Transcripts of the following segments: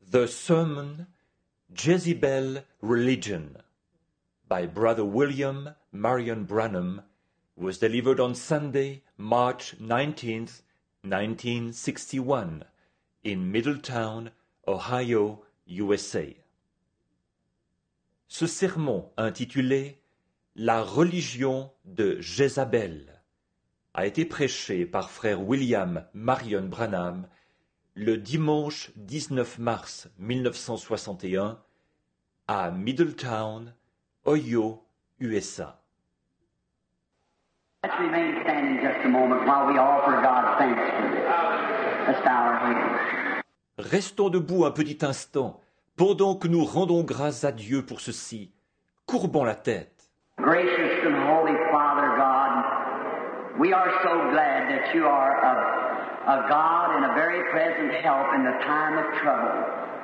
The sermon Jezebel Religion by Brother William Marion Branham was delivered on Sunday, March 19th, 1961, in Middletown, Ohio, USA. Ce sermon intitulé « La religion de Jézabel » a été prêché par frère William Marion Branham le dimanche 19 mars 1961 à Middletown, Ohio, USA. Let's remain standing just a moment while we offer God thanks for this. Let's bow our heads. Restons debout un petit instant, pendant que nous rendons grâce à Dieu pour ceci. Courbons la tête. Gracious and Holy Father God, we are so glad that you are a God and a very present help in the time of trouble.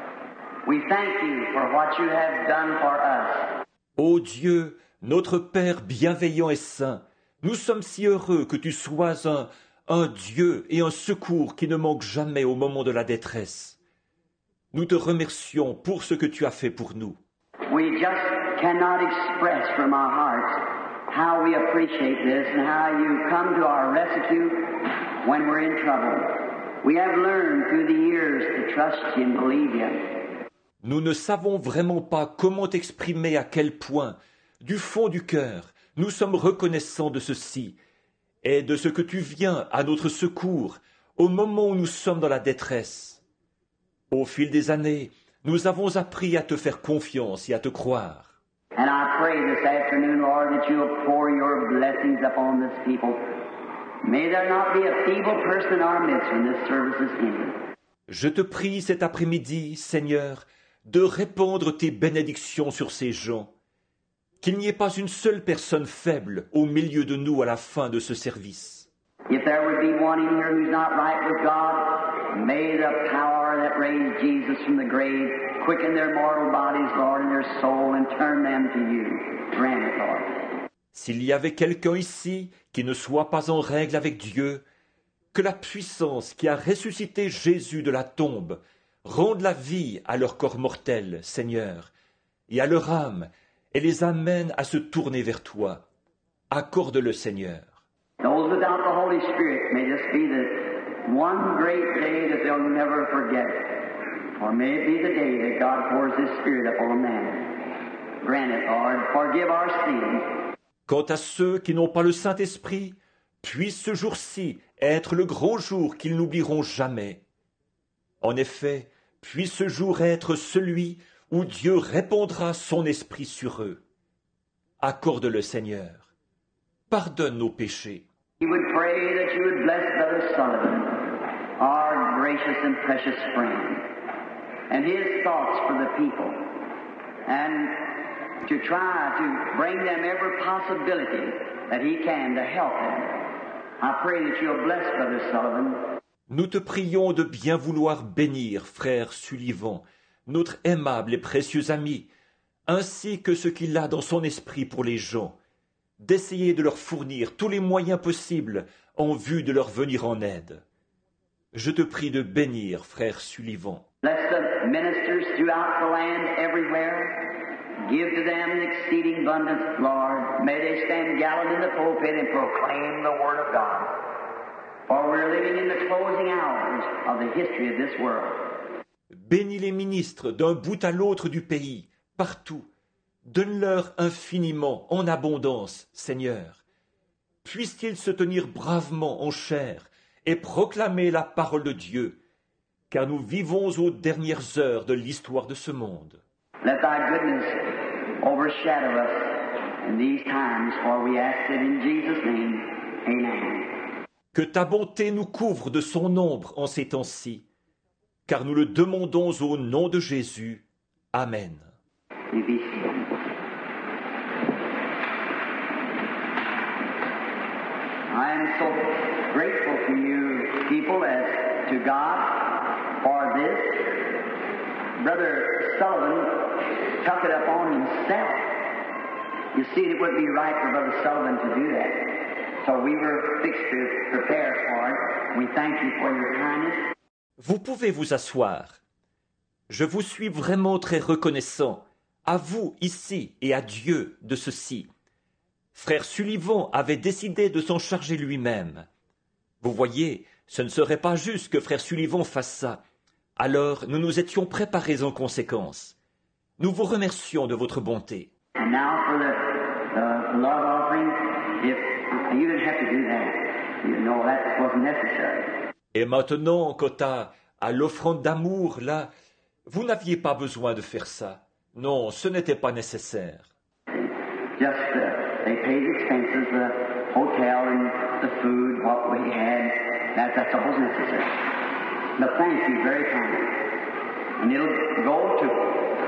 We thank you for what you have done for us. Ô Dieu, notre Père bienveillant et saint, nous sommes si heureux que tu sois un Dieu et un secours qui ne manque jamais au moment de la détresse. Nous te remercions pour ce que tu as fait pour nous. We just cannot express from our hearts how we appreciate this and how you come to our rescue when we're in trouble. We have learned through the years to trust you and believe you. Nous ne savons vraiment pas comment exprimer à quel point, du fond du cœur, nous sommes reconnaissants de ceci et de ce que tu viens à notre secours au moment où nous sommes dans la détresse. Au fil des années, nous avons appris à te faire confiance et à te croire. And I pray this afternoon, Lord, that you will pour your blessings upon this people. May there not be a feeble person in our midst when this service is ended. Je te prie cet après-midi, Seigneur, de répandre tes bénédictions sur ces gens, qu'il n'y ait pas une seule personne faible au milieu de nous à la fin de ce service. If there would be one in here who's not right with God, may the power that raised Jesus from the grave quicken their mortal bodies, Lord, and their soul, and turn them to you. Grant it, Lord. S'il y avait quelqu'un ici qui ne soit pas en règle avec Dieu, que la puissance qui a ressuscité Jésus de la tombe rende la vie à leur corps mortel, Seigneur, et à leur âme, et les amène à se tourner vers toi. Accorde-le, Seigneur. Those without the Holy Spirit, may this be the one great day that they'll never forget. Or may it be the day that God pours His Spirit upon man. Grant it, Lord. Forgive our sins. Quant à ceux qui n'ont pas le Saint-Esprit, puisse ce jour-ci être le grand jour qu'ils n'oublieront jamais. En effet, puisse ce jour être celui où Dieu répandra son esprit sur eux. Accorde-le, Seigneur. Pardonne nos péchés. We would pray that you would bless Brother Sullivan, our gracious and precious friend, and his thoughts for the people, and to try to bring them every possibility that he can to help them. I pray that you'll bless Brother Sullivan. Nous te prions de bien vouloir bénir, frère Sullivan, notre aimable et précieux ami, ainsi que ce qu'il a dans son esprit pour les gens, d'essayer de leur fournir tous les moyens possibles en vue de leur venir en aide. Je te prie de bénir, frère Sullivan. Bless the ministers throughout the land everywhere. Give to them an exceeding abundance, Lord. May they stand gallant in the pulpit and proclaim the Word of God. For we're living in the closing hours of the history of this world. Bénis les ministres d'un bout à l'autre du pays, partout. Donne-leur infiniment, en abondance, Seigneur. Puissent-ils se tenir bravement en chair et proclamer la parole de Dieu, car nous vivons aux dernières heures de l'histoire de ce monde. Let thy goodness overshadow us in these times, for we ask it in Jesus' name. Amen. Que ta bonté nous couvre de son ombre en ces temps-ci, car nous le demandons au nom de Jésus. Amen. You be seated. I am so grateful to you people as to God for this. Brother Sullivan took it upon himself. You see, it wouldn't be right for Brother Sullivan to do that. So we were fixed to prepare for it. We thank you for your kindness. Vous pouvez vous asseoir. Je vous suis vraiment très reconnaissant, à vous ici et à Dieu de ceci. Frère Sullivan avait décidé de s'en charger lui-même. Vous voyez, ce ne serait pas juste que frère Sullivan fasse ça. Alors nous nous étions préparés en conséquence. Nous vous remercions de votre bonté. And now for the love offering, if you didn't have to do that, you know that wasn't necessary. Et maintenant, quant à l'offrande d'amour, là, vous n'aviez pas besoin de faire ça. Non, ce n'était pas nécessaire. Just they paid the expenses, the hotel and the food, what we had. That's all was necessary. But thank you very kindly, and it'll go to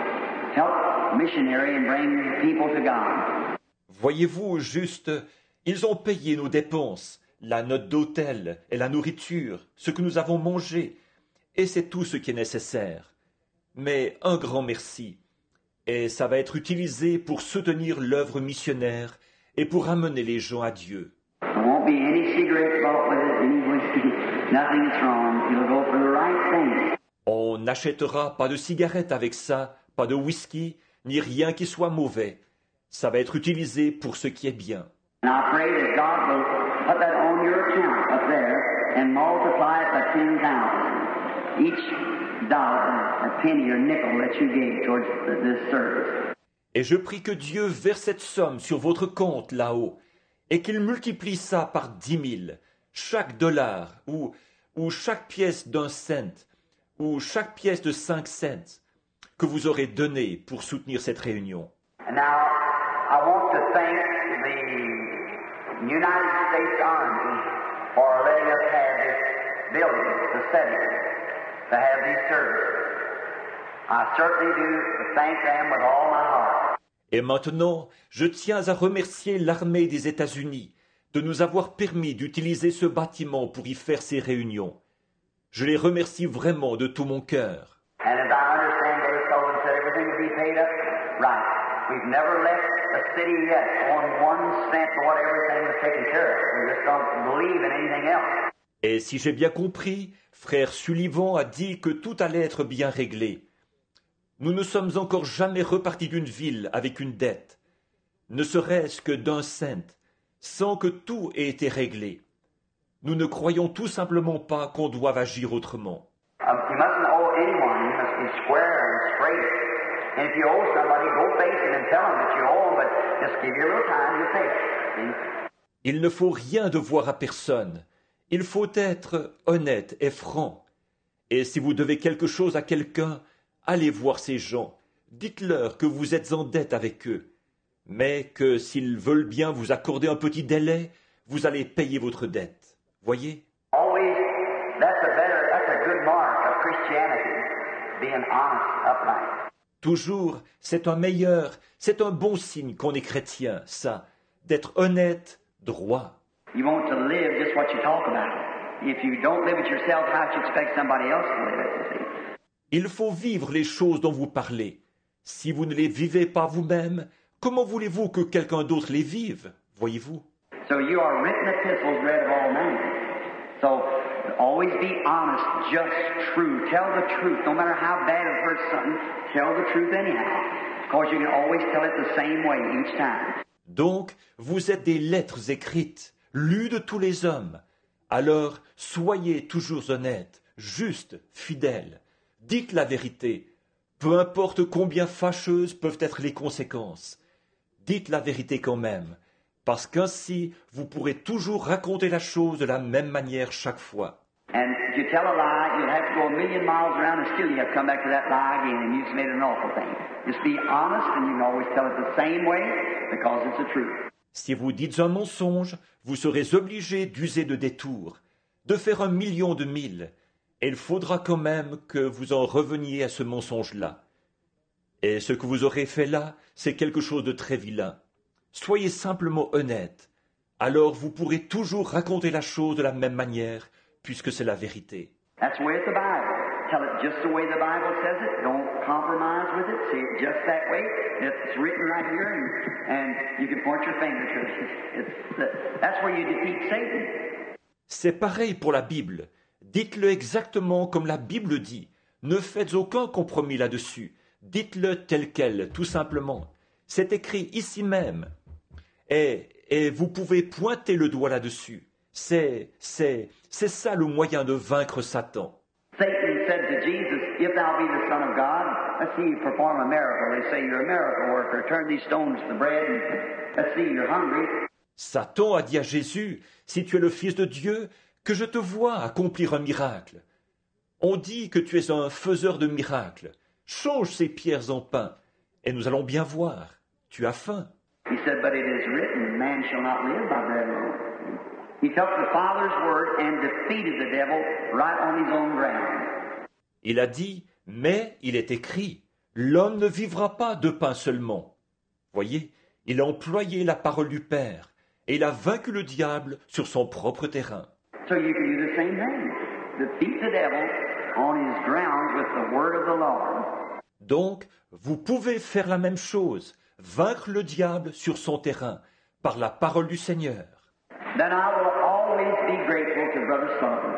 help missionary and bring people to God. Voyez-vous, juste, ils ont payé nos dépenses, la note d'hôtel et la nourriture, ce que nous avons mangé, et c'est tout ce qui est nécessaire. Mais un grand merci. Et ça va être utilisé pour soutenir l'œuvre missionnaire et pour amener les gens à Dieu. There won't be any cigarettes bought with it, any whiskey, nothing that's wrong. It'll go for the right thing. On n'achètera pas de cigarettes avec ça, pas de whisky, ni rien qui soit mauvais. Ça va être utilisé pour ce qui est bien. And I pray that God will put that on your account up there and multiply it by 10,000. Each dollar, or penny, or nickel that you gave towards this service. Et je prie que Dieu verse cette somme sur votre compte là-haut, et qu'il multiplie ça par 10 000, chaque dollar, ou chaque pièce d'1 cent, ou chaque pièce de 5 cents, que vous aurez donné pour soutenir cette réunion. And now, I want to thank the United States Army for letting us have this building, the setting, to have these services. I certainly do thank them with all my heart. Et maintenant, je tiens à remercier l'armée des États-Unis de nous avoir permis d'utiliser ce bâtiment pour y faire ces réunions. Je les remercie vraiment de tout mon cœur. And as I understand, Brother Sullivan said everything will be paid up right. We've never left a city yet on 1 cent for what everything was taken care of. We just don't believe in anything else. Et si j'ai bien compris, frère Sullivan a dit que tout allait être bien réglé. Nous ne sommes encore jamais repartis d'une ville avec une dette, ne serait-ce que d'1 cent, sans que tout ait été réglé. Nous ne croyons tout simplement pas qu'on doive agir autrement. You mustn't owe anyone. You must be square and straight. And if you owe somebody, go face it and tell them that you owe them, but just give you a little time to pay it. See? Il ne faut rien devoir à personne. Il faut être honnête et franc. Et si vous devez quelque chose à quelqu'un, allez voir ces gens. Dites-leur que vous êtes en dette avec eux. Mais que s'ils veulent bien vous accorder un petit délai, vous allez payer votre dette. Voyez? Always, that's a good mark of Christianity, being honest, upright. Toujours, c'est un bon signe qu'on est chrétien, ça, d'être honnête, droit. You want to live just what you talk about. If you don't live it yourself, how do you expect somebody else to live it, you see? Il faut vivre les choses dont vous parlez. Si vous ne les vivez pas vous-même, comment voulez-vous que quelqu'un d'autre les vive, voyez-vous? So you are written epistles read of all men. So always be honest, just, true. Tell the truth. No matter how bad it hurts something, tell the truth anyhow. Because you can always tell it the same way each time. Donc, vous êtes des lettres écrites, lues de tous les hommes. Alors, soyez toujours honnêtes, justes, fidèles. Dites la vérité, peu importe combien fâcheuses peuvent être les conséquences. Dites la vérité quand même, parce qu'ainsi vous pourrez toujours raconter la chose de la même manière chaque fois. And if you tell a lie, you'll have to go 1,000,000 miles around and still you have to come back to that lie again and you've made an awful thing. Just be honest and you can always tell it the same way because it's the truth. Si vous dites un mensonge, vous serez obligé d'user de détours, de faire 1,000,000 de milles, et il faudra quand même que vous en reveniez à ce mensonge-là. Et ce que vous aurez fait là, c'est quelque chose de très vilain. Soyez simplement honnête, alors vous pourrez toujours raconter la chose de la même manière, puisque c'est la vérité. That's the way it's the Bible. Tell it just the way the Bible says it. Don't compromise with it. Say it just that way. It's written right here, and you can point your finger to it. That's where you defeat Satan. C'est pareil pour la Bible. Dites-le exactement comme la Bible dit. Ne faites aucun compromis là-dessus. Dites-le tel quel, tout simplement. C'est écrit ici même. Et vous pouvez pointer le doigt là-dessus. C'est ça le moyen de vaincre Satan. Satan said to Jesus, if thou be the Son of God, let's see you perform a miracle. They say you're a miracle worker. Turn these stones to bread and let's see you're hungry. Satan a dit à Jésus, si tu es le Fils de Dieu, que je te vois accomplir un miracle. On dit que tu es un faiseur de miracles. Change ces pierres en pain, et nous allons bien voir. Tu as faim. He said, but it is written, man shall not live by bread alone. He took the Father's word and defeated the devil right on his own ground. Il a dit, mais il est écrit, l'homme ne vivra pas de pain seulement. Voyez, il a employé la parole du Père, et il a vaincu le diable sur son propre terrain. So you can do the same thing. Defeat the devil on his grounds with the word of the Lord. Donc, vous pouvez faire la même chose, vaincre le diable sur son terrain, par la parole du Seigneur. Then I will always be grateful to Brother Sullivan.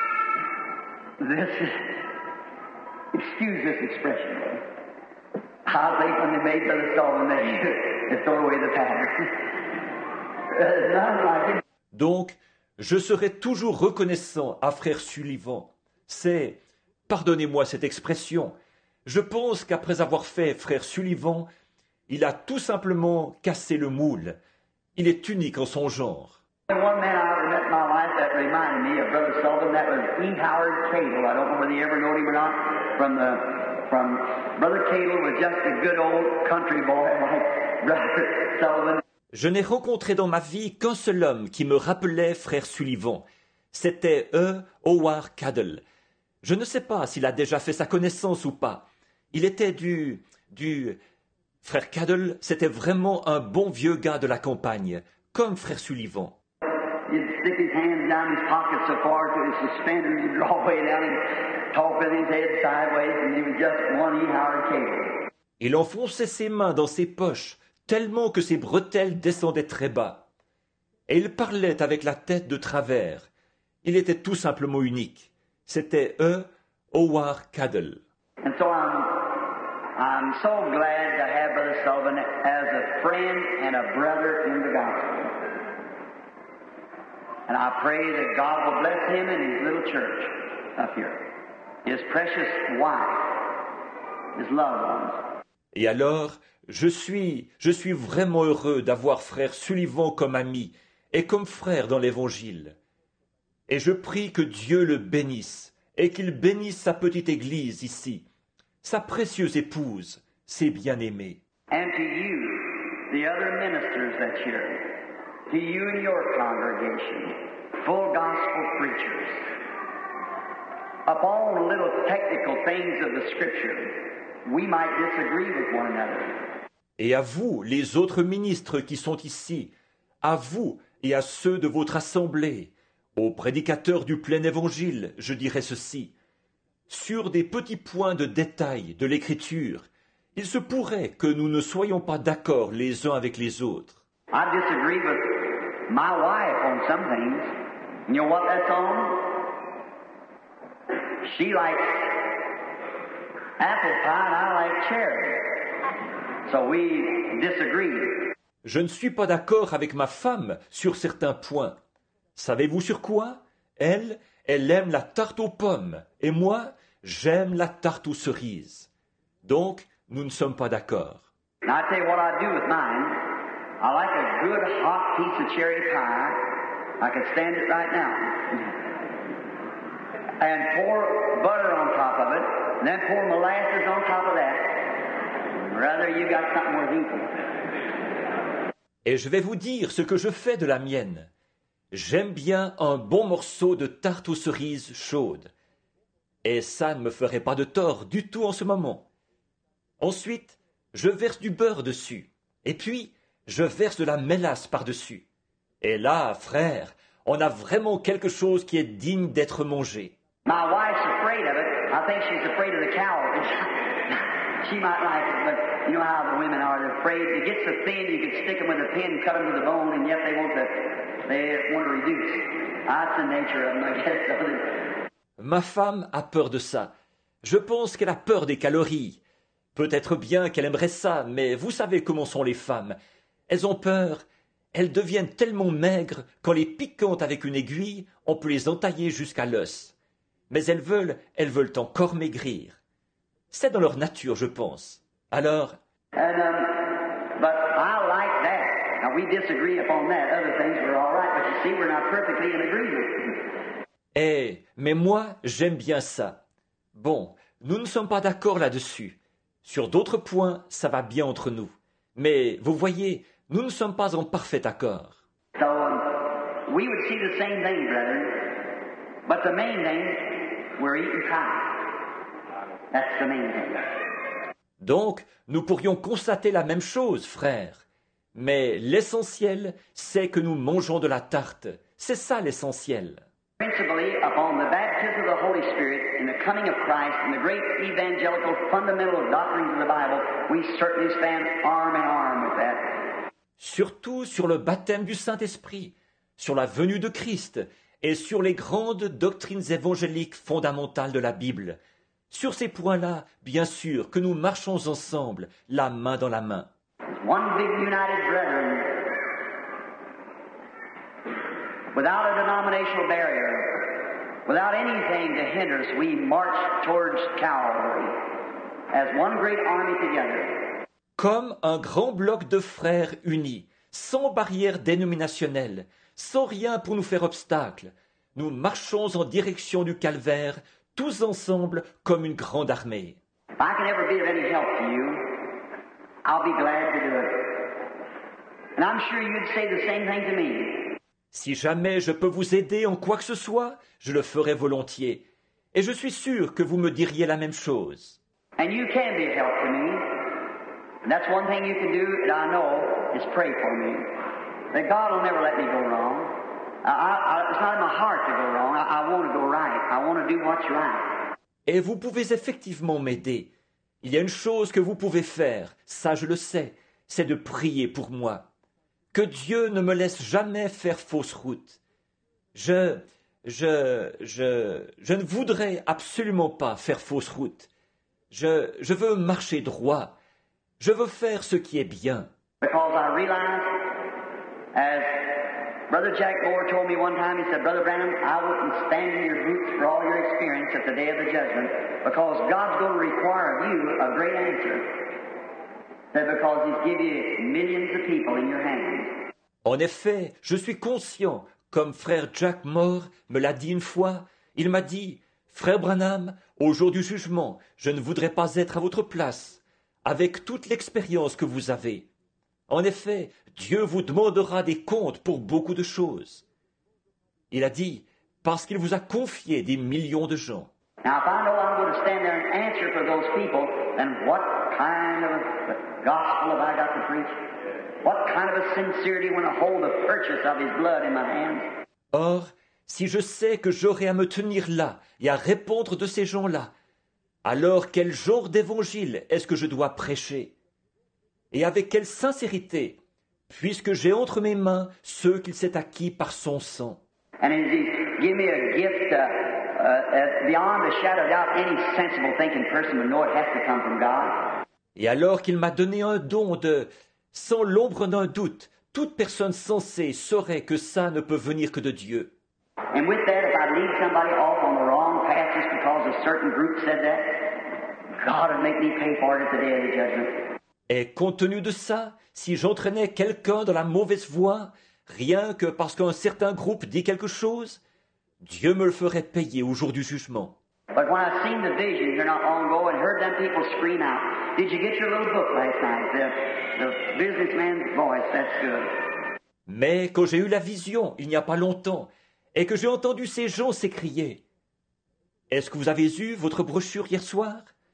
Excuse this expression. I think when they made Brother Sullivan, they throw away the pattern. None like it. Donc, je serai toujours reconnaissant à Frère Sullivan. C'est, pardonnez-moi cette expression, je pense qu'après avoir fait Frère Sullivan, il a tout simplement cassé le moule. Il est unique en son genre. One man I ever met in my life that reminded me of Brother Sullivan, that was E. Howard Cable. I don't know whether you ever know him or not. From Brother Cable was just a good old country boy like Brother Sullivan. Je n'ai rencontré dans ma vie qu'un seul homme qui me rappelait Frère Sullivan. C'était E. Howard Cadell. Je ne sais pas s'il a déjà fait sa connaissance ou pas. Il était du... Frère Cadell, c'était vraiment un bon vieux gars de la campagne, comme Frère Sullivan. He'd stick his hands down his pocket so far to his suspenders, he'd draw way down and talk with his head sideways, and he was just one E. Howard Cable. Il enfonçait ses mains dans ses poches, tellement que ses bretelles descendaient très bas. Et il parlait avec la tête de travers. Il était tout simplement unique. C'était E. Howard Cadell. And so I'm so glad to have Brother Sullivan as a friend and a brother in the gospel. And I pray that God will bless him and his little church up here. His precious wife, his loved ones. Et alors, je suis vraiment heureux d'avoir Frère Sullivan comme ami et comme frère dans l'Évangile. Et je prie que Dieu le bénisse et qu'il bénisse sa petite église ici, sa précieuse épouse, ses bien-aimés. And to you, the other ministers that's here, to you and your congregation, full gospel preachers, upon the little technical things of the Scripture, we might disagree with one another. Et à vous, les autres ministres qui sont ici, à vous et à ceux de votre assemblée, aux prédicateurs du plein évangile, je dirais ceci. Sur des petits points de détail de l'Écriture, il se pourrait que nous ne soyons pas d'accord les uns avec les autres. I disagree with my wife on some things. You know what that's on? She likes apple pie and I like cherry. So we disagree. Je ne suis pas d'accord avec ma femme sur certains points. Savez-vous sur quoi? Elle aime la tarte aux pommes, et moi, j'aime la tarte aux cerises. Donc, nous ne sommes pas d'accord. Now I tell you what I do with mine. I like a good hot piece of cherry pie. I can stand it right now. And pour butter on top of it, and then pour molasses on top of that. Rather, you got something worth eating. Et je vais vous dire ce que je fais de la mienne. J'aime bien un bon morceau de tarte aux cerises chaude. Et ça ne me ferait pas de tort du tout en ce moment. Ensuite, je verse du beurre dessus. Et puis, je verse de la mélasse par-dessus. Et là, frère, on a vraiment quelque chose qui est digne d'être mangé. My wife's afraid of it. I think she's afraid of the cow. She might like it, but you know how the women are. They're afraid. It gets so thin, you can stick them with a pin, cut them to the bone, and yet they want to reduce. That's the nature of them, I guess. Ma femme a peur de ça. Je pense qu'elle a peur des calories. Peut-être bien qu'elle aimerait ça, mais vous savez comment sont les femmes. Elles ont peur. Elles deviennent tellement maigres qu'en les piquant avec une aiguille, on peut les entailler jusqu'à l'os. Mais elles veulent encore maigrir. C'est dans leur nature, je pense. Alors, But I like that. Now, we disagree upon that. Other things were all right, but you see, we're not perfectly in agreement. mais moi, j'aime bien ça. Bon, nous ne sommes pas d'accord là-dessus. Sur d'autres points, ça va bien entre nous. Mais, vous voyez, nous ne sommes pas en parfait accord. So, we would see the same thing, brethren. But the main thing, we're eating tithe. That's the main thing. Donc, nous pourrions constater la même chose, frères. Mais l'essentiel, c'est que nous mangeons de la tarte. C'est ça l'essentiel. Principally upon the baptism of the Holy Spirit and the coming of Christ and the great evangelical fundamental doctrines of the Bible, we certainly stand arm in arm with that. Surtout sur le baptême du Saint-Esprit, sur la venue de Christ et sur les grandes doctrines évangéliques fondamentales de la Bible. Sur ces points-là, bien sûr, que nous marchons ensemble, la main dans la main. One big united brethren, without a denominational barrier, without anything to hinder us, we march towards Calvary as one great army together. Comme un grand bloc de frères unis, sans barrière dénominationnelle, sans rien pour nous faire obstacle, nous marchons en direction du calvaire, tous ensemble comme une grande armée. If I can ever be of any help to you, I'll be glad to do it. And I'm sure you'd say the same thing to me. Si jamais je peux vous aider en quoi que ce soit, je le ferai volontiers. Et je suis sûr que vous me diriez la même chose. And you can be a help to me. And that's one thing you can do, and I know, is pray for me. That God will never let me go wrong. It's not in my heart to go wrong. I want to go right. I want to do what's right. Et vous pouvez effectivement m'aider. Il y a une chose que vous pouvez faire, ça je le sais, c'est de prier pour moi. Que Dieu ne me laisse jamais faire fausse route. Je ne voudrais absolument pas faire fausse route. Je veux marcher droit. Je veux faire ce qui est bien. Because I realize, as Brother Jack Moore told me one time, he said, Brother Branham, I wouldn't stand in your boots for all your experience at the day of the judgment, because God's going to require of you a great answer. That because He's given you millions of people in your hands. En effet, je suis conscient, comme frère Jack Moore me l'a dit une fois, il m'a dit, Frère Branham, au jour du jugement, je ne voudrais pas être à votre place, avec toute l'expérience que vous avez. En effet, Dieu vous demandera des comptes pour beaucoup de choses. Il a dit, parce qu'il vous a confié des millions de gens. Now, if I know I'm going to stand there and answer for those people, then what kind of a gospel have I got to preach? What kind of a sincerity when I hold the purchase of His blood in my hands? Or, si je sais que j'aurai à me tenir là et à répondre de ces gens-là, alors quel genre d'évangile est-ce que je dois prêcher? Et avec quelle sincérité, puisque j'ai entre mes mains ceux qu'il s'est acquis par son sang. And He give me a gift beyond a shadow of doubt, any sensible thinking person would know it has to come from God. Et alors qu'il m'a donné un don sans l'ombre d'un doute, toute personne sensée saurait que ça ne peut venir que de Dieu. And with that, if I lead somebody off on the wrong path just because a certain group said that, God would make me pay for it at the day of the judgment. Et compte tenu de ça, si j'entraînais quelqu'un dans la mauvaise voie, rien que parce qu'un certain groupe dit quelque chose, Dieu me le ferait payer au jour du jugement. But when I seen the vision here not long ago and heard them people scream out, did you get your little book last night? The businessman's voice, that's good. Mais quand j'ai eu la vision, il n'y a pas longtemps, et que j'ai entendu ces gens s'écrier, « Est-ce que vous avez eu votre brochure hier soir?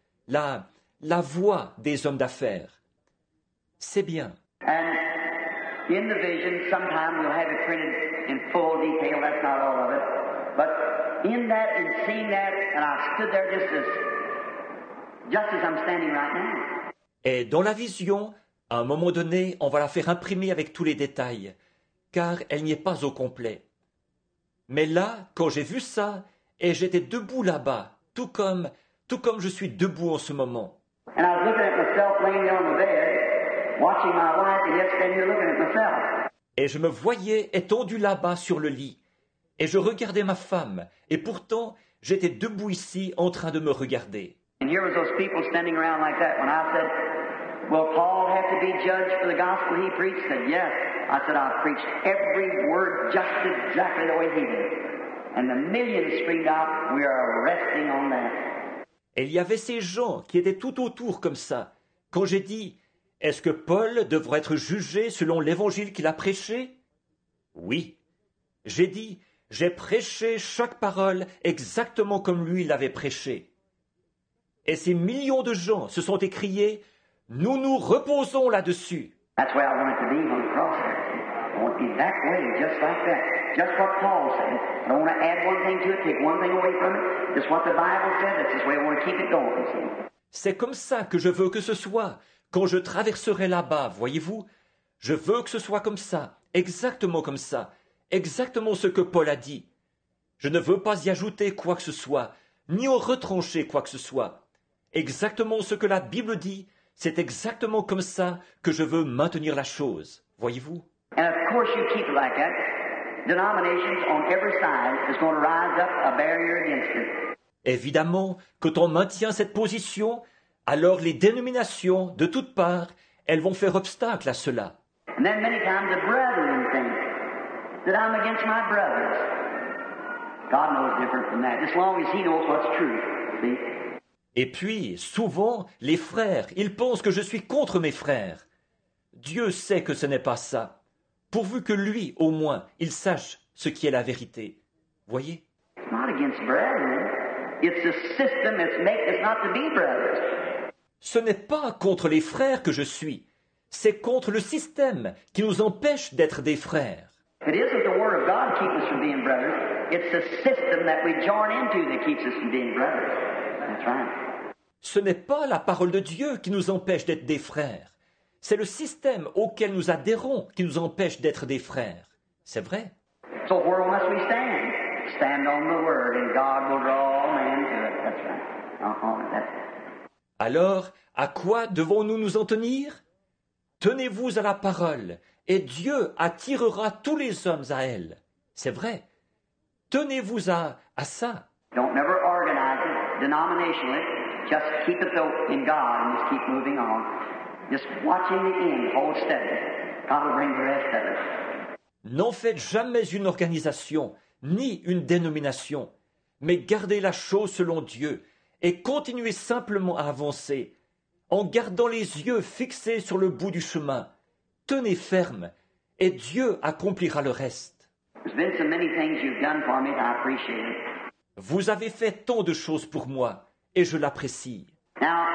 La voix des hommes d'affaires. » C'est bien. And in the vision, sometime we'll have it printed in full detail, that's not all of it. But in that and seeing that, and I stood there just as I'm standing right now. Et dans la vision, à un moment donné, on va la faire imprimer avec tous les détails, car elle n'y est pas au complet. Mais là, quand j'ai vu ça, et j'étais debout là-bas, tout comme tout comme je suis debout en ce moment. And I was looking at myself laying there on the bed, watching my wife, and yet standing here looking at myself. Et je me voyais étendu là-bas sur le lit. Et je regardais ma femme. Et pourtant, j'étais debout ici en train de me regarder. And here was those people standing around like that. When I said, will Paul have to be judged for the gospel he preached? I said, yes. I said, I preached every word just exactly the way he did. And the millions screamed out, we are resting on that. Et il y avait ces gens qui étaient tout autour comme ça. Quand j'ai dit, est-ce que Paul devrait être jugé selon l'évangile qu'il a prêché? Oui. J'ai dit, j'ai prêché chaque parole exactement comme lui l'avait prêché. Et ces millions de gens se sont écriés, nous nous reposons là-dessus. That's where I want it to be on the cross. I want it to be that way, just like that. Just what Paul said. I don't want to add one thing to it, take one thing away from it. Just what the Bible said. That's just the way I want to keep it going, see. C'est comme ça que je veux que ce soit. Quand je traverserai là-bas, voyez-vous, je veux que ce soit comme ça, exactement comme ça, exactement ce que Paul a dit. Je ne veux pas y ajouter quoi que ce soit, ni en retrancher quoi que ce soit. Exactement ce que la Bible dit, c'est exactement comme ça que je veux maintenir la chose, voyez-vous. And of course you keep it like that. Denominations on every side is going to rise up a barrier against it. Évidemment, quand on maintient cette position, alors les dénominations, de toutes parts, elles vont faire obstacle à cela. And then many times the brethren think that I'm against my brothers. God knows different from that, as long as He knows what's true. See? Et puis, souvent, les frères, ils pensent que je suis contre mes frères. Dieu sait que ce n'est pas ça, pourvu que lui, au moins, il sache ce qui est la vérité. Voyez? It's not against brethren. It's the system that's making us not to be brothers. Ce n'est pas contre les frères que je suis, c'est contre le système qui nous empêche d'être des frères. It isn't the Word of God keeping us from being brothers. It's the system that we join into that keeps us from being brothers. That's right. Ce n'est pas la parole de Dieu qui nous empêche d'être des frères. C'est le système auquel nous adhérons qui nous empêche d'être des frères. C'est vrai. So where must we stand? Stand on the Word, and God will draw all men to it. That's right. That's it. Alors, à quoi devons-nous nous en tenir? Tenez-vous à la parole, et Dieu attirera tous les hommes à elle. C'est vrai. Tenez-vous à ça. Don't never organize it denominationally. Just keep it though in God and just keep moving on. Just watching the end, hold steady. God will bring the rest of it. N'en faites jamais une organisation, ni une dénomination, mais gardez la chose selon Dieu et continuez simplement à avancer, en gardant les yeux fixés sur le bout du chemin. Tenez ferme, et Dieu accomplira le reste. There's been so many things you've done for me that I appreciate it. Vous avez fait tant de choses pour moi, et je l'apprécie. Now,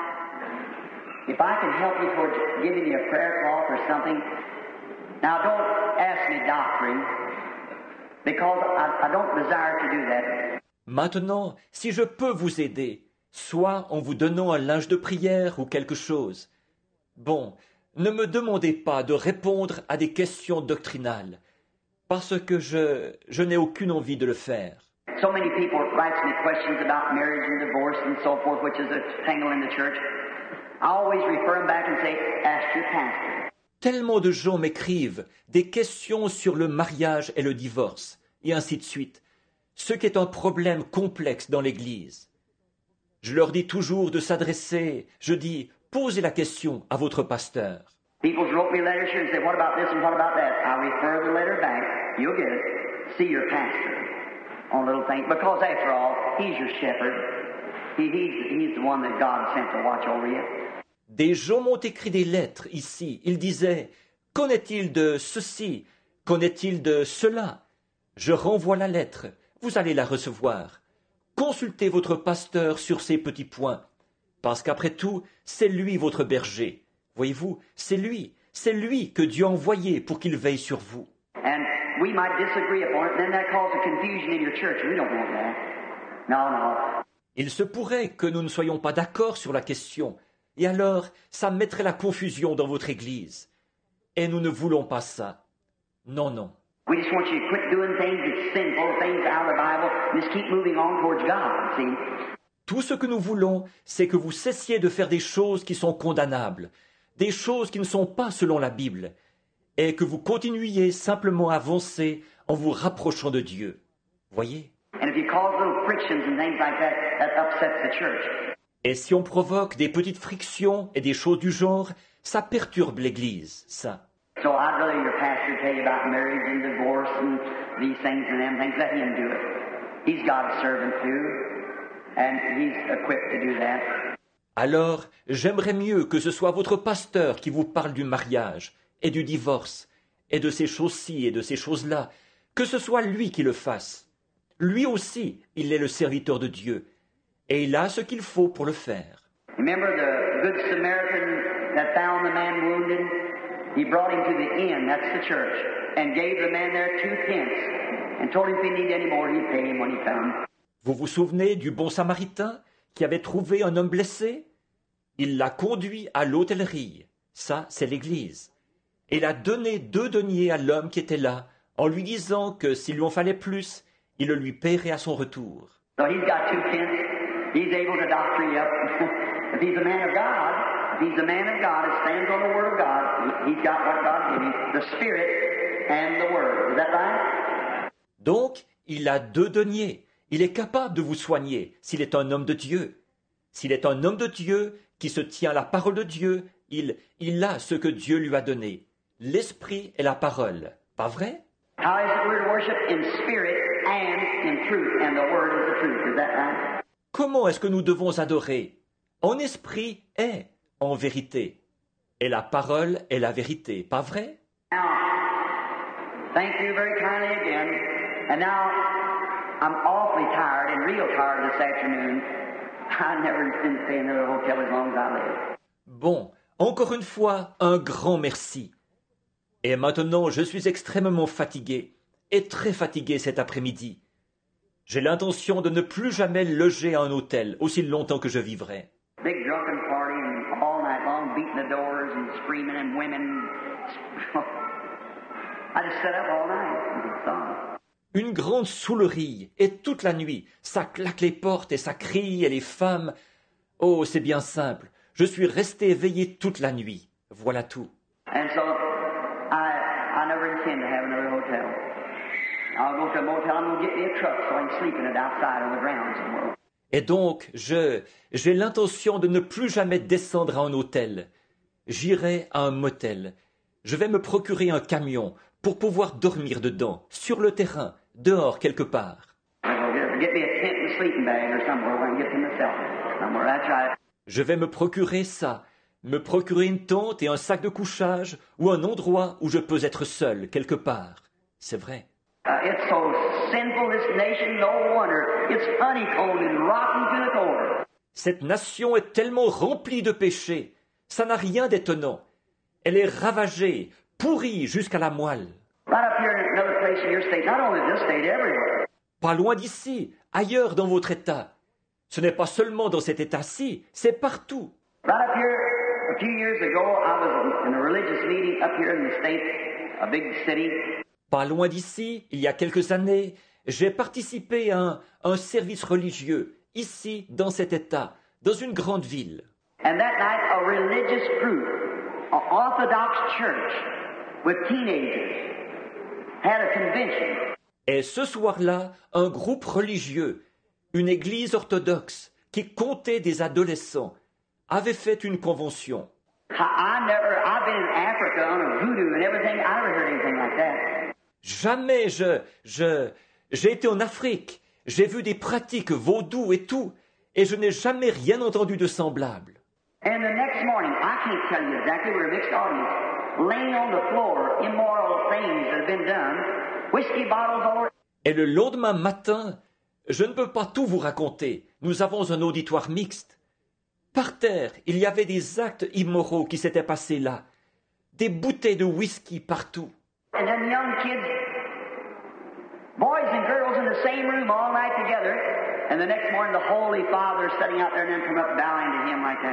if I can help you towards giving you a prayer cloth or something, now don't ask me doctrine, because I don't desire to do that. Maintenant, si je peux vous aider, soit en vous donnant un linge de prière ou quelque chose. Bon, ne me demandez pas de répondre à des questions doctrinales, parce que je n'ai aucune envie de le faire. So many people write me questions about marriage and divorce and so forth, which is a tangle in the church. I always refer them back and say, ask your pastor. Tellement de gens m'écrivent des questions sur le mariage et le divorce, et ainsi de suite, ce qui est un problème complexe dans l'Église. Je leur dis toujours de s'adresser, je dis, posez la question à votre pasteur. People wrote me letters here and say, what about this and what about that? I refer the letter back. You'll get it. See your pastor on little things. Because after all, he's your shepherd. He's the one that God sent to watch over you. Des gens m'ont écrit des lettres ici. Ils disaient, qu'en-est-il de ceci? Qu'en-est-il de cela? Je renvoie la lettre. Vous allez la recevoir. Consultez votre pasteur sur ces petits points. Parce qu'après tout, c'est lui votre berger. Voyez-vous, c'est lui que Dieu a envoyé pour qu'il veille sur vous. And we might disagree upon it, and then that causes a confusion in your church. We don't want that. No. Il se pourrait que nous ne soyons pas d'accord sur la question, et alors ça mettrait la confusion dans votre Église. Et nous ne voulons pas ça. Non. We just want you to quit doing things that's sinful, things out of the Bible, and just keep moving on towards God, see? Tout ce que nous voulons, c'est que vous cessiez de faire des choses qui sont condamnables, des choses qui ne sont pas selon la Bible, et que vous continuiez simplement à avancer en vous rapprochant de Dieu. Voyez? Et si on provoque des petites frictions et des choses du genre, ça perturbe l'Église, ça. So I'd rather your pastor tell you about marriage and divorce and these things and them things. Let him do it. He's got a servant too, and he's equipped to do that. Alors, j'aimerais mieux que ce soit votre pasteur qui vous parle du mariage et du divorce et de ces choses-ci et de ces choses-là, que ce soit lui qui le fasse. Lui aussi, il est le serviteur de Dieu, et il a ce qu'il faut pour le faire. Remember the good Samaritan that found the man wounded? He brought him to the inn, that's the church, and gave the man there 2 pence, and told him if he needed any more, he'd pay him when he come. Vous vous souvenez du bon Samaritain qui avait trouvé un homme blessé? Il l'a conduit à l'hôtellerie. Ça, c'est l'Église. Et il a donné 2 deniers à l'homme qui était là, en lui disant que s'il lui en fallait plus, il le lui paierait à son retour. So he's got 2 pence. He's able to doctor you up. If he's a man of God, if he's a man of God, that stands on the Word of God, he's got what God gave him, the Spirit and the Word. Is that right? Donc, il a 2 deniers. Il est capable de vous soigner s'il est un homme de Dieu. S'il est un homme de Dieu qui se tient à la parole de Dieu, il a ce que Dieu lui a donné. L'esprit et la parole. Pas vrai? How is it we're to worship in spirit and in truth, and the Word is the truth. Is that right? Comment est-ce que nous devons adorer? En esprit et en vérité. Et la parole est la vérité. Pas vrai? Now, thank you very kindly again. And now, I'm awfully tired and real tired this afternoon. I never intend to stay in another hotel as long as I live. Bon, encore une fois, un grand merci. Et maintenant, je suis extrêmement fatigué, et très fatigué cet après-midi. J'ai l'intention de ne plus jamais loger à un hôtel aussi longtemps que je vivrai. Big drunken party and all night long beating the doors and screaming and women. I just sat up all night and saw. Une grande saoulerie, et toute la nuit, ça claque les portes et ça crie, et les femmes... Oh, c'est bien simple, je suis resté éveillé toute la nuit. Voilà tout. And so, I never intend to have another hotel. I'll go to a motel, I'm going to get me a truck so I can sleep in it outside on the ground somewhere. Et donc, j'ai l'intention de ne plus jamais descendre à un hôtel. J'irai à un motel. Je vais me procurer un camion pour pouvoir dormir dedans, sur le terrain, dehors quelque part. Je vais me procurer ça, me procurer une tente et un sac de couchage ou un endroit où je peux être seul quelque part. C'est vrai. It's so sinful, this nation, no wonder. It's honeycombed and rotten to the core. Cette nation est tellement remplie de péchés, ça n'a rien d'étonnant. Elle est ravagée, pourrie jusqu'à la moelle. Right up here in another place in your state, not only this state, everywhere. Pas loin d'ici, ailleurs dans votre État. Ce n'est pas seulement dans cet État-ci, c'est partout. Right up here, a few years ago, I was in a religious meeting up here in the state, a big city. Pas loin d'ici, il y a quelques années, j'ai participé à un service religieux, ici, dans cet État, dans une grande ville. And that night, a religious group, an Orthodox church, with teenagers, had a convention. Et ce soir-là, un groupe religieux, une église orthodoxe, qui comptait des adolescents, avait fait une convention. I've been in Africa on a voodoo and everything, I never heard anything like that. Jamais j'ai été en Afrique, j'ai vu des pratiques vaudou et tout, et je n'ai jamais rien entendu de semblable. And the next morning, I can't tell you exactly, we're a mixed audience, laying on the floor, immoral things that have been done, whiskey bottles all over. Et le lendemain matin, je ne peux pas tout vous raconter, nous avons un auditoire mixte. Par terre, il y avait des actes immoraux qui s'étaient passés là, des bouteilles de whisky partout. And then young kids, boys and girls in the same room all night together, and the next morning the Holy Father sitting out there and then come up bowing to him like that,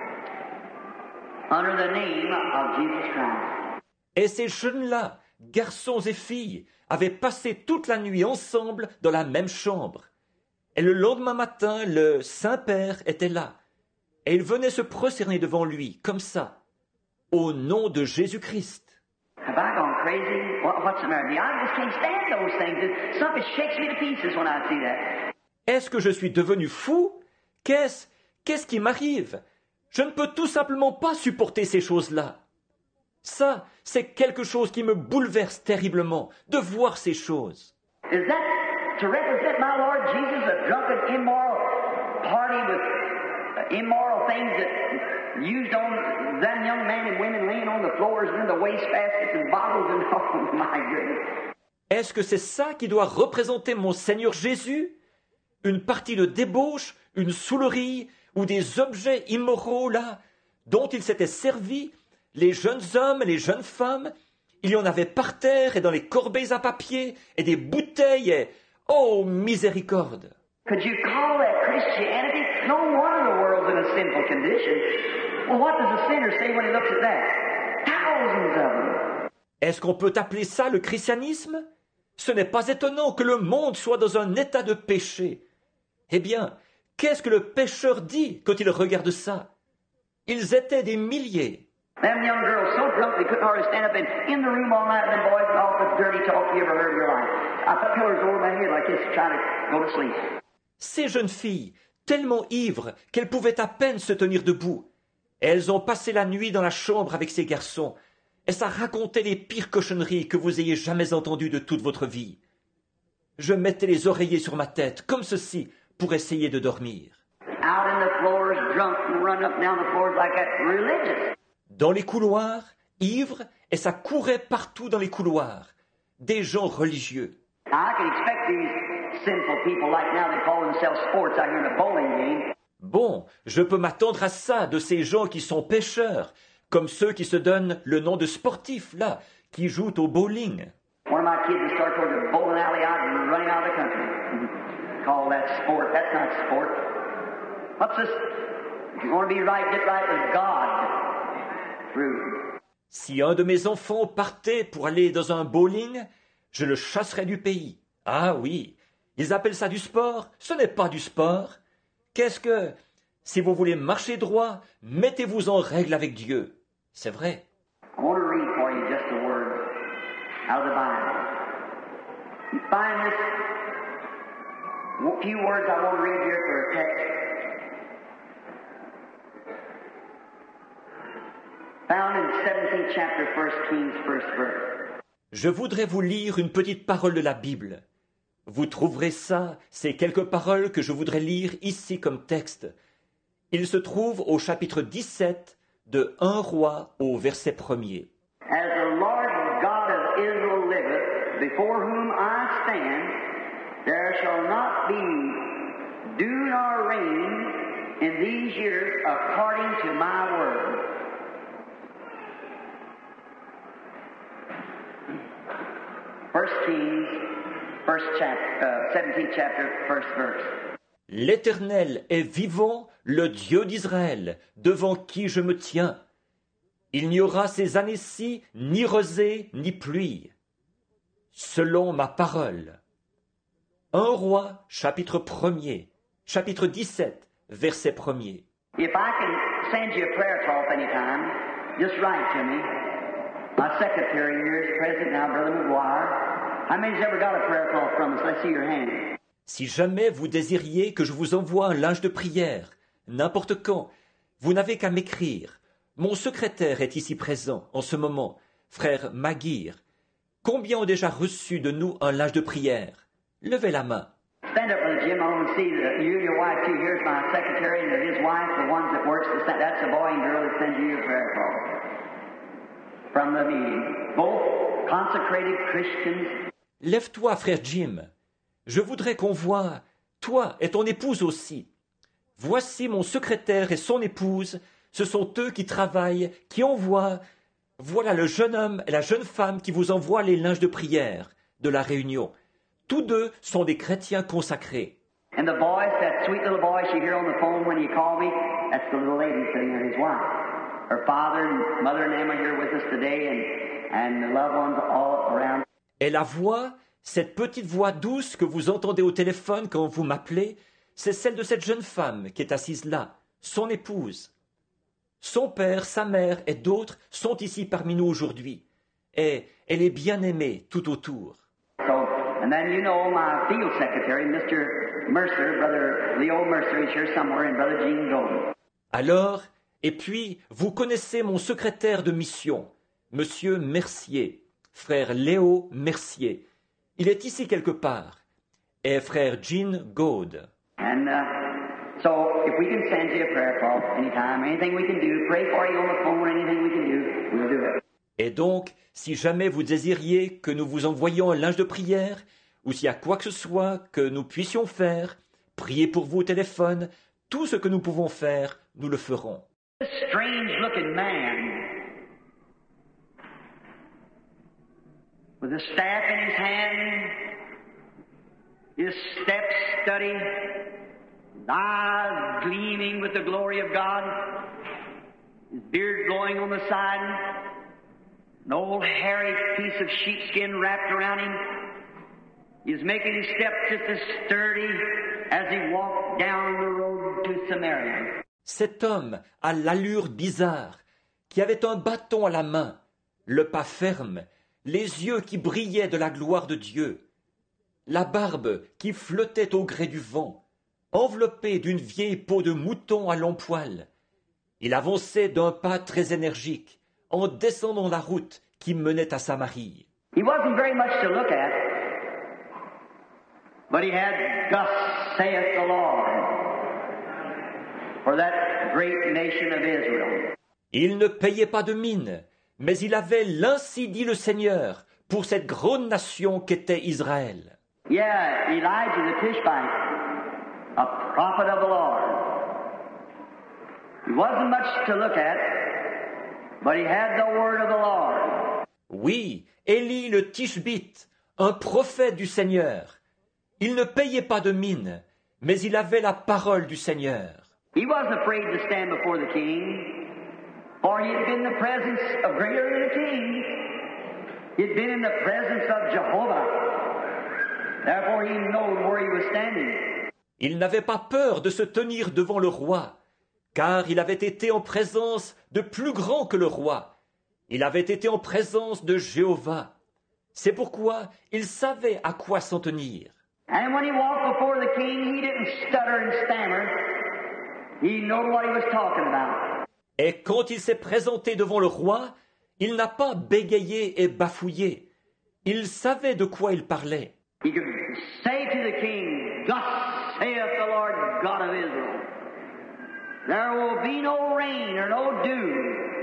under the name of Jesus Christ. Et ces jeunes-là, garçons et filles, avaient passé toute la nuit ensemble dans la même chambre. Et le lendemain matin, le Saint-Père était là. Et il venait se prosterner devant lui, comme ça, au nom de Jésus-Christ. Have I gone crazy? What's the matter? I just can't stand those things. Something shakes me to pieces when I see that. Est-ce que je suis devenu fou? Qu'est-ce qui m'arrive? Je ne peux tout simplement pas supporter ces choses-là. Ça, c'est quelque chose qui me bouleverse terriblement, de voir ces choses. Is that to represent my Lord Jesus, a drunken, immoral party with immoral things that used on them young men and women laying on the floors and in the wastebaskets and bottles and oh my goodness. Est-ce que c'est ça qui doit représenter mon Seigneur Jésus? Une partie de débauche, une soulerie ou des objets immoraux là, dont il s'était servi, les jeunes hommes et les jeunes femmes, il y en avait par terre et dans les corbeilles à papier et des bouteilles et... Oh, miséricorde! Could you call that Christianity? No wonder the world's in a sinful condition. Well, what does the sinner say when he looks at that? Thousands of them. Est-ce qu'on peut appeler ça le christianisme? Ce n'est pas étonnant que le monde soit dans un état de péché. Eh bien, qu'est-ce que le pécheur dit quand il regarde ça? Ils étaient des milliers. Them young girls so drunk they couldn't hardly stand up in the room all night, and them boys all the dirty talk you ever heard in your life. I put pillars over my head like this trying to go to sleep. Ces jeunes filles, tellement ivres qu'elles pouvaient à peine se tenir debout. Et elles ont passé la nuit dans la chambre avec ces garçons, et ça racontait les pires cochonneries que vous ayez jamais entendues de toute votre vie. Je mettais les oreillers sur ma tête, comme ceci, pour essayer de dormir. Out in the floors, drunk and run up and down the floors like that, religious. Dans les couloirs, ivres, et ça courait partout dans les couloirs. Des gens religieux. I can expect these sinful people like now they call themselves sports out here in a bowling game. Bon, je peux m'attendre à ça de ces gens qui sont pécheurs, comme ceux qui se donnent le nom de sportifs, là, qui jouent au bowling. One of my kids would start towards the bowling alley out and running out of the country. Call that sport. That's not sport. What's this? If you want to be right, get right with God. Through. Si un de mes enfants partait pour aller dans un bowling, je le chasserais du pays. Ah oui, ils appellent ça du sport. Ce n'est pas du sport. Qu'est-ce que... Si vous voulez marcher droit, mettez-vous en règle avec Dieu. C'est vrai. I want to read for you just a word out of the Bible. You find this few words I want to read here for a text. Found in 17th chapter, 1 Kings, first verse. Je voudrais vous lire une petite parole de la Bible. Vous trouverez ça, ces quelques paroles que je voudrais lire ici comme texte. Il se trouve au chapitre 17 de 1 Roi au verset 1er. As the Lord God of Israel liveth, before whom I stand, there shall not be dew nor rain in these years according to my word. First Kings, 17th chapter, first verse. L'Éternel est vivant, le Dieu d'Israël, devant qui je me tiens. Il n'y aura ces années-ci ni rosée ni pluie, selon ma parole. 1 Roi, chapitre 1er, chapitre 17, verset 1er. If I can send you a prayer cloth anytime, just write to me. My secretary here is present now, Brother McGuire. How many's ever got a prayer cloth from us? Let's see your hand. Si jamais vous désiriez que je vous envoie un linge de prière, n'importe quand, vous n'avez qu'à m'écrire. Mon secrétaire est ici présent en ce moment, frère Maguire. Combien ont déjà reçu de nous un linge de prière? Levez la main. Stand up, Brother Jim. I want to see you and your wife too. Here's my secretary and his wife, the ones that works. That's the boy and girl that sends you your prayer cloth from the meeting. Both consecrated Christians. Lève-toi, frère Jim. Je voudrais qu'on voie, toi et ton épouse aussi. Voici mon secrétaire et son épouse. Ce sont eux qui travaillent, qui envoient. Voilà le jeune homme et la jeune femme qui vous envoient les linges de prière de la réunion. Tous deux sont des chrétiens consacrés. And the voice, that sweet little voice you hear on the phone when you call me, that's the little lady sitting there, his wife. Her father and mother and them are here with us today, and the loved ones all around. Et la voix, cette petite voix douce que vous entendez au téléphone quand vous m'appelez, c'est celle de cette jeune femme qui est assise là, son épouse. Son père, sa mère et d'autres sont ici parmi nous aujourd'hui, et elle est bien aimée tout autour. So, and then you know my field secretary, Mr. Mercer, Brother Leo Mercer, is here somewhere, and Brother Gene Golden. Alors, et puis, vous connaissez mon secrétaire de mission, Monsieur Mercier, frère Léo Mercier. Il est ici quelque part, et frère Gene Gould. And so, if we can send you a prayer call anytime, anything we can do, pray for you on the phone, anything we can do, we'll do it. Et donc, si jamais vous désiriez que nous vous envoyions un linge de prière, ou s'il y a quoi que ce soit que nous puissions faire, prier pour vous au téléphone, tout ce que nous pouvons faire, nous le ferons. This strange-looking man, with a staff in his hand, his steps steady, his eyes gleaming with the glory of God, his beard blowing on the side, an old hairy piece of sheepskin wrapped around him. He's making his steps just as sturdy as he walked down the road to Samaria. Cet homme à l'allure bizarre, qui avait un bâton à la main, le pas ferme, les yeux qui brillaient de la gloire de Dieu, la barbe qui flottait au gré du vent, enveloppé d'une vieille peau de mouton à longs poils. Il avançait d'un pas très énergique, en descendant la route qui menait à Samarie. He wasn't very much to look at, but he had thus saith the Lord for that great nation of Israel. Il ne payait pas de mine, mais il avait l'ainsi dit le Seigneur pour cette grande nation qu'était Israël. Yeah, Elijah the Tishbite, a prophet of the Lord. He wasn't much to look at, but he had the word of the Lord. Oui, Élie le Tishbite, un prophète du Seigneur. Il ne payait pas de mine, mais il avait la parole du Seigneur. He wasn't afraid to stand before the king, for he had been in the presence of greater than a king. He had been in the presence of Jehovah. Therefore he knew where he was standing. Il n'avait pas peur de se tenir devant le roi, car il avait été en présence de plus grand que le roi. Il avait été en présence de Jéhovah. C'est pourquoi il savait à quoi s'en tenir. And when he walked before the king, he didn't stutter and stammer. He knew what he was talking about. Et quand il s'est présenté devant le roi, il n'a pas bégayé et bafouillé. Il savait de quoi il parlait. He could say to the king, Thus saith the Lord God of Israel, there will be no rain or no dew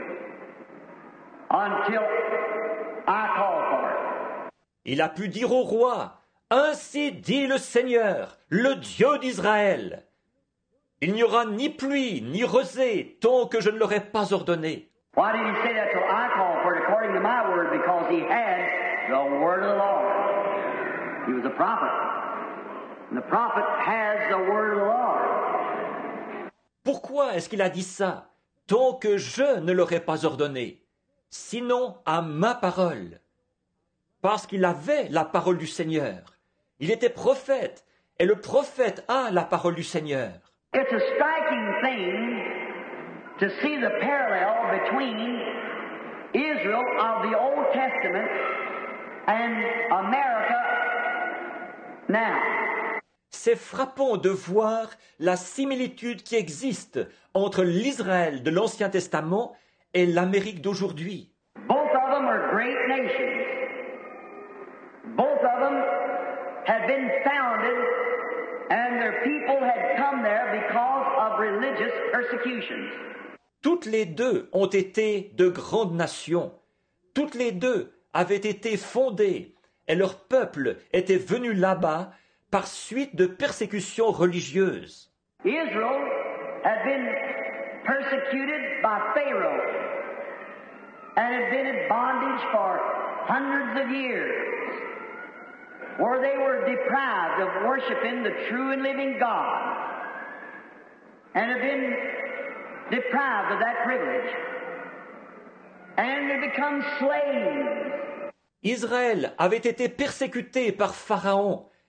until I call for it. Il a pu dire au roi, ainsi dit le Seigneur, le Dieu d'Israël. Il n'y aura ni pluie ni rosée tant que je ne l'aurai pas ordonné. Why did he say that till I call for it according to my word? Because he had the word of the Lord. He was a prophet. And the prophet has the word of the Lord. Pourquoi est-ce qu'il a dit ça, tant que je ne l'aurai pas ordonné, sinon à ma parole? Parce qu'il avait la parole du Seigneur. Il était prophète, et le prophète a la parole du Seigneur. It's a striking thing to see the parallel between Israel of the Old Testament and America now. C'est frappant de voir la similitude qui existe entre l'Israël de l'Ancien Testament et l'Amérique d'aujourd'hui. Both of them are great nations. Both of them had been founded and their people had come there because of religious persecutions. Toutes les deux ont été de grandes nations. Toutes les deux avaient été fondées et leur peuple était venu là-bas par suite de persécutions religieuses. Israel had been persecuted by Pharaoh and had been in bondage for hundreds of years, where they were deprived of worshiping the true and living God, and had been deprived of that privilege, and had become slaves. Israël avait été persécuté par Pharaon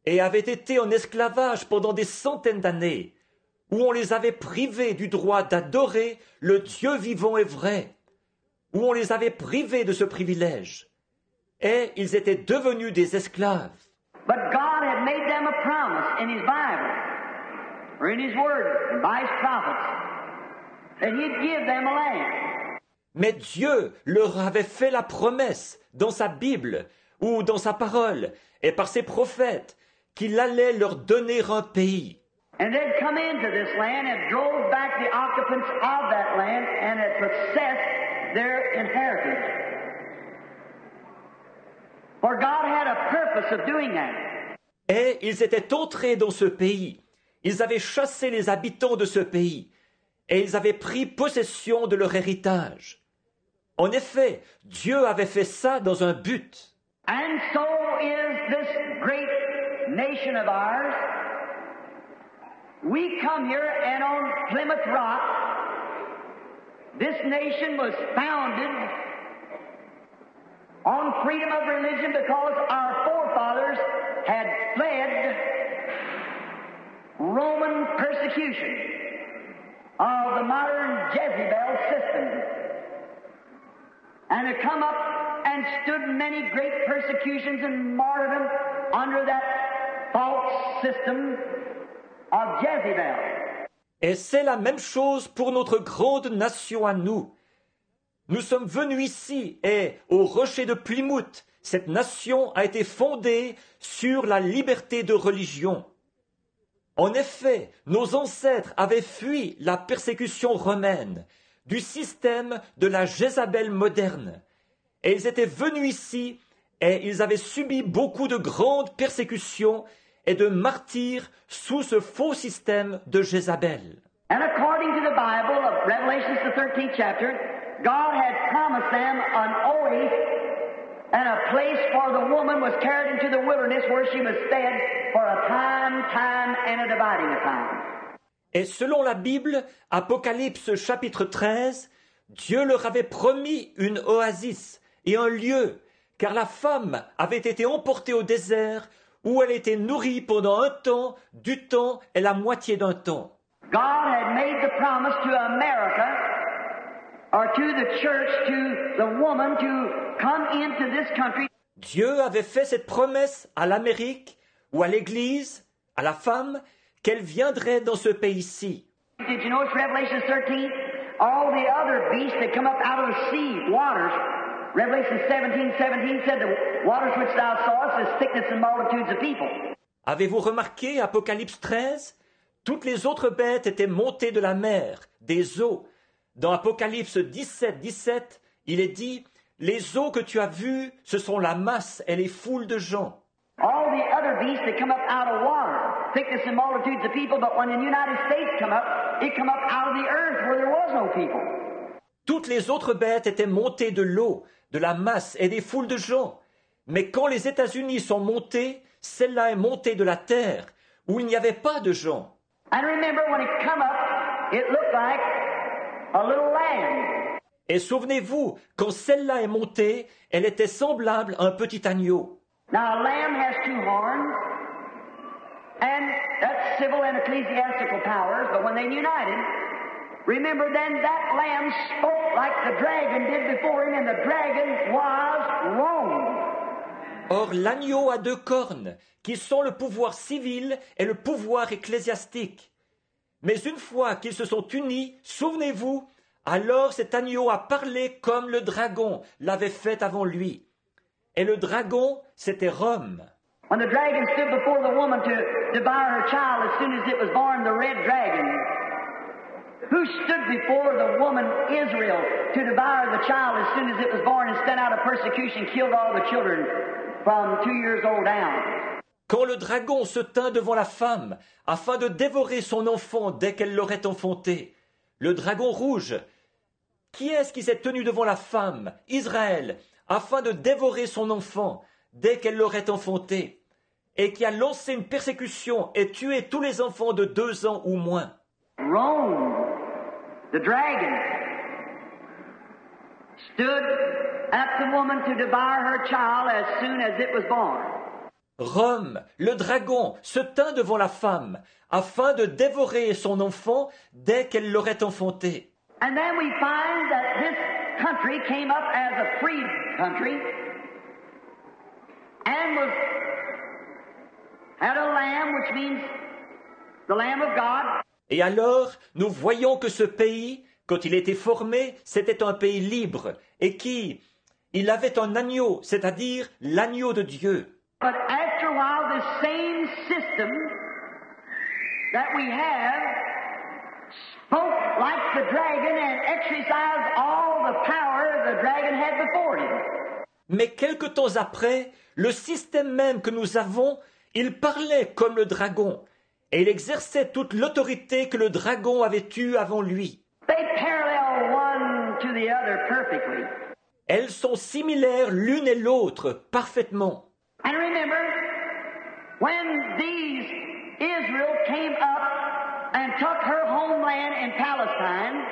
et avaient été en esclavage pendant des centaines d'années, où on les avait privés du droit d'adorer le Dieu vivant et vrai, où on les avait privés de ce privilège, et ils étaient devenus des esclaves. But God had made them a promise in His Bible, or in His Word, and by His prophets, that He'd give them a land. Mais Dieu leur avait fait la promesse dans sa Bible ou dans sa parole et par ses prophètes qu'il allait leur donner un pays. And they'd come into this land and drove back the occupants of that land and had possessed their inheritance. For God had a purpose of doing that. Et ils étaient entrés dans ce pays. Ils avaient chassé les habitants de ce pays et ils avaient pris possession de leur héritage. En effet, Dieu avait fait ça dans un but. And so is this great nation of ours. We come here and on Plymouth Rock, this nation was founded on freedom of religion because our forefathers had fled Roman persecution of the modern Jezebel system and had come up and stood many great persecutions and martyrdom under that false system of Jezebel. Et c'est la même chose pour notre grande nation à nous. Nous sommes venus ici et, au rocher de Plymouth, cette nation a été fondée sur la liberté de religion. En effet, nos ancêtres avaient fui la persécution romaine, du système de la Jézabel moderne, et ils étaient venus ici et ils avaient subi beaucoup de grandes persécutions et de martyrs sous ce faux système de Jézabel. And according to the Bible of Revelation, the 13th chapter, God had promised them an oath and a place for the woman was carried into the wilderness where she was fed for a time, and a dividing of time. Et selon la Bible, Apocalypse chapitre 13, Dieu leur avait promis une oasis et un lieu, car la femme avait été emportée au désert où elle était nourrie pendant un temps, du temps et la moitié d'un temps. God had made the promise to America, or to the church, to the woman, to come into this country. Dieu avait fait cette promesse à l'Amérique ou à l'Église, à la femme, qu'elle viendrait dans ce pays-ci. Did you notice Revelation 13? All the other beasts that come up out of the sea, waters. Revelation 17 said the waters which thou sawest is thickness and multitudes of people. Avez-vous remarqué Apocalypse 13? Toutes les autres bêtes étaient montées de la mer, des eaux. Dans Apocalypse 17, il est dit « Les eaux que tu as vues, ce sont la masse et les foules de gens. » All the other beasts that come up out of water, thickness and multitudes of people, but when the United States come up, it come up out of the earth where there was no people. Toutes les autres bêtes étaient montées de l'eau, de la masse et des foules de gens. Mais quand les États-Unis sont montés, celle-là est montée de la terre, où il n'y avait pas de gens. And remember, when it come up, it looked like a little lamb. Et souvenez-vous, quand celle-là est montée, elle était semblable à un petit agneau. Now, a lamb has two horns, and that's civil and ecclesiastical powers, but when they united, remember then that lamb spoke like the dragon did before him, and the dragon was Rome. Or l'agneau a deux cornes, qui sont le pouvoir civil et le pouvoir ecclésiastique. Mais une fois qu'ils se sont unis, souvenez-vous, alors cet agneau a parlé comme le dragon l'avait fait avant lui. Et le dragon, c'était Rome. When the dragon stood before the woman to devour her child as soon as it was born, the red dragon, who stood before the woman Israel to devour the child as soon as it was born and sent out a persecution, killed all the children from 2 years old down. Quand le dragon se tint devant la femme, afin de dévorer son enfant dès qu'elle l'aurait enfanté, le dragon rouge, qui est-ce qui s'est tenu devant la femme, Israël, afin de dévorer son enfant dès qu'elle l'aurait enfanté, et qui a lancé une persécution et tué tous les enfants de 2 ans ou moins? Rome, the dragon, stood at the woman to devour her child as soon as it was born. Rome, le dragon, se tint devant la femme, afin de dévorer son enfant dès qu'elle l'aurait enfanté. And then we find that this country came up as a free country and had a lamb, which means the Lamb of God. Et alors, nous voyons que ce pays, quand il était formé, c'était un pays libre, et il avait un agneau, c'est-à-dire l'agneau de Dieu. But after a while, this same system that we have spoke like the dragon and exercised all the power the dragon had before him. Mais quelque temps après, le système même que nous avons, il parlait comme le dragon, et il exerçait toute l'autorité que le dragon avait eue avant lui. They parallel one to the other perfectly. Elles sont similaires l'une et l'autre parfaitement. And remember, when these Israel came up and took her homeland in Palestine,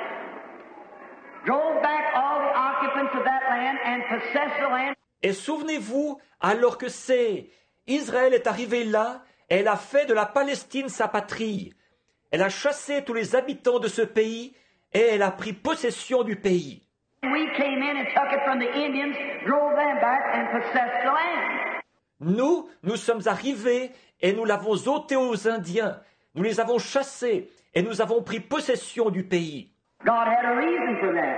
drove back all the occupants of that land and possessed the land. Et souvenez-vous, alors que Israël est arrivé là, elle a fait de la Palestine sa patrie. Elle a chassé tous les habitants de ce pays et elle a pris possession du pays. We came in and took it from the Indians, drove them back and possessed the land. Nous sommes arrivés et nous l'avons ôté aux Indiens. Nous les avons chassés et nous avons pris possession du pays. God had a reason for that.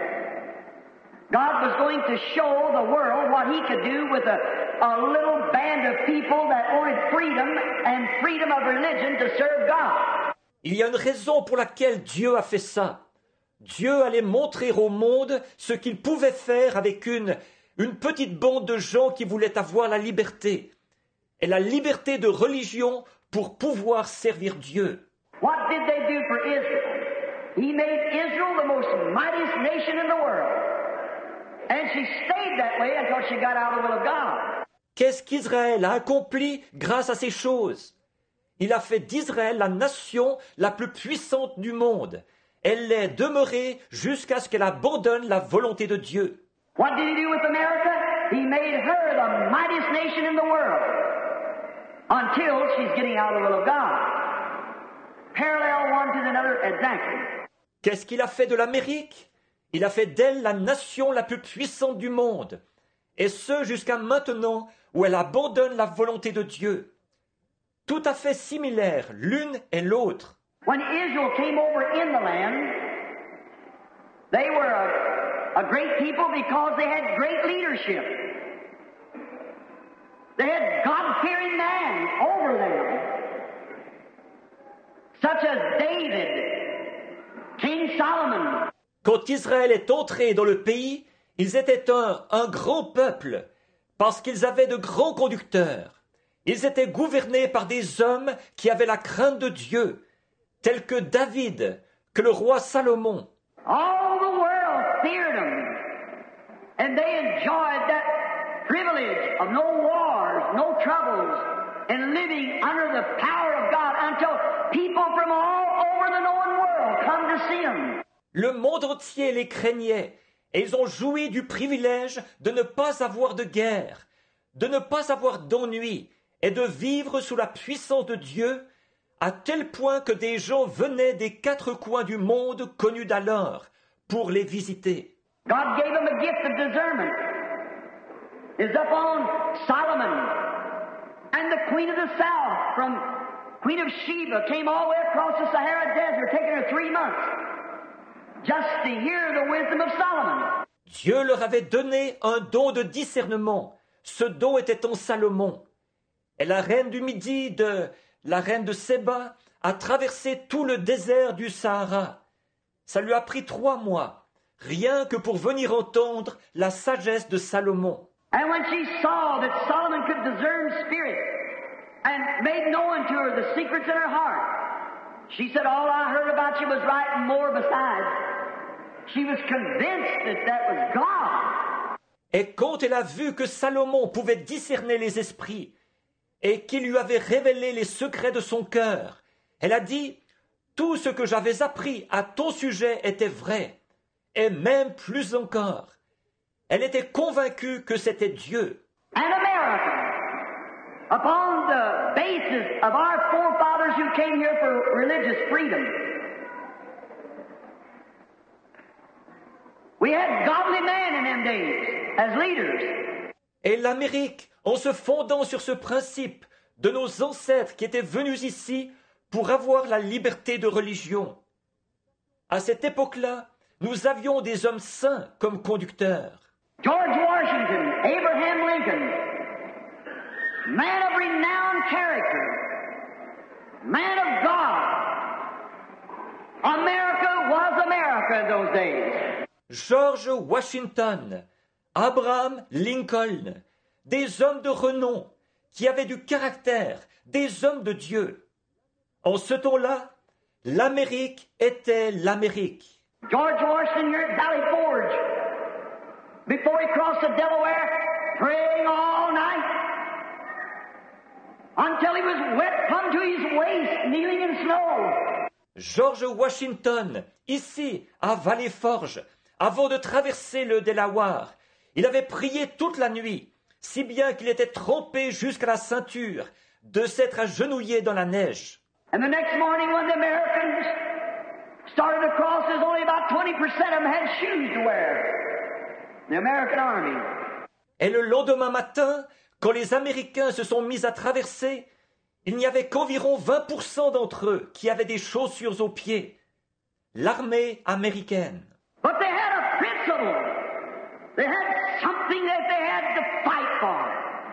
God was going to show the world what He could do with a little band of people that wanted freedom and freedom of religion to serve God. Il y a une raison pour laquelle Dieu a fait ça. Dieu allait montrer au monde ce qu'il pouvait faire avec une petite bande de gens qui voulaient avoir la liberté. Et la liberté de religion pour pouvoir servir Dieu. What did they do for Israel? He made Israel the most mightiest nation in the world. And she stayed that way until she got out of the will of God. Qu'est-ce qu'Israël a accompli grâce à ces choses? Il a fait d'Israël la nation la plus puissante du monde. Elle l'est demeurée jusqu'à ce qu'elle abandonne la volonté de Dieu. What did He do with America? He made her the mightiest nation in the world until she's getting out of the will of God. Parallel one to another exactly. Qu'est-ce qu'il a fait de l'Amérique? Il a fait d'elle la nation la plus puissante du monde. Et ce jusqu'à maintenant où elle abandonne la volonté de Dieu. Tout à fait similaires l'une et l'autre. When Israel came over in the land, they were a great people because they had great leadership. They had God-fearing men over them, such as David, King Solomon. Quand Israël est entré dans le pays, ils étaient un grand peuple, parce qu'ils avaient de grands conducteurs. Ils étaient gouvernés par des hommes qui avaient la crainte de Dieu, tels que David, que le roi Salomon. All the world feared them, and they enjoyed that privilege of no wars, no troubles, and living under the power of God until people from all over the known world come to see them. Le monde entier les craignait, et ils ont joui du privilège de ne pas avoir de guerre, de ne pas avoir d'ennui, et de vivre sous la puissance de Dieu, à tel point que des gens venaient des quatre coins du monde connus d'alors pour les visiter. God gave them a gift of discernment. It's up on Solomon. And the Queen of the South, from Queen of Sheba, came all the way across the Sahara Desert, taking her 3 months, just to hear the wisdom of Solomon. Dieu leur avait donné un don de discernement. Ce don était en Salomon. Et la reine du Midi, la reine de Séba, a traversé tout le désert du Sahara. Ça lui a pris 3 mois, rien que pour venir entendre la sagesse de Salomon. And when she saw that Solomon could discern spirit and made known to her the secrets in her heart, she said, all I heard about you was right and more besides. She was convinced that was God. Et quand elle a vu que Salomon pouvait discerner les esprits et qu'il lui avait révélé les secrets de son cœur, elle a dit, tout ce que j'avais appris à ton sujet était vrai, et même plus encore. Elle était convaincue que c'était Dieu. And America, upon the basis of our forefathers who came here for religious freedom. We had godly men in them days as leaders. Et l'Amérique, en se fondant sur ce principe de nos ancêtres qui étaient venus ici pour avoir la liberté de religion. À cette époque-là, nous avions des hommes saints comme conducteurs. George Washington, Abraham Lincoln, man of renowned character, man of God. America was America in those days. George Washington, Abraham Lincoln, des hommes de renom qui avaient du caractère, des hommes de Dieu. En ce temps-là, l'Amérique était l'Amérique. George Washington here at Valley Forge, before he crossed the Delaware, praying all night until he was wet plumb to his waist, kneeling in snow. George Washington, ici, à Valley Forge, avant de traverser le Delaware, il avait prié toute la nuit, si bien qu'il était trempé jusqu'à la ceinture, de s'être agenouillé dans la neige. And the next morning when the Americans started to cross, there's only about 20% of them had shoes to wear. The American Army. Et le lendemain matin, quand les Américains se sont mis à traverser, il n'y avait qu'environ 20% d'entre eux qui avaient des chaussures aux pieds. L'armée américaine. But they had a principle. They had something that they had to fight for.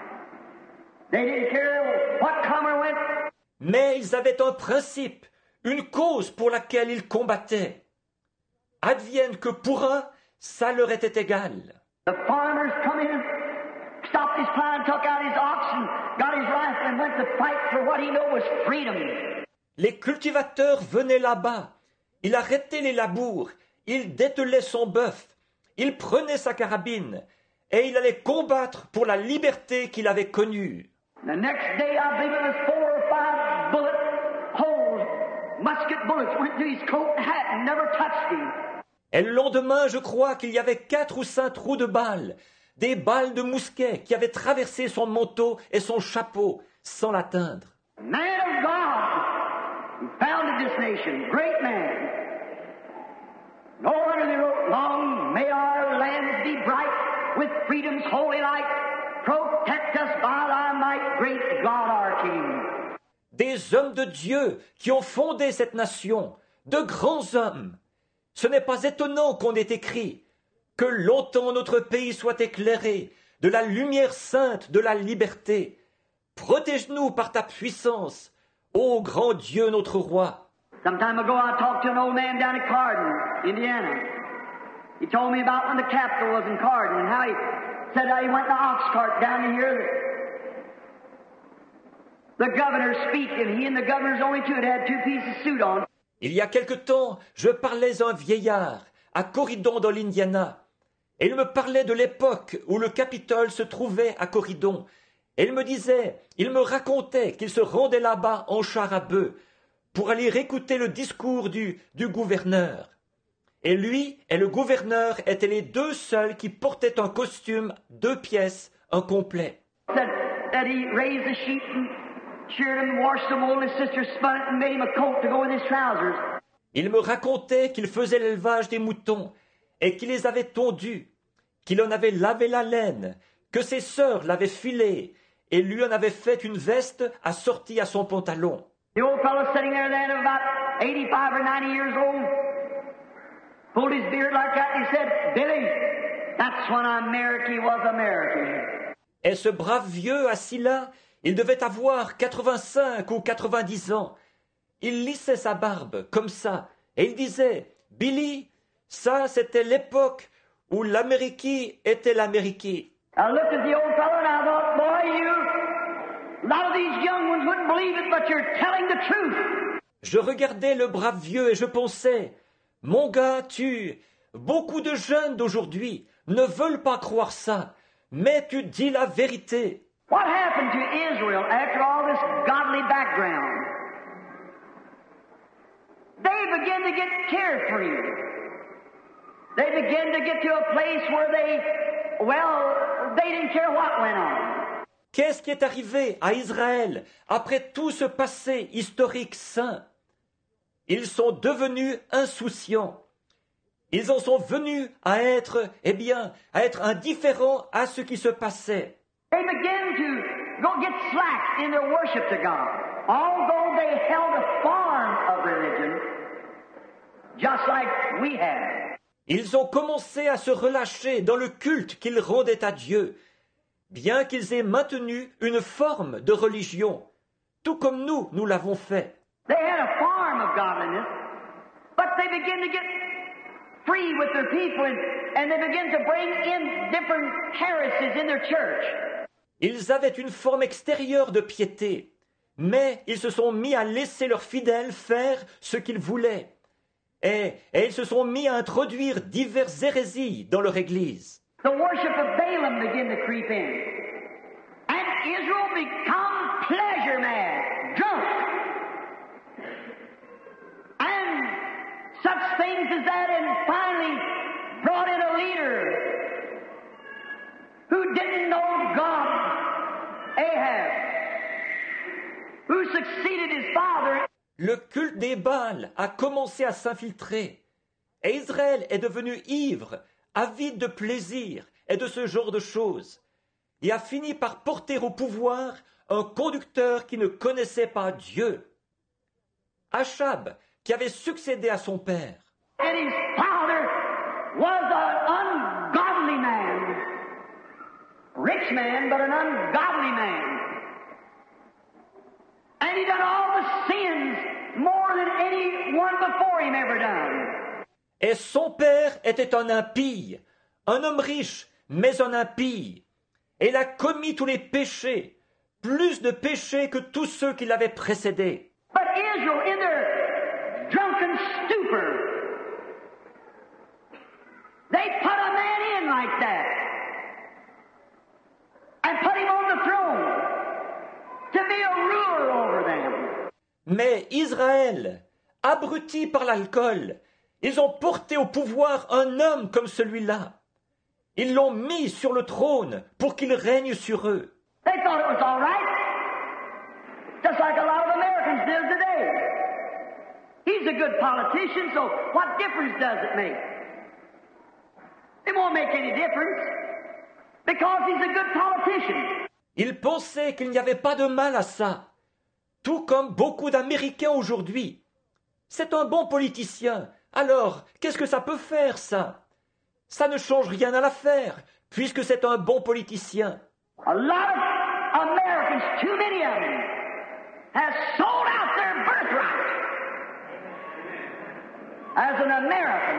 They didn't care what come or went. Mais ils avaient un principe, une cause pour laquelle ils combattaient. Advienne que pour un, ça leur était égal. The farmers come in, stopped his plow, took out his oxen, got his rifle and went to fight for what he knew was freedom. Les cultivateurs venaient là-bas. Il arrêtait les labours, il dételait son bœuf, il prenait sa carabine et il allait combattre pour la liberté qu'il avait connue. The next day, I believe it was 4 or 5 bullet holes, musket bullets went through his coat and hat and never touched him. Et le lendemain, je crois qu'il y avait 4 ou 5 trous de balles, des balles de mousquet qui avaient traversé son manteau et son chapeau sans l'atteindre. Man of God, who founded this nation, great man. No wonder they wrote, long may our lands be bright with freedom's holy light. Protect us by thy might, great God our King. Des hommes de Dieu qui ont fondé cette nation, de grands hommes. Ce n'est pas étonnant qu'on ait écrit que longtemps notre pays soit éclairé de la lumière sainte de la liberté. Protège-nous par ta puissance, ô grand Dieu notre roi. Some time ago I talked to an old man down at Cardin, Indiana. He told me about when the Capitol was in Cardin and how he said how he went in the ox cart down to hear the governor speak, and he and the governor's only two had 2 pieces of suit on. Il y a quelque temps, je parlais à un vieillard à Corridon dans l'Indiana, et il me parlait de l'époque où le Capitole se trouvait à Corridon, et il me racontait qu'il se rendait là-bas en char à bœuf pour aller écouter le discours du gouverneur. Et lui et le gouverneur étaient les 2 seuls qui portaient un costume 2 pièces, un complet. That he raised the sheep and sheared them and washed them all. His sister spun it and made him a coat to go with his trousers. Il me racontait qu'il faisait l'élevage des moutons et qu'il les avait tondus, qu'il en avait lavé la laine, que ses sœurs l'avaient filé et lui en avait fait une veste assortie à son pantalon. The old fellow sitting there then, about 85 or 90 years old, pulled his beard like that and he said, Billy, that's when America was America. Et ce brave vieux assis là, il devait avoir 85 ou 90 ans. Il lissait sa barbe comme ça et il disait, Billy, ça c'était l'époque où l'Amérique était l'Amérique. I looked at the old fellow and I thought, boy, a lot of these young ones wouldn't believe it, but you're telling the truth. Je regardais le brave vieux et je pensais, mon gars, beaucoup de jeunes d'aujourd'hui ne veulent pas croire ça, mais tu dis la vérité. What happened to Israel after all this godly background? They began to get carefree. They began to get to a place where they didn't care what went on. Qu'est-ce qui est arrivé à Israël après tout ce passé historique saint? Ils sont devenus insouciants. Ils en sont venus à être, à être indifférents à ce qui se passait. They began to go get slack in their worship to God, although they held a form of religion, just like we have. Ils ont commencé à se relâcher dans le culte qu'ils rendaient à Dieu, bien qu'ils aient maintenu une forme de religion, tout comme nous l'avons fait. They had a form of godliness, but they began to get free with their people, and they began to bring in different heresies in their church. Ils avaient une forme extérieure de piété, mais ils se sont mis à laisser leurs fidèles faire ce qu'ils voulaient. Et ils se sont mis à introduire diverses hérésies dans leur église. The worship of Balaam began to creep in. And Israel become pleasure mad, drunk. And such things as that, and finally brought in a leader who didn't know God, Ahab, who succeeded his father. Le culte des Baals a commencé à s'infiltrer, et Israël est devenu ivre, avide de plaisir et de ce genre de choses, et a fini par porter au pouvoir un conducteur qui ne connaissait pas Dieu. Achab, qui avait succédé à son père. And his father was an ungodly man. Rich man, but an ungodly man. And he done all the sins more than anyone before him ever done. Et son père était un impie, un homme riche, mais un impie. Et il a commis tous les péchés, plus de péchés que tous ceux qui l'avaient précédé. But Israel, in their drunken stupor, they put a man in like that and put him on the throne to be a ruler over them. Mais Israël, abruti par l'alcool, ils ont porté au pouvoir un homme comme celui-là. Ils l'ont mis sur le trône pour qu'il règne sur eux. They thought it was all right, just like a lot of Americans do today. He's a good politician, so what difference does it make? It won't make any difference because he's a good politician. Ils pensaient qu'il n'y avait pas de mal à ça, tout comme beaucoup d'Américains aujourd'hui. C'est un bon politicien, alors qu'est-ce que ça peut faire, ça? Ça ne change rien à l'affaire, puisque c'est un bon politicien. A lot of Americans, too many of them, have sold out their birthright as an American.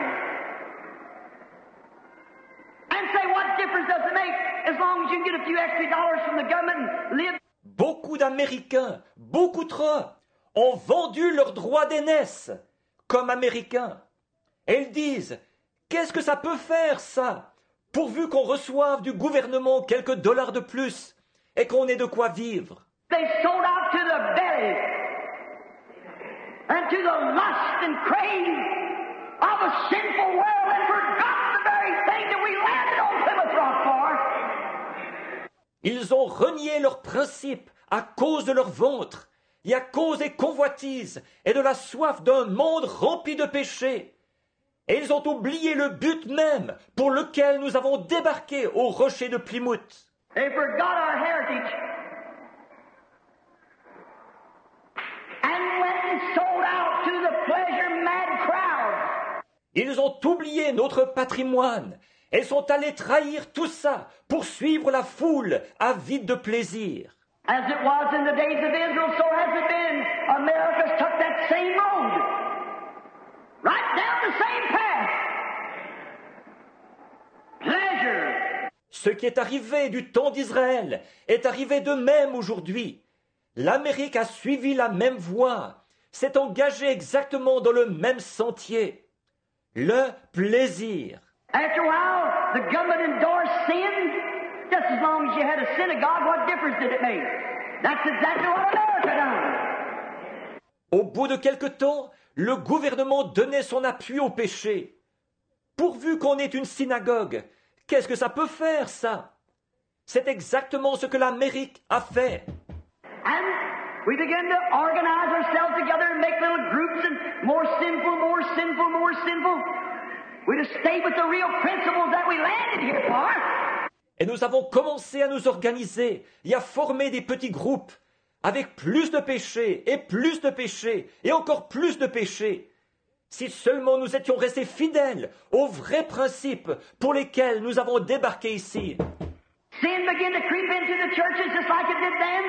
And say, what difference does it make as long as you can get a few extra dollars from the government and live? Beaucoup d'Américains, beaucoup trop, ont vendu leurs droits d'aînesse comme Américains. Et ils disent, qu'est-ce que ça peut faire, ça, pourvu qu'on reçoive du gouvernement quelques dollars de plus et qu'on ait de quoi vivre? They sold out to the belly and to the lust and crave of a sinful world and forgot the very thing that we landed on Plymouth Rock for. Ils ont renié leurs principes à cause de leur ventre et à cause des convoitises et de la soif d'un monde rempli de péchés. Et ils ont oublié le but même pour lequel nous avons débarqué au rocher de Plymouth. They forgot our heritage and went and sold out to the pleasure-mad crowd. Ils ont oublié notre patrimoine et sont allés trahir tout ça pour suivre la foule avide de plaisir. As it was in the days of Israel, so has it been. America's took that same road. Right down the same path. Pleasure. Ce qui est arrivé du temps d'Israël est arrivé de même aujourd'hui. L'Amérique a suivi la même voie, s'est engagée exactement dans le même sentier. Le plaisir. After a while, the government endorsed sin. Just as long as you had a synagogue, what difference did it make? That's exactly what America done. Au bout de quelque temps, le gouvernement donnait son appui au péché. Pourvu qu'on ait une synagogue, qu'est-ce que ça peut faire, ça? C'est exactement ce que l'Amérique a fait. And we begin to organize ourselves together and make little groups and more sinful, more sinful, more sinful. We just stay with the real principles that we landed here for. Et nous avons commencé à nous organiser et à former des petits groupes avec plus de péchés et encore plus de péchés. Si seulement nous étions restés fidèles aux vrais principes pour lesquels nous avons débarqué ici. Sin began to creep into the churches just like it did then.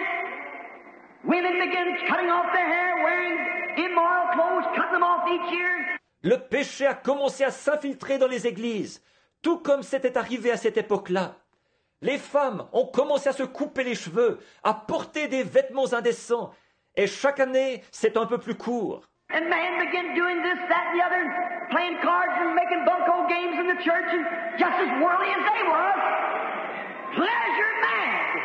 Women began cutting off their hair, wearing immoral clothes, cutting them off each year. Le péché a commencé à s'infiltrer dans les églises, tout comme c'était arrivé à cette époque-là. Les femmes ont commencé à se couper les cheveux, à porter des vêtements indécents, et chaque année, c'est un peu plus court. And man began doing this, that, and the other, and playing cards and making bunco games in the church, and just as worldly as they were. Pleasure mad,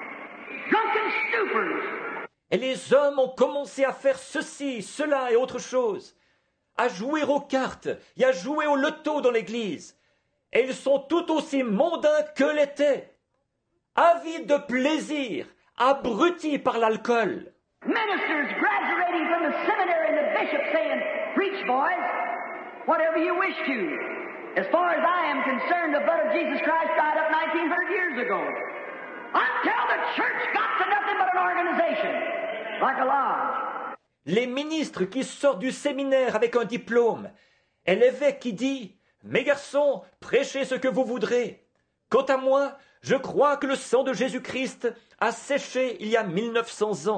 drunken stupors. Et les hommes ont commencé à faire ceci, cela et autre chose, à jouer aux cartes et à jouer au loto dans l'église. Et ils sont tout aussi mondains que l'étaient, avides de plaisir, abrutis par l'alcool. Ministers graduating from the seminary and the bishop saying, preach, boys, whatever you wish to. As far as I am concerned, the blood of Jesus Christ died up 1900 years ago. Until the church got to nothing but an organization, like a lodge. Les ministres qui sortent du séminaire avec un diplôme, et l'évêque qui dit « Mes garçons, prêchez ce que vous voudrez. Quant à moi, je crois que le sang de Jésus-Christ a séché il y a 1900 ans. »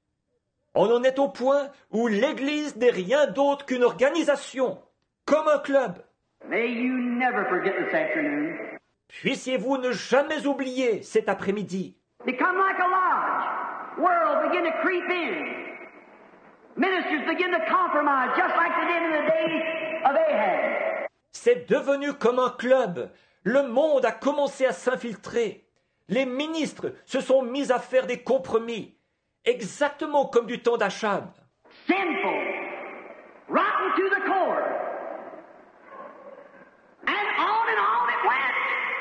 On en est au point où l'Église n'est rien d'autre qu'une organisation, comme un club. May you never forget this afternoon. Puissiez-vous ne jamais oublier cet après-midi. Become like a lodge. World begin to creep in. Ministers begin to compromise, just like they did in the days of Ahab. C'est devenu comme un club. Le monde a commencé à s'infiltrer. Les ministres se sont mis à faire des compromis, exactement comme du temps d'Achab. Sinful, rotten to the core. And on it went.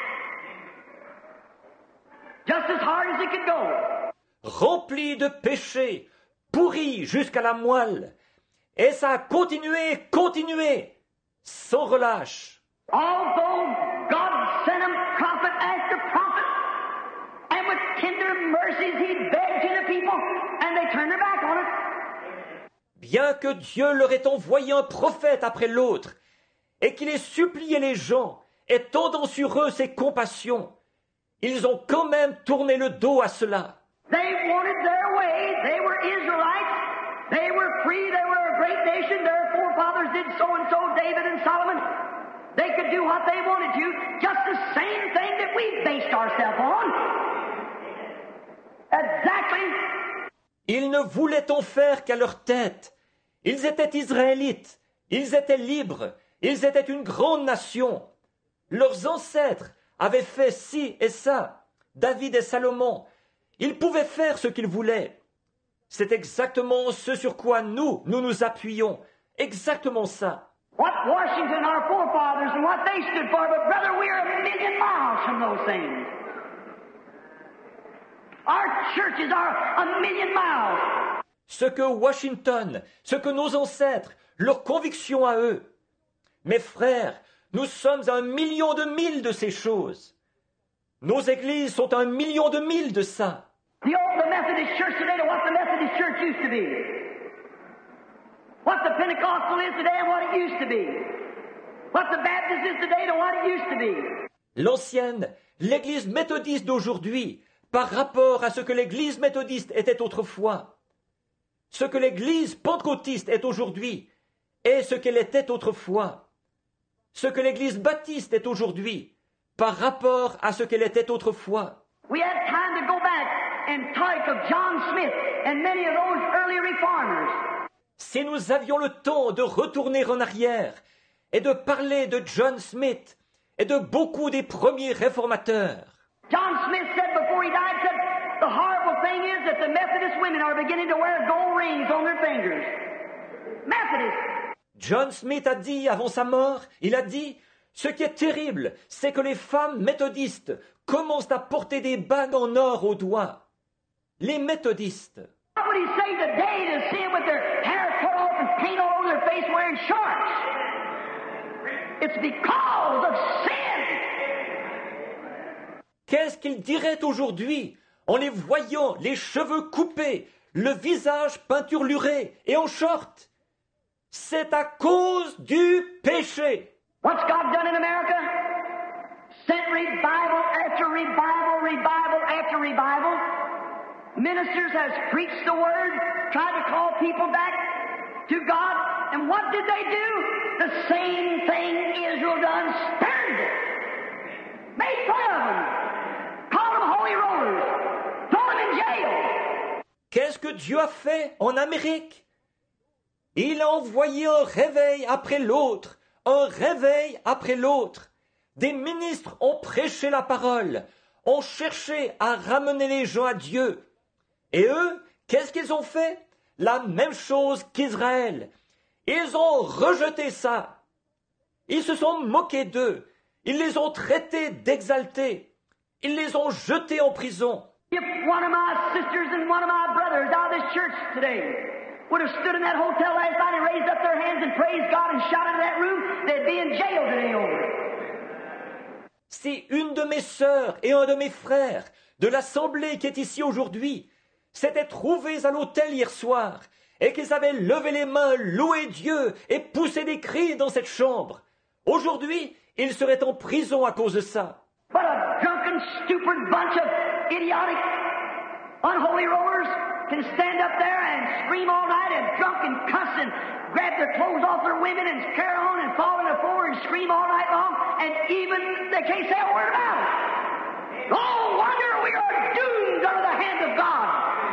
Just as hard as it could go. Rempli de péché, pourri jusqu'à la moelle. Et ça a continué, sans relâche. Although God sent him prophet after prophet, and with tender mercies he begged to the people, and they turned their back on it. Bien que Dieu leur ait envoyé un prophète après l'autre, et qu'il ait supplié les gens, étendant sur eux ses compassions, ils ont quand même tourné le dos à cela. They wanted their way. They were Israelites. They were free. They were a great nation. Their forefathers did so and so, David and Solomon. They could do what they wanted to, just the same thing that we based ourselves on. Exactly. Ils ne voulaient en faire qu'à leur tête. Ils étaient Israélites. Ils étaient libres. Ils étaient une grande nation. Leurs ancêtres avaient fait ci et ça. David et Salomon. Ils pouvaient faire ce qu'ils voulaient. C'est exactement ce sur quoi nous nous appuyons. Exactement ça. What Washington, our forefathers, and what they stood for, but brother, we are a million miles from those things. Our churches are a million miles. Ce que Washington, ce que nos ancêtres, leurs convictions à eux. Mes frères, nous sommes à 1 million de milles de ces choses. Nos églises sont à 1 million de milles de ça. The Methodist Church today to what the Methodist Church used to be. What the Pentecostal is today and what it used to be. What the Baptist is today to what it used to be. L'ancienne, l'église méthodiste d'aujourd'hui, par rapport à ce que l'église méthodiste était autrefois. Ce que l'église pentecôtiste est aujourd'hui est ce qu'elle était autrefois. Ce que l'église baptiste est aujourd'hui par rapport à ce qu'elle était autrefois. We had time to go back and talk of John Smith and many of those early reformers. Si nous avions le temps de retourner en arrière et de parler de John Smith et de beaucoup des premiers réformateurs. John Smith said before he died, said, the horrible thing is that the Methodist women are beginning to wear gold rings on their fingers. Methodist. John Smith a dit avant sa mort, il a dit, Ce qui est terrible, c'est que les femmes méthodistes commencent à porter des bagues en or aux doigts. Les méthodistes. What would he say today to see them with their hair cut off and paint all over their face wearing shorts? It's because of sin. Qu'est-ce qu'ils diraient aujourd'hui en les voyant les cheveux coupés, le visage peinturluré et en short? C'est à cause du péché. What's God done in America? Sent revival after revival, revival after revival. Ministers has preached the word, tried to call people back to God, and what did they do? The same thing Israel done, spurned it, made fun of them, called them holy rollers, throw them in jail. Qu'est-ce que Dieu a fait en Amérique? Il a envoyé un réveil après l'autre, un réveil après l'autre. Des ministres ont prêché la parole, ont cherché à ramener les gens à Dieu. Et eux, qu'est-ce qu'ils ont fait? La même chose qu'Israël. Ils ont rejeté ça. Ils se sont moqués d'eux. Ils les ont traités d'exaltés. Ils les ont jetés en prison. If one of my sisters and one of my brothers out of this church today would have stood in that hotel last night and raised up their hands and praised God and shouted in that room, they'd be in jail today over it. Si une de mes sœurs et un de mes frères de l'assemblée qui est ici aujourd'hui s'étaient trouvés à l'hôtel hier soir et qu'ils avaient levé les mains, loué Dieu et poussé des cris dans cette chambre, aujourd'hui, ils seraient en prison à cause de ça. But a drunken, stupid bunch of idiotic, unholy rollers can stand up there and scream all night and drunk and cuss and grab their clothes off their women and carry on and fall on the floor and scream all night long, and even they can't say a word about it. No wonder we are doomed under the hand of God.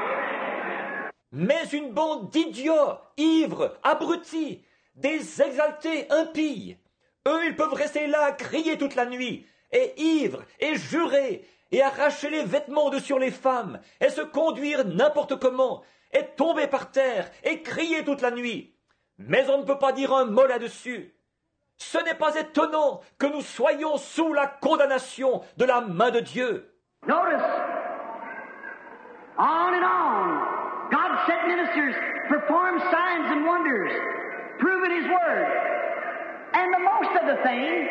Mais une bande d'idiots, ivres, abrutis, des exaltés impies, eux, ils peuvent rester là à crier toute la nuit, et ivres, et jurer, et arracher les vêtements de sur les femmes, et se conduire n'importe comment, et tomber par terre, et crier toute la nuit. Mais on ne peut pas dire un mot là-dessus. Ce n'est pas étonnant que nous soyons sous la condamnation de la main de Dieu. Notice, on and on, God sent ministers, performed signs and wonders, proving His Word. And the most of the thing,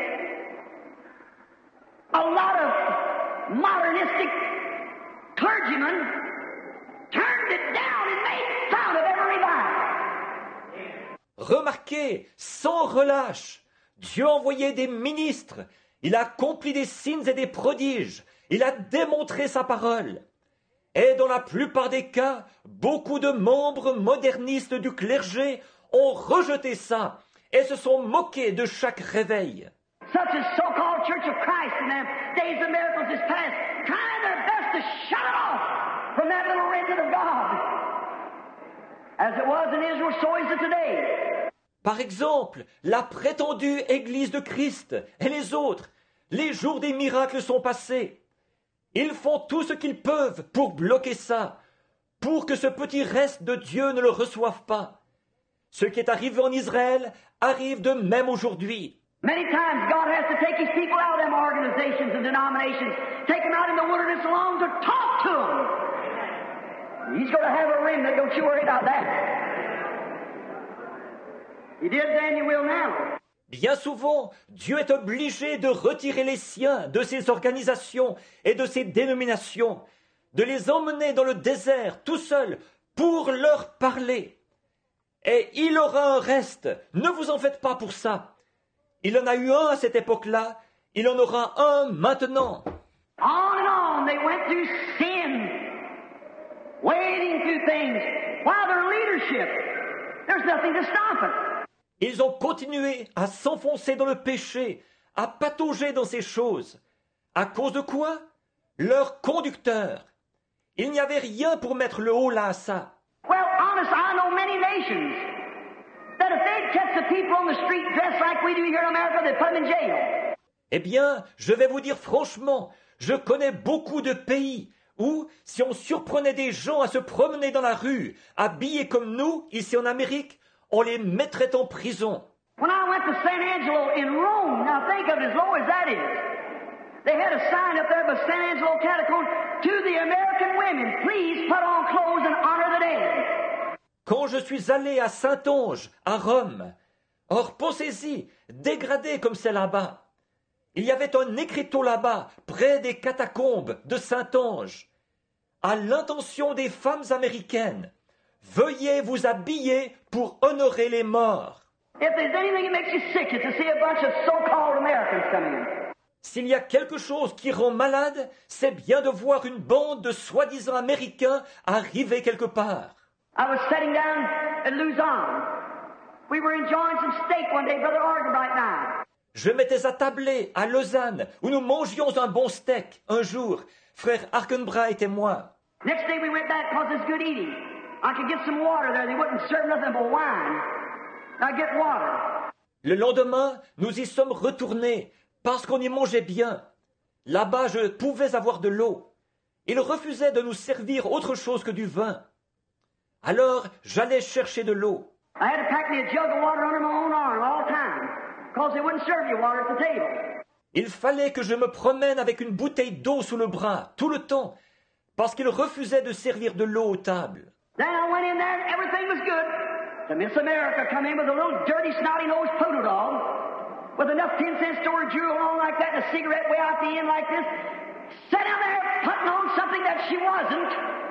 a lot of modernistic clergymen turned it down and made fun of every revival. Remarquez, sans relâche, Dieu a envoyé des ministres, il a accompli des signes et des prodiges, il a démontré sa parole. Et dans la plupart des cas, beaucoup de membres modernistes du clergé ont rejeté ça et se sont moqués de chaque réveil. Such as so-called Church of Christ in them days of miracles is past, trying their best to shut it off from that little remnant of God. As it was in Israel, so is it today. Par exemple, la prétendue Église de Christ et les autres, les jours des miracles sont passés. Ils font tout ce qu'ils peuvent pour bloquer ça, pour que ce petit reste de Dieu ne le reçoive pas. Ce qui est arrivé en Israël arrive de même aujourd'hui. Many times God has to take His people out of them organizations and denominations, take them out in the wilderness alone to talk to them. He's going to have a remnant, don't you worry about that. He did then, He will now. Bien souvent, Dieu est obligé de retirer les siens de ces organisations et de ces dénominations, de les emmener dans le désert tout seuls pour leur parler. Et il aura un reste, ne vous en faites pas pour ça. Il en a eu un à cette époque-là, il en aura un maintenant. On and on they went through sin, wading through things, while their leadership, there's nothing to stop it. Ils ont continué à s'enfoncer dans le péché, à patauger dans ces choses. À cause de quoi? Leur conducteur. Il n'y avait rien pour mettre le haut là à ça. Well, honest, I know many nations that if they'd catch the people on the street dressed like we do here in America, they'd put them in jail. Eh bien, je vais vous dire franchement, je connais beaucoup de pays où, si on surprenait des gens à se promener dans la rue, habillés comme nous, ici en Amérique, on les mettrait en prison. When I went to San Angelo in Rome, now think of it as low as that is. They had a sign up there by San Angelo Catacomb to the American women, please put on clothes and honor the dead. Quand je suis allé à Saint-Onge, à Rome, or pensez-y, dégradé comme c'est là-bas, il y avait un écriteau là-bas, près des catacombes de Saint-Onge, à l'intention des femmes américaines. Veuillez vous habiller pour honorer les morts. If there's anything that makes you sick, it's to see a bunch of so-called Americans come in. S'il y a quelque chose qui rend malade, c'est bien de voir une bande de soi-disant Américains arriver quelque part. I was sitting down at Luzon. We were enjoying some steak one day, Brother Argenbright and I. Je m'étais attablé à Lausanne, où nous mangions un bon steak, un jour, frère Arkenbright et moi. Next day we went back because it's good eating. I could get some water there. They wouldn't serve nothing but wine. I get water. Le lendemain, nous y sommes retournés, parce qu'on y mangeait bien. Là-bas, je pouvais avoir de l'eau. Ils refusaient de nous servir autre chose que du vin. Alors, j'allais chercher de l'eau. I had to pack me a jug of water under my own arm all the time, because they wouldn't serve you water at the table. Il fallait que je me promène avec une bouteille d'eau sous le bras, tout le temps, parce qu'ils refusaient de servir de l'eau aux tables. Then I went in there and everything was good. The Miss America come in with a little dirty, snotty-nosed poodle dog, with enough 10-cent store jewel on like that and a cigarette way out the end like this, sat down there putting on something that she wasn't,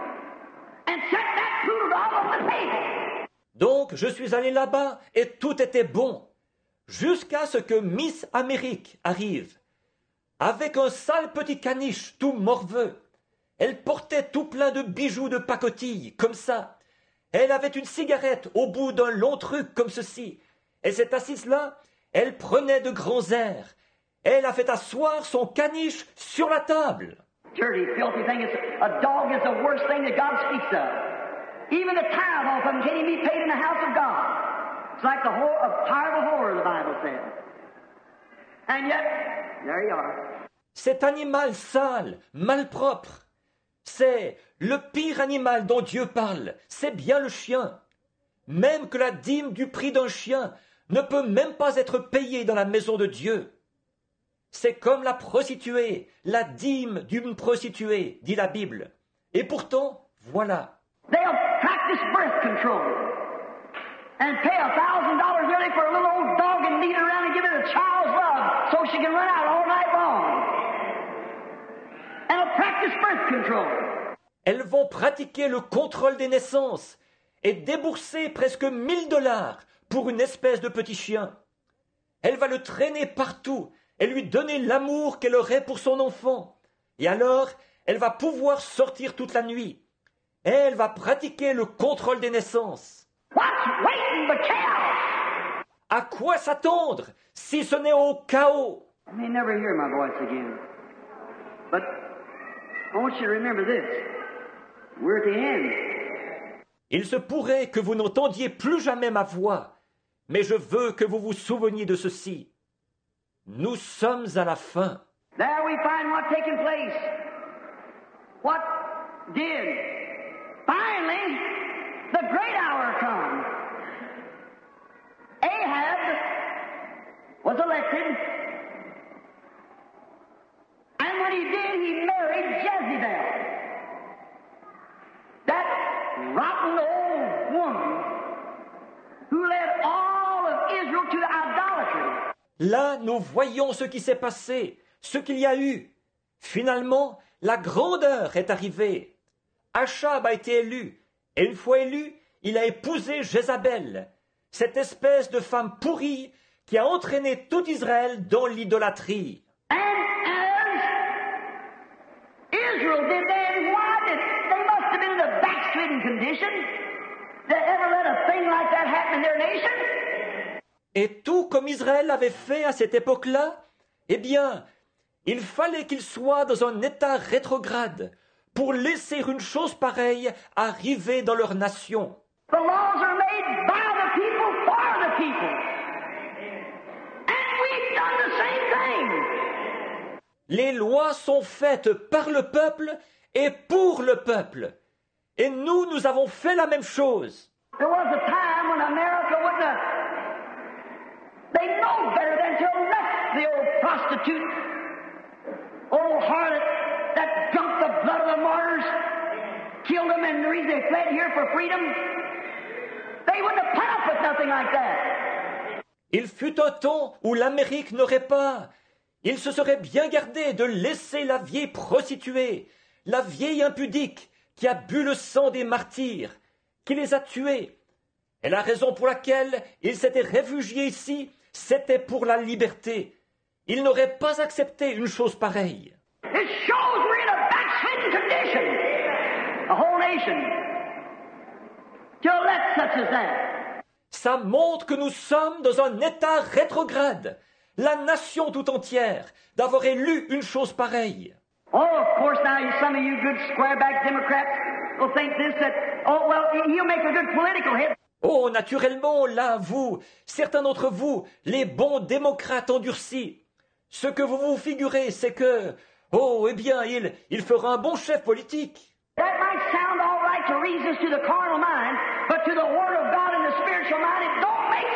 and set that poodle dog on the table. Donc, je suis allé là-bas et tout était bon, jusqu'à ce que Miss Amérique arrive, avec un sale petit caniche tout morveux. Elle portait tout plein de bijoux de pacotille, comme ça. Elle avait une cigarette au bout d'un long truc comme ceci. Elle s'est assise là, elle prenait de grands airs. Elle a fait asseoir son caniche sur la table. Dirty, filthy thing. A dog is the worst thing that God speaks of. Even the tithe off of them can't even be paid in the house of God. It's like the horrible horror, the Bible says. And yet, there you are. Cet animal sale, malpropre, c'est le pire animal dont Dieu parle, c'est bien le chien. Même que la dîme du prix d'un chien ne peut même pas être payée dans la maison de Dieu. C'est comme la prostituée, la dîme d'une prostituée, dit la Bible. Et pourtant, voilà. They'll practice birth control and pay $1,000 nearly for a little old dog and lead it around and give it a child's love so she can run out all night long. And they'll practice birth control. Elles vont pratiquer le contrôle des naissances et débourser presque $1000 pour une espèce de petit chien. Elle va le traîner partout et lui donner l'amour qu'elle aurait pour son enfant. Et alors, elle va pouvoir sortir toute la nuit. Et elle va pratiquer le contrôle des naissances. What's waiting but chaos? À quoi s'attendre si ce n'est au chaos? I may never hear my voice again. But I want you to remember this. We're at the end. Il se pourrait que vous n'entendiez plus jamais ma voix, mais je veux que vous vous souveniez de ceci. Nous sommes à la fin. There we find what's taking place. What did? Finally, the great hour comes. Ahab was elected, and when he did, he married Jezebel, that rotten old woman who led all of Israel to idolatry. Là, nous voyons ce qui s'est passé, ce qu'il y a eu. Finalement, la grandeur est arrivée. Achab a été élu, et une fois élu, il a épousé Jézabel, cette espèce de femme pourrie qui a entraîné tout Israël dans l'idolâtrie. And as Israel did then, why did they must have been in a backslidden condition to ever let a thing like that happen in their nation? Et tout comme Israël avait fait à cette époque-là, eh bien, il fallait qu'ils soient dans un état rétrograde pour laisser une chose pareille arriver dans leur nation. The laws are made by the people for the people. And we've done the same thing. Les lois sont faites par le peuple et pour le peuple. Et nous avons fait la même chose. There was a time when America wouldn't have They know better than to let the old prostitute, old harlot that drunk the blood of the martyrs, killed them, and the reason they fled here for freedom, they wouldn't have put up with nothing like that. Il fut un temps où l'Amérique n'aurait pas. Il se serait bien gardé de laisser la vieille prostituée, la vieille impudique qui a bu le sang des martyrs, qui les a tués. Et la raison pour laquelle il s'était réfugié ici, c'était pour la liberté. Il n'aurait pas accepté une chose pareille. It shows we're in a backslidden condition, a whole nation, to let such as that. Ça montre que nous sommes dans un état rétrograde, la nation tout entière, d'avoir élu une chose pareille. Oh, of course, now some of you good square-back Democrats will think this, that, oh, well, he'll make a good political hit. Oh, naturellement, là, vous, certains d'entre vous, les bons démocrates endurcis, ce que vous vous figurez, c'est que, oh, eh bien, il fera un bon chef politique. That might sound all right to reasons to the carnal mind, but to the Word of God and the spiritual mind, it don't make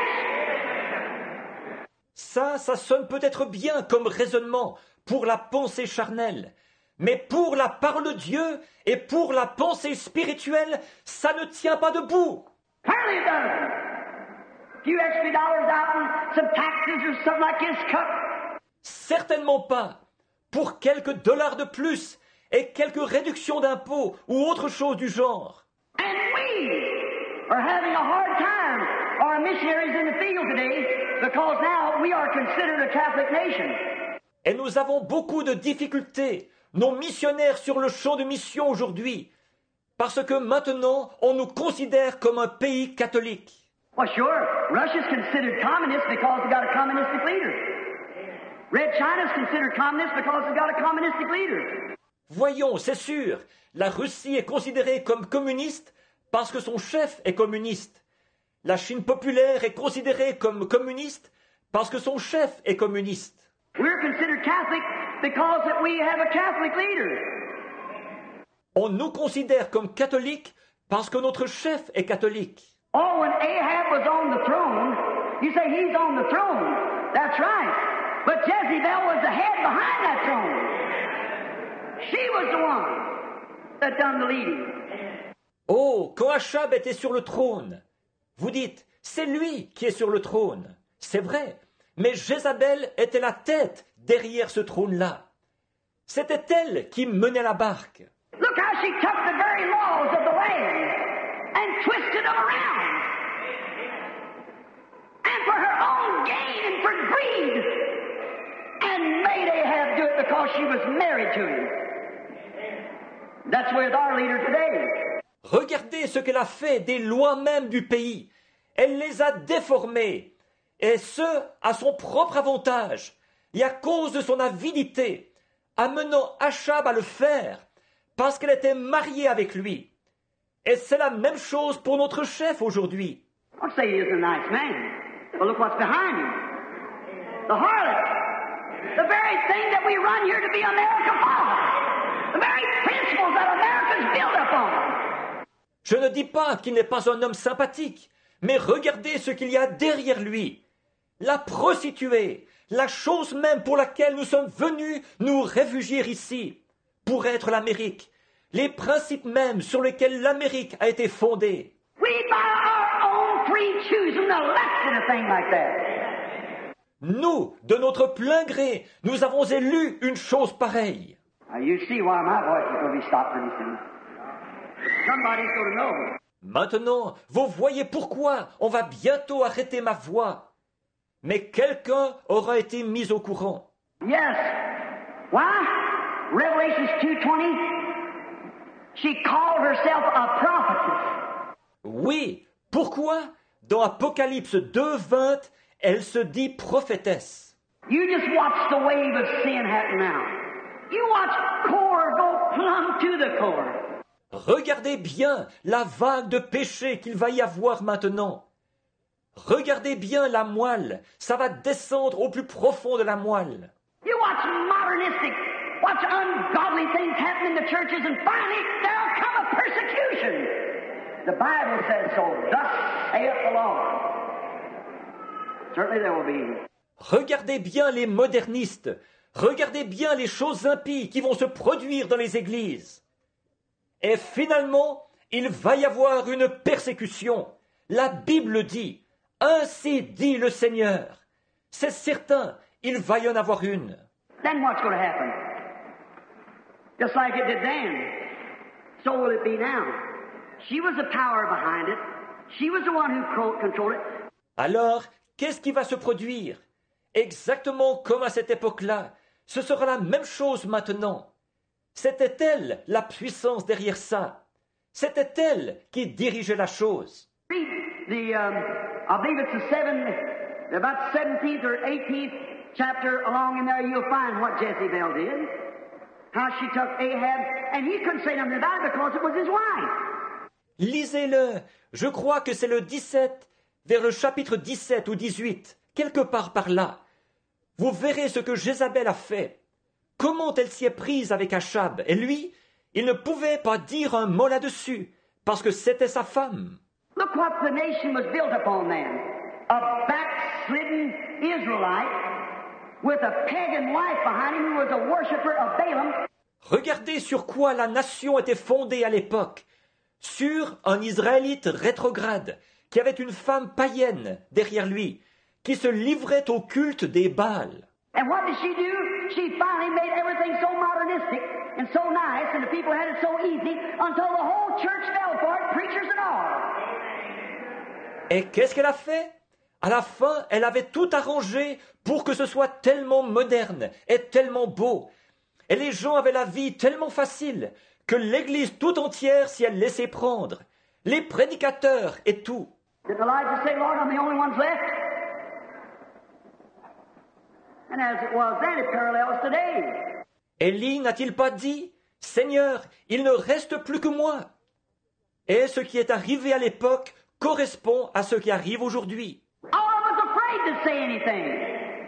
sense. Ça sonne peut-être bien comme raisonnement pour la pensée charnelle, mais pour la parole de Dieu et pour la pensée spirituelle, ça ne tient pas debout. Apparently it doesn't. A few extra dollars out and some taxes or something like this cut. Certainement pas. Pour quelques dollars de plus et quelques réductions d'impôts ou autre chose du genre. And we are having a hard time, our missionaries in the field today, because now we are considered a Catholic nation. Et nous avons beaucoup de difficultés, nos missionnaires sur le champ de mission aujourd'hui, parce que maintenant on nous considère comme un pays catholique. Well, sure, Russia's considered communist because they got a communistic leader. Red China's considered communist because they got a communistic leader. Voyons, c'est sûr, la Russie est considérée comme communiste parce que son chef est communiste. La Chine populaire est considérée comme communiste parce que son chef est communiste. We're considered Catholic because that we have a Catholic leader. On nous considère comme catholiques parce que notre chef est catholique. Oh, when Ahab was on the throne, you say he's on the throne. That's right. But Jezebel was the head behind that throne. She was the one that done the leading. Oh, quand Achab était sur le trône, vous dites, c'est lui qui est sur le trône. C'est vrai, mais Jézabel était la tête derrière ce trône-là. C'était elle qui menait la barque. Look how she took the very laws of the land and twisted them around. And for her own gain and for greed. And made Ahab do it because she was married to him. That's with our leader today. Regardez ce qu'elle a fait des lois même du pays. Elle les a déformées, et ce, à son propre avantage, et à cause de son avidité, amenant Achab à le faire, parce qu'elle était mariée avec lui. Et c'est la même chose pour notre chef aujourd'hui. I'll say he is a nice man. But look what's behind him. The harlot. The very thing that we run here to be America for. The very principles that Americans build upon. Je ne dis pas qu'il n'est pas un homme sympathique, mais regardez ce qu'il y a derrière lui. La prostituée, la chose même pour laquelle nous sommes venus nous réfugier ici, pour être l'Amérique, les principes mêmes sur lesquels l'Amérique a été fondée. We by our own free choosing elected a thing like that. Nous, de notre plein gré, nous avons élu une chose pareille. Now you see why my voice is going to be stopped pretty soon. Somebody's going to know. Maintenant, vous voyez pourquoi on va bientôt arrêter ma voix. Mais quelqu'un aura été mis au courant. Yes. Why? Revelations 2:20. She called herself a prophetess. Oui, pourquoi? Dans Apocalypse 2:20, elle se dit prophétesse. You just watch the wave of sin happen now. You watch core go plumb to the core. Regardez bien la vague de péché qu'il va y avoir maintenant. Regardez bien la moelle, ça va descendre au plus profond de la moelle. You watch modernistic, watch ungodly things happen in the churches, and finally there'll come a persecution. The Bible says so. Thus saith the Lord. Certainly there will be. Regardez bien les modernistes, regardez bien les choses impies qui vont se produire dans les églises. Et finalement, il va y avoir une persécution. La Bible dit, ainsi dit le Seigneur. C'est certain, il va y en avoir une. Then what's going to happen? Just like it did then, so will it be now. She was the power behind it. She was the one who controlled it. Alors, qu'est-ce qui va se produire? Exactement comme à cette époque-là, ce sera la même chose maintenant. C'était elle la puissance derrière ça. C'était elle qui dirigeait la chose. Read I believe it's about 17th or 18th chapter along in there, you'll find what Jezebel did. How she took Ahab, and he couldn't say nothing about it because it was his wife. Lisez-le. Je crois que c'est le 17, vers le chapitre 17 ou 18, quelque part par là. Vous verrez ce que Jézabel a fait. Comment elle s'y est prise avec Achab. Et lui, il ne pouvait pas dire un mot là-dessus, parce que c'était sa femme. Look what the nation was built upon then. A backslidden Israelite with a pagan wife behind him who was a worshiper of Balaam. Regardez sur quoi la nation était fondée à l'époque. Sur un Israélite rétrograde, qui avait une femme païenne derrière lui, qui se livrait au culte des Baals. And what did she do? She finally made everything so modernistic and so nice, and the people had it so easy, until the whole church fell for it, preachers and all. Et qu'est-ce qu'elle a fait? À la fin, elle avait tout arrangé pour que ce soit tellement moderne et tellement beau. Et les gens avaient la vie tellement facile que l'Église tout entière s'y a laissé prendre. Les prédicateurs et tout. Did Elijah say, Lord, I'm the only ones left? And as it was then, it parallels today. Élie n'a-t-il pas dit, Seigneur, il ne reste plus que moi? Et ce qui est arrivé à l'époque correspond à ce qui arrive aujourd'hui. Oh, I was afraid to say anything.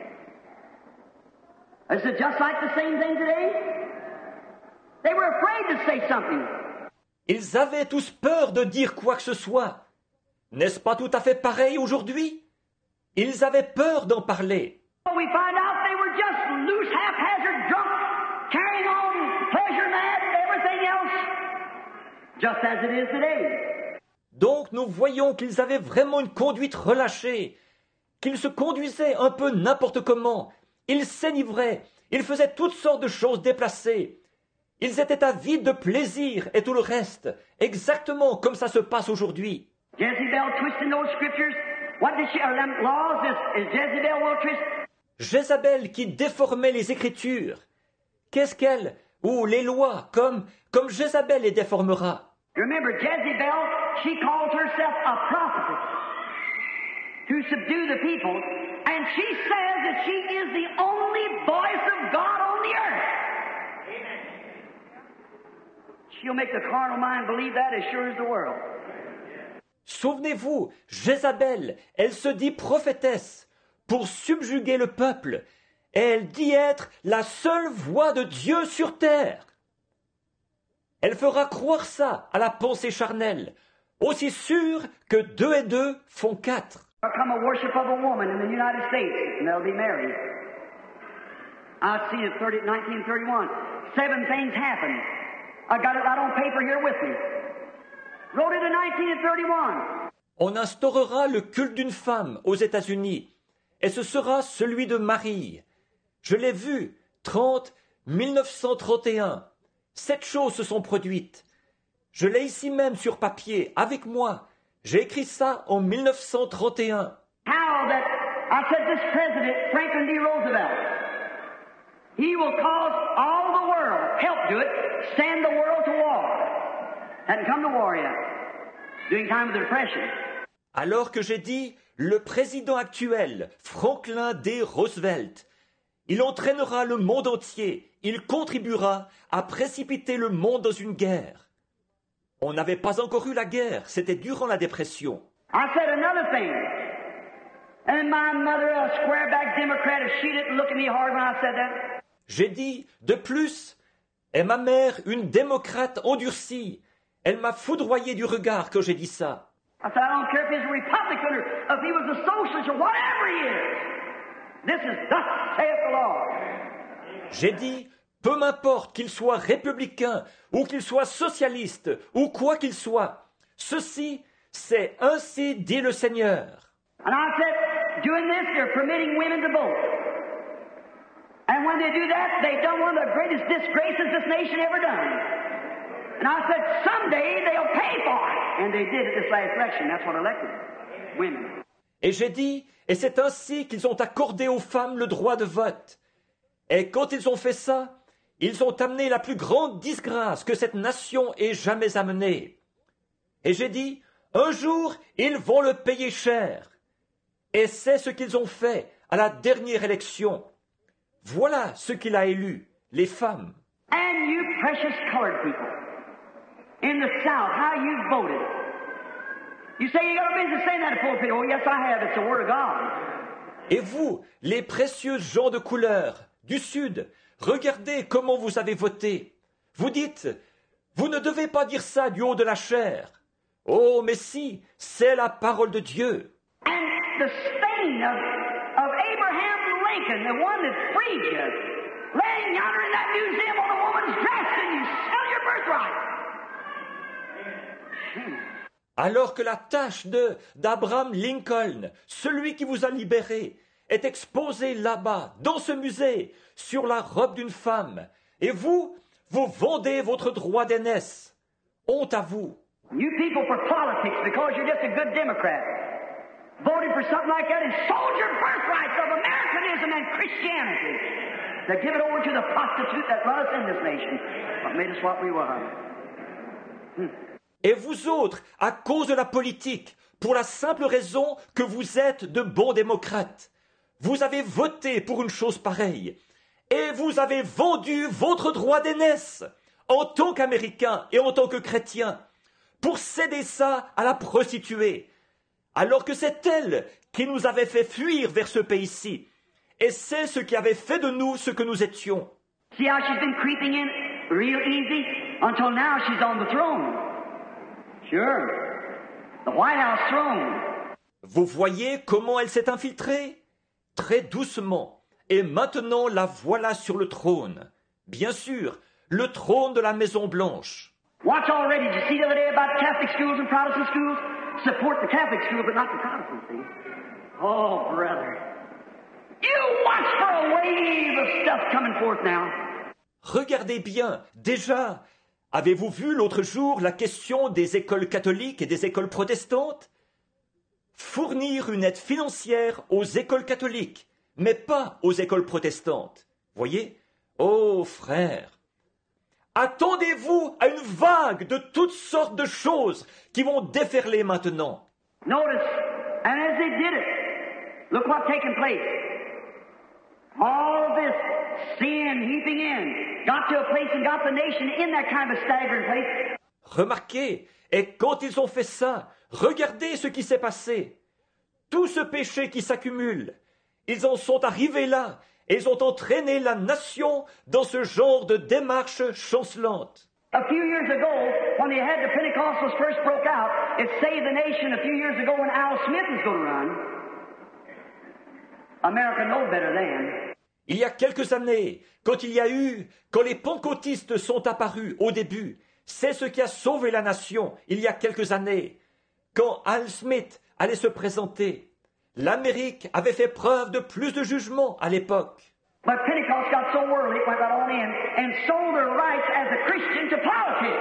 Is it just like the same thing today? They were afraid to say something. Ils avaient tous peur de dire quoi que ce soit. N'est-ce pas tout à fait pareil aujourd'hui? Ils avaient peur d'en parler. We find out they were just loose, haphazard, drunk, carrying on, pleasure mad, everything else, just as it is today. Donc nous voyons qu'ils avaient vraiment une conduite relâchée, qu'ils se conduisaient un peu n'importe comment, ils s'enivraient, ils faisaient toutes sortes de choses déplacées. Ils étaient avides de plaisir et tout le reste, exactement comme ça se passe aujourd'hui. Jezebel twisting those scriptures. What did she, them laws is Jezebel will twist? Jézabel qui déformait les Écritures. Qu'est-ce qu'elle, ou les lois, comme Jézabel les déformera. Remember, Jezebel, she calls herself a prophetess to subdue the people, and she says that she is the only voice of God on the earth. Amen. She'll make the carnal mind believe that as sure as the world. Souvenez-vous, Jézabel, elle se dit prophétesse pour subjuguer le peuple, et elle dit être la seule voix de Dieu sur terre. Elle fera croire ça à la pensée charnelle, aussi sûr que 2 et 2 font 4. There'll come a worship of a woman in the United States, and they'll be married. I've seen it 1931. 7 things happened. I got it right on paper here with me. Wrote it in 1931. On instaurera le culte d'une femme aux États-Unis, et ce sera celui de Marie. Je l'ai vu, 1931. 7 choses se sont produites. Je l'ai ici même sur papier, avec moi. J'ai écrit ça en 1931. How that, I said this president, Franklin D. Roosevelt, he will cause all the world, help do it, send the world to war. Hadn't come to war yet. During time of the Depression. Alors que j'ai dit, le président actuel, Franklin D. Roosevelt, il entraînera le monde entier, il contribuera à précipiter le monde dans une guerre. On n'avait pas encore eu la guerre, c'était durant la dépression. I said another thing. And my mother, a square-back Democrat, if she didn't look at me hard when I said that. J'ai dit, de plus, et ma mère, une démocrate endurcie, elle m'a foudroyé du regard quand j'ai dit ça. I said, I don't care if he's a Republican or if he was a socialist or whatever he is. This is thus saith the Lord. J'ai dit, peu m'importe qu'il soit républicain ou qu'il soit socialiste ou quoi qu'il soit, ceci, c'est ainsi dit le Seigneur. And I said, doing this, they're permitting women to vote. And when they do that, they've done one of the greatest disgraces this nation ever done. And I said, someday they'll pay for it. And they did at this last election. That's what elected women. Et j'ai dit, et c'est ainsi qu'ils ont accordé aux femmes le droit de vote. Et quand ils ont fait ça, ils ont amené la plus grande disgrâce que cette nation ait jamais amenée. Et j'ai dit, un jour, ils vont le payer cher. Et c'est ce qu'ils ont fait à la dernière élection. Voilà ce qu'il a élu, les femmes. And you precious colored people in the South, how you voted. You say you got a business saying that to pulpit. Oh, yes, I have. It's the Word of God. Et vous, les précieux gens de couleur du Sud, regardez comment vous avez voté. Vous dites, vous ne devez pas dire ça du haut de la chair. Oh, mais si, c'est la parole de Dieu. And the stain of Abraham Lincoln, the one that freed you, laying yonder in that museum on a woman's dress, and you sell your birthright. Alors que la tache d'Abraham Lincoln, celui qui vous a libéré, est exposée là-bas, dans ce musée, sur la robe d'une femme, et vous vendez votre droit d'aînesse. Honte à vous. You people for politics, because you're just a good Democrat, voted for something like that and sold your birthrights of Americanism and Christianity to give it over to the prostitute that run us in this nation, what made us what we were. Et vous autres, à cause de la politique, pour la simple raison que vous êtes de bons démocrates, vous avez voté pour une chose pareille, et vous avez vendu votre droit d'aînesse, en tant qu'Américain et en tant que chrétien, pour céder ça à la prostituée, alors que c'est elle qui nous avait fait fuir vers ce pays-ci, et c'est ce qui avait fait de nous ce que nous étions. See how she's been creeping in real easy until now she's on the throne. Sure. The White House throne. Vous voyez comment elle s'est infiltrée? Très doucement. Et maintenant la voilà sur le trône. Bien sûr, le trône de la Maison Blanche. Watch already. Did you see the other day about Catholic schools and Protestant schools? Support the Catholic school, but not the Protestant, see? Oh, brother. You watch for a wave of stuff coming forth now. Regardez bien, déjà, avez-vous vu l'autre jour la question des écoles catholiques et des écoles protestantes? Fournir une aide financière aux écoles catholiques, mais pas aux écoles protestantes. Voyez? Oh, frère! Attendez-vous à une vague de toutes sortes de choses qui vont déferler maintenant. Notice, and as they did it, look what's taking place. All of this sin heaping in got to a place and got the nation in that kind of staggering place. Remarquez, et quand ils ont fait ça, regardez ce qui s'est passé. Tout ce péché qui s'accumule, ils en sont arrivés là, et ils ont entraîné la nation dans ce genre de démarche chancelante. A few years ago, when they had the Pentecostals first broke out, it saved the nation a few years ago when Al Smith was going to run. America knows better then. Il y a quelques années, quand les pentecôtistes sont apparus au début, c'est ce qui a sauvé la nation, il y a quelques années. Quand Al Smith allait se présenter, l'Amérique avait fait preuve de plus de jugement à l'époque. But Pentecost got so worldly, it went right on in and sold their rights as a Christian to politics.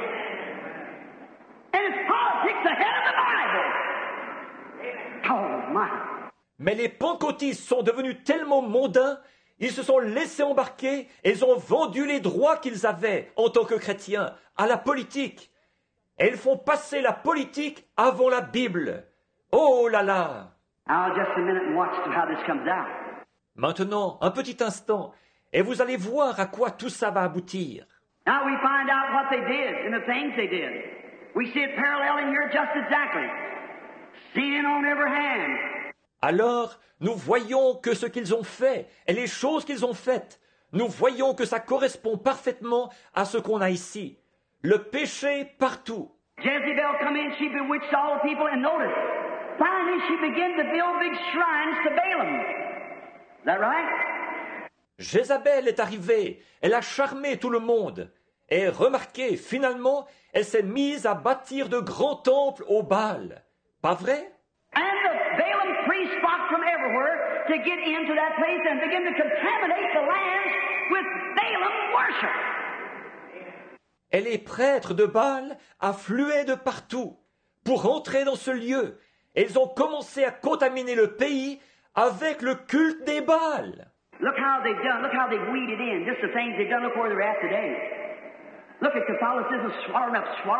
And it's politics ahead of the Bible. Oh, my. Mais les pentecôtistes sont devenus tellement mondains, ils se sont laissés embarquer et ils ont vendu les droits qu'ils avaient en tant que chrétiens à la politique. Et ils font passer la politique avant la Bible. Oh là là! Now, just a minute and watch how this comes out. Maintenant, un petit instant, et vous allez voir à quoi tout ça va aboutir. Now we find out what they did and the things they did. We see it paralleling here just exactly. Sin on every hand. Alors, nous voyons que ce qu'ils ont fait et les choses qu'ils ont faites, nous voyons que ça correspond parfaitement à ce qu'on a ici. Le péché partout. Jezebel come in, she bewitched all the people, and notice, finally she began to build big shrines to Balaam. Is that right? Jézabel est arrivée, elle a charmé tout le monde. Et remarquez, finalement, elle s'est mise à bâtir de grands temples au Baal. Pas vrai? And the Balaam priests flocked from everywhere to get into that place and begin to contaminate the land with Balaam worship. Et les prêtres de Baal affluaient de partout pour entrer dans ce lieu. Et ils ont commencé à contaminer le pays avec le culte des Baals. Look how they've done. Look how they've weeded in. Just the things they've done. Look where they're at today. Look at Catholicism swallowing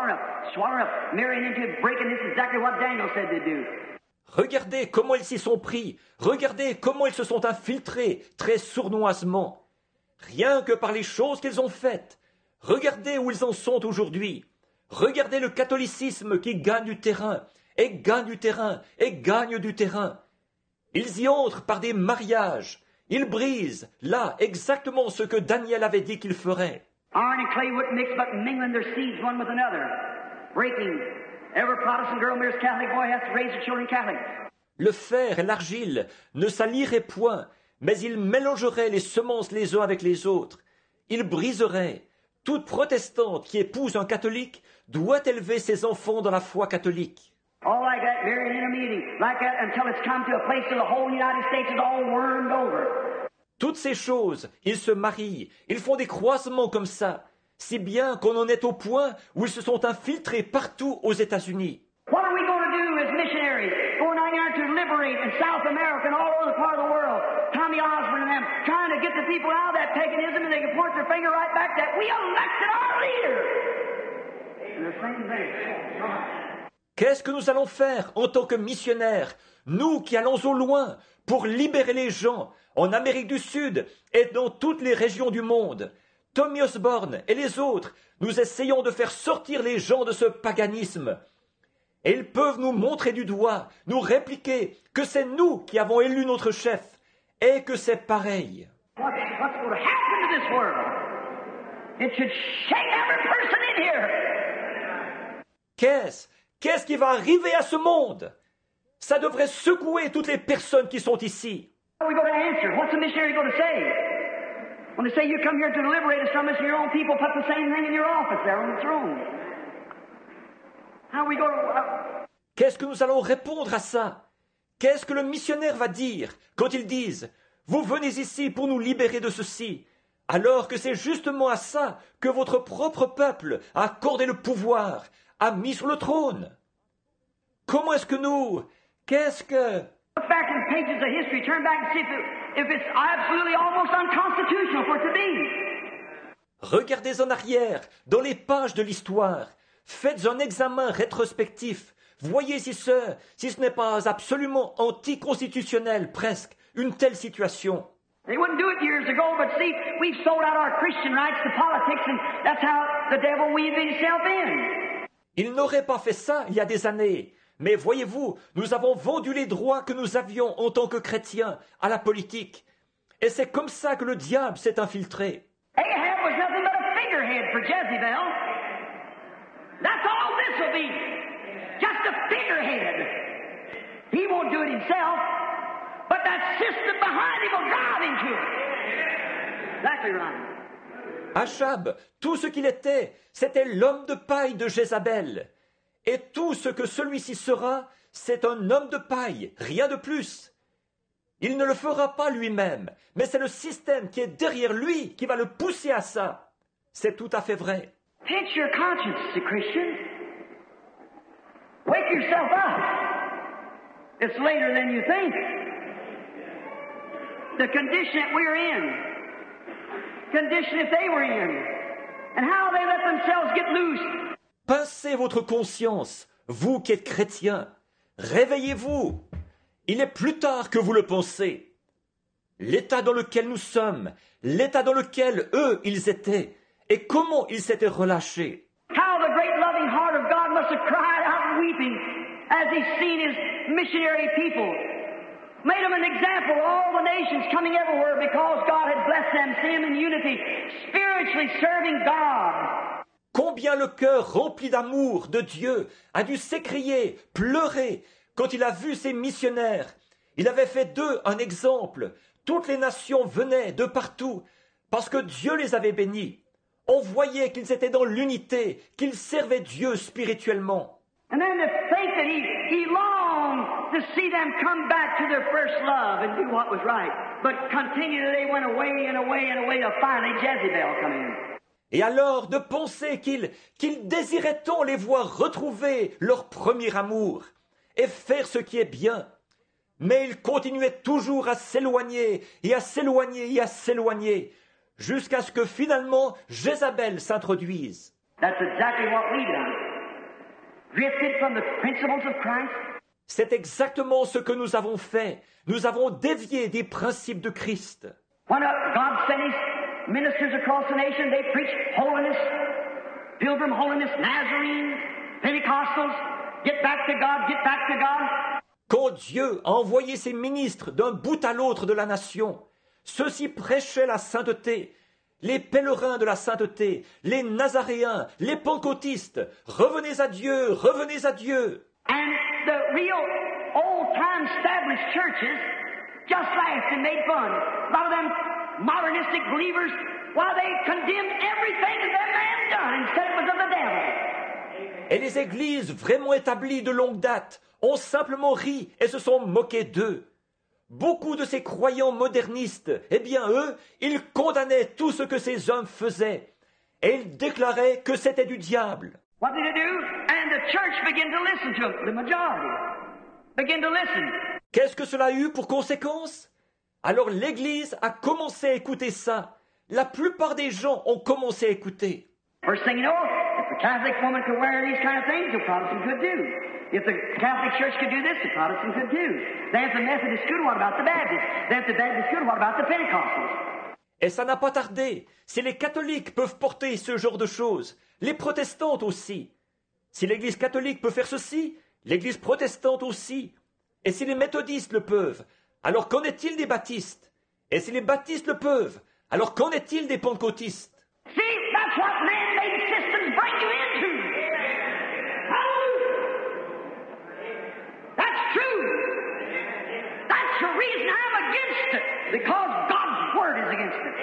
up, marrying into it, breaking. This is exactly what Daniel said to do. Regardez comment ils s'y sont pris. Regardez comment ils se sont infiltrés très sournoisement. Rien que par les choses qu'ils ont faites. Regardez où ils en sont aujourd'hui. Regardez le catholicisme qui gagne du terrain, et gagne du terrain, et gagne du terrain. Ils y entrent par des mariages. Ils brisent, là, exactement ce que Daniel avait dit qu'il ferait. Iron and clay wouldn't mix, but mingling their seeds one with another. Breaking. Every Protestant girl marries Catholic boy has to raise their children Catholic. Le fer et l'argile ne s'allieraient point, mais ils mélangeraient les semences les uns avec les autres. Ils briseraient. Toute protestante qui épouse un catholique doit élever ses enfants dans la foi catholique. All like that, marrying intermediate, like that, until it's come to a place where the whole United States is all wormed over. Toutes ces choses, ils se marient, ils font des croisements comme ça, si bien qu'on en est au point où ils se sont infiltrés partout aux États-Unis. What are we going to do as missionaries, going out here to liberate in South America and all over the part of the world? Tommy Osborne and them trying to get the people out of that paganism, and they can point their finger right back that we elected our leader. And the same thing. Qu'est-ce que nous allons faire en tant que missionnaires, nous qui allons au loin pour libérer les gens en Amérique du Sud et dans toutes les régions du monde? Tommy Osborne et les autres, nous essayons de faire sortir les gens de ce paganisme. Et ils peuvent nous montrer du doigt, nous répliquer que c'est nous qui avons élu notre chef et que c'est pareil. What's going to happen to this world? It should shake every person in here. Qu'est-ce qui va arriver à ce monde? Ça devrait secouer toutes les personnes qui sont ici. How are we going to answer? What's the missionary going to say? When they say you come here to liberate us from us, your own people put the same thing in your office there on the throne. How are we going to... Qu'est-ce que nous allons répondre à ça? Qu'est-ce que le missionnaire va dire quand ils disent « Vous venez ici pour nous libérer de ceci », alors que c'est justement à ça que votre propre peuple a accordé le pouvoir, a mis sur le trône? Comment est-ce que nous... Qu'est-ce que... Look back in the pages of history, turn back and see if it's absolutely almost unconstitutional for it to be. Regardez en arrière, dans les pages de l'histoire. Faites un examen rétrospectif. Voyez si ce n'est pas absolument anticonstitutionnel, presque, une telle situation. They wouldn't do it years ago, but see, we've sold out our Christian rights to politics, and that's how the devil weaved himself in. Ils n'auraient pas fait ça il y a des années. Mais voyez-vous, nous avons vendu les droits que nous avions en tant que chrétiens à la politique. Et c'est comme ça que le diable s'est infiltré. Ahab was nothing but a figurehead for Jezebel. That's all this will be. Just a figurehead. He won't do it himself, but that system behind him will drive him to it. Exactly right. Achab, tout ce qu'il était, c'était l'homme de paille de Jézabel. Et tout ce que celui-ci sera, c'est un homme de paille, rien de plus. Il ne le fera pas lui-même, mais c'est le système qui est derrière lui qui va le pousser à ça. C'est tout à fait vrai. Pinch your conscience, Christian. Wake yourself up. It's later than you think. The condition that we're in, condition that they were in, and how they let themselves get loose. Pincez votre conscience, vous qui êtes chrétiens. Réveillez-vous. Il est plus tard que vous le pensez. L'état dans lequel nous sommes, l'état dans lequel eux, ils étaient, et comment ils s'étaient relâchés. How the great loving heart of God must have cried out weeping as He's seen His missionary people. Made them an example of all the nations coming everywhere because God had blessed them, seeing them in unity, spiritually serving God. Combien le cœur rempli d'amour de Dieu a dû s'écrier, pleurer, quand il a vu ces missionnaires. Il avait fait d'eux un exemple. Toutes les nations venaient de partout, parce que Dieu les avait bénis. On voyait qu'ils étaient dans l'unité, qu'ils servaient Dieu spirituellement. And then to think that he longed to see them come back to their first love and do what was right. But continually they went away and away and away till finally Jezebel come in. Et alors de penser qu'ils désiraient tant les voir retrouver leur premier amour et faire ce qui est bien. Mais ils continuaient toujours à s'éloigner et à s'éloigner et à s'éloigner, jusqu'à ce que finalement Jézabel s'introduise. That's exactly what we done. Drifted from the principles of Christ. C'est exactement ce que nous avons fait. Nous avons dévié des principes de Christ. When God sent His ministers across the nation, they preached holiness, pilgrim holiness, Nazarene, Pentecostals, get back to God, get back to God. Quand Dieu a envoyé ses ministres d'un bout à l'autre de la nation, ceux-ci prêchaient la sainteté. Les pèlerins de la sainteté, les nazaréens, les pentecôtistes, revenez à Dieu, revenez à Dieu. And the real old-time established churches just laughed and made fun. A lot of them modernistic believers, while they condemned everything that that man done and said it was of the devil. Et les églises vraiment établies de longue date ont simplement ri et se sont moqués d'eux. Beaucoup de ces croyants modernistes, eh bien eux, ils condamnaient tout ce que ces hommes faisaient. Et ils déclaraient que c'était du diable. What did it do? And the church began to listen to them. The majority began to listen. Qu'est-ce que cela a eu pour conséquence? Alors l'Église a commencé à écouter ça. La plupart des gens ont commencé à écouter. First thing you know, if the Catholic woman could wear these kind of things, the Protestant could do. If the Catholic Church could do this, the Protestant could do. Then if the Methodist could, what about the Baptist? Then if the Baptist could, what about the Pentecostals? Et ça n'a pas tardé. Si les catholiques peuvent porter ce genre de choses, les protestantes aussi. Si l'Église catholique peut faire ceci, l'Église protestante aussi. Et si les méthodistes le peuvent, alors qu'en est-il des baptistes? Et si les baptistes le peuvent, alors qu'en est-il des pentecôtistes? See, that's what man-made systems bring you into. Hallelujah. That's true. That's the reason I'm against it, because God's Word is against it.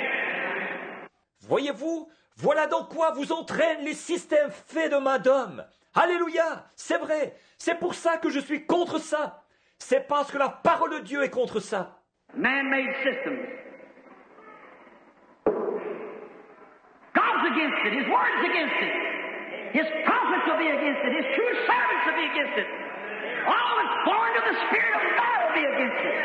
Voyez-vous, voilà dans quoi vous entraînent les systèmes faits de main d'homme. Alléluia, c'est vrai, c'est pour ça que je suis contre ça. C'est parce que la parole de Dieu est contre ça. Man-made systems. God's against it. His Word's against it. His prophets will be against it. His true servants will be against it. All that's born of the Spirit of God will be against it.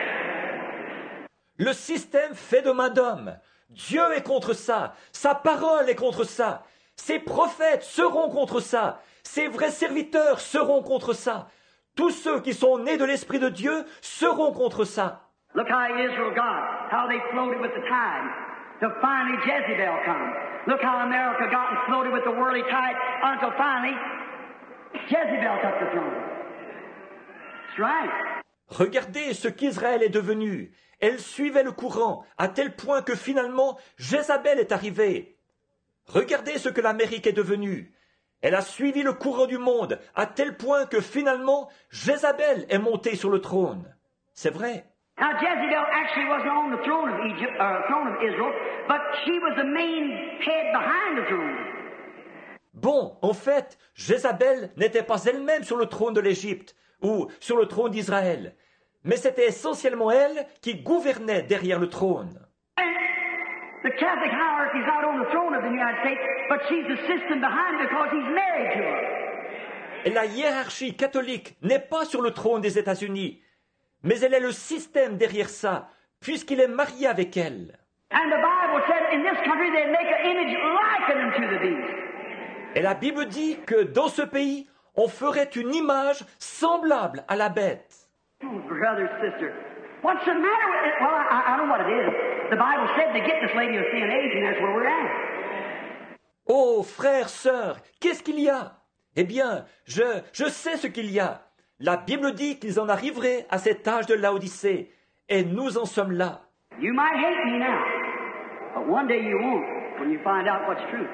Le système fait de main d'homme. Dieu est contre ça. Sa parole est contre ça. Ses prophètes seront contre ça. Ses vrais serviteurs seront contre ça. Tous ceux qui sont nés de l'Esprit de Dieu seront contre ça. Look how Israel got, how they floated with the tide, till finally Jezebel come. Look how America got and floated with the worldly tide until finally Jezebel took the throne. That's right. Regardez ce qu'Israël est devenu. Elle suivait le courant, à tel point que finalement Jézabel est arrivée. Regardez ce que l'Amérique est devenue. Elle a suivi le courant du monde, à tel point que finalement Jézabel est montée sur le trône. C'est vrai. Now Jezebel actually wasn't on the throne of throne of Israel, but she was the main head behind the throne. Bon, en fait, Jézabel n'était pas elle-même sur le trône de l'Égypte ou sur le trône d'Israël, mais c'était essentiellement elle qui gouvernait derrière le trône. The Catholic hierarchy is not on the throne of the United States, but she's the system behind it because he's married to her. Et la hiérarchie catholique n'est pas sur le trône des États-Unis, mais elle est le système derrière ça, puisqu'il est marié avec elle. And the Bible said in this country they make an image likened unto the beast. Et la Bible dit que dans ce pays, on ferait une image semblable à la bête. Oh, brother, sister, what's the matter with it? Well, I don't know what it is. The Bible said to get this lady of sin age, and that's where we're at. Oh, frère, sœur, qu'est-ce qu'il y a? Eh bien, je sais ce qu'il y a. La Bible dit qu'ils en arriveraient à cet âge de Laodicée, et nous en sommes là. You might hate me now, but one day you won't when you find out what's true.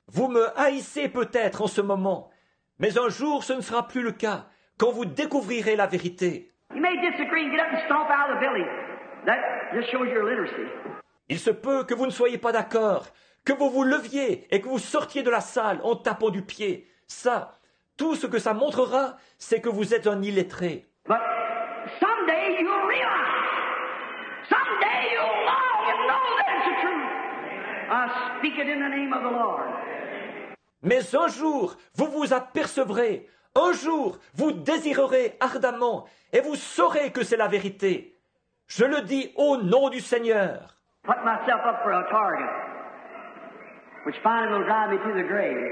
Vous me haïssez peut-être en ce moment, mais un jour ce ne sera plus le cas, quand vous découvrirez la vérité. You may disagree and get up and stomp out of the building. That just shows your literacy. Il se peut que vous ne soyez pas d'accord, que vous vous leviez et que vous sortiez de la salle en tapant du pied. Ça, tout ce que ça montrera, c'est que vous êtes un illettré. But someday you'll realize. Someday you'll long and know that it's the truth. I speak it in the name of the Lord. Mais un jour, vous vous apercevrez, un jour, vous désirerez ardemment, et vous saurez que c'est la vérité. Je le dis au nom du Seigneur. Put myself up for a target, which finally will drive me to the grave.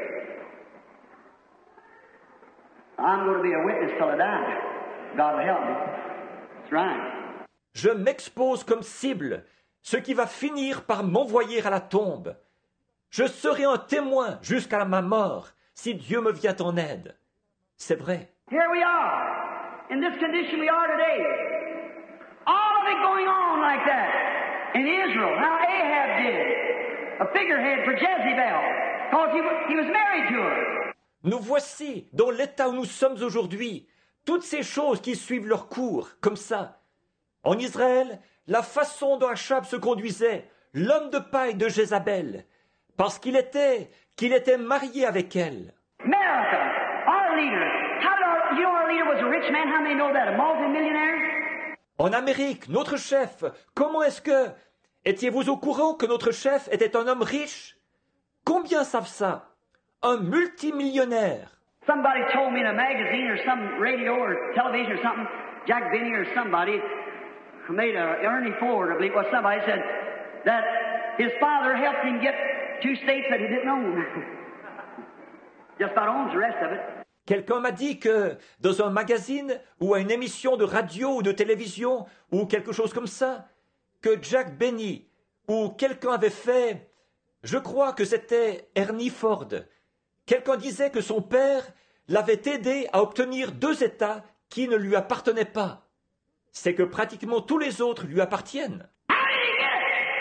I'm going to be a witness till I die. God will help me. That's right. Je m'expose comme cible, ce qui va finir par m'envoyer à la tombe. Je serai un témoin jusqu'à ma mort, si Dieu me vient en aide. C'est vrai. Here we are, in this condition we are today. All of it going on like that. In Israel, how Ahab did, a figurehead for Jezebel, because he was married to her. Nous voici dans l'état où nous sommes aujourd'hui, toutes ces choses qui suivent leur cours, comme ça. En Israël, la façon dont Achab se conduisait, l'homme de paille de Jézabel, parce qu'il était marié avec elle. America, our leader, you know our leader was a rich man, how many know that, a multimillionaire? En Amérique, notre chef, comment est-ce que... Étiez-vous au courant que notre chef était un homme riche? Combien savent ça? Un multimillionnaire. Somebody told me in a magazine or some radio or television or something, Jack Benny or somebody who made Ernie Ford, I believe it was somebody, said that his father helped him get 2 states that he didn't own. Just about owns the rest of it. Quelqu'un m'a dit que dans un magazine ou à une émission de radio ou de télévision ou quelque chose comme ça, que Jack Benny ou quelqu'un avait fait, je crois que c'était Ernie Ford. Quelqu'un disait que son père l'avait aidé à obtenir 2 États qui ne lui appartenaient pas. C'est que pratiquement tous les autres lui appartiennent. How did he get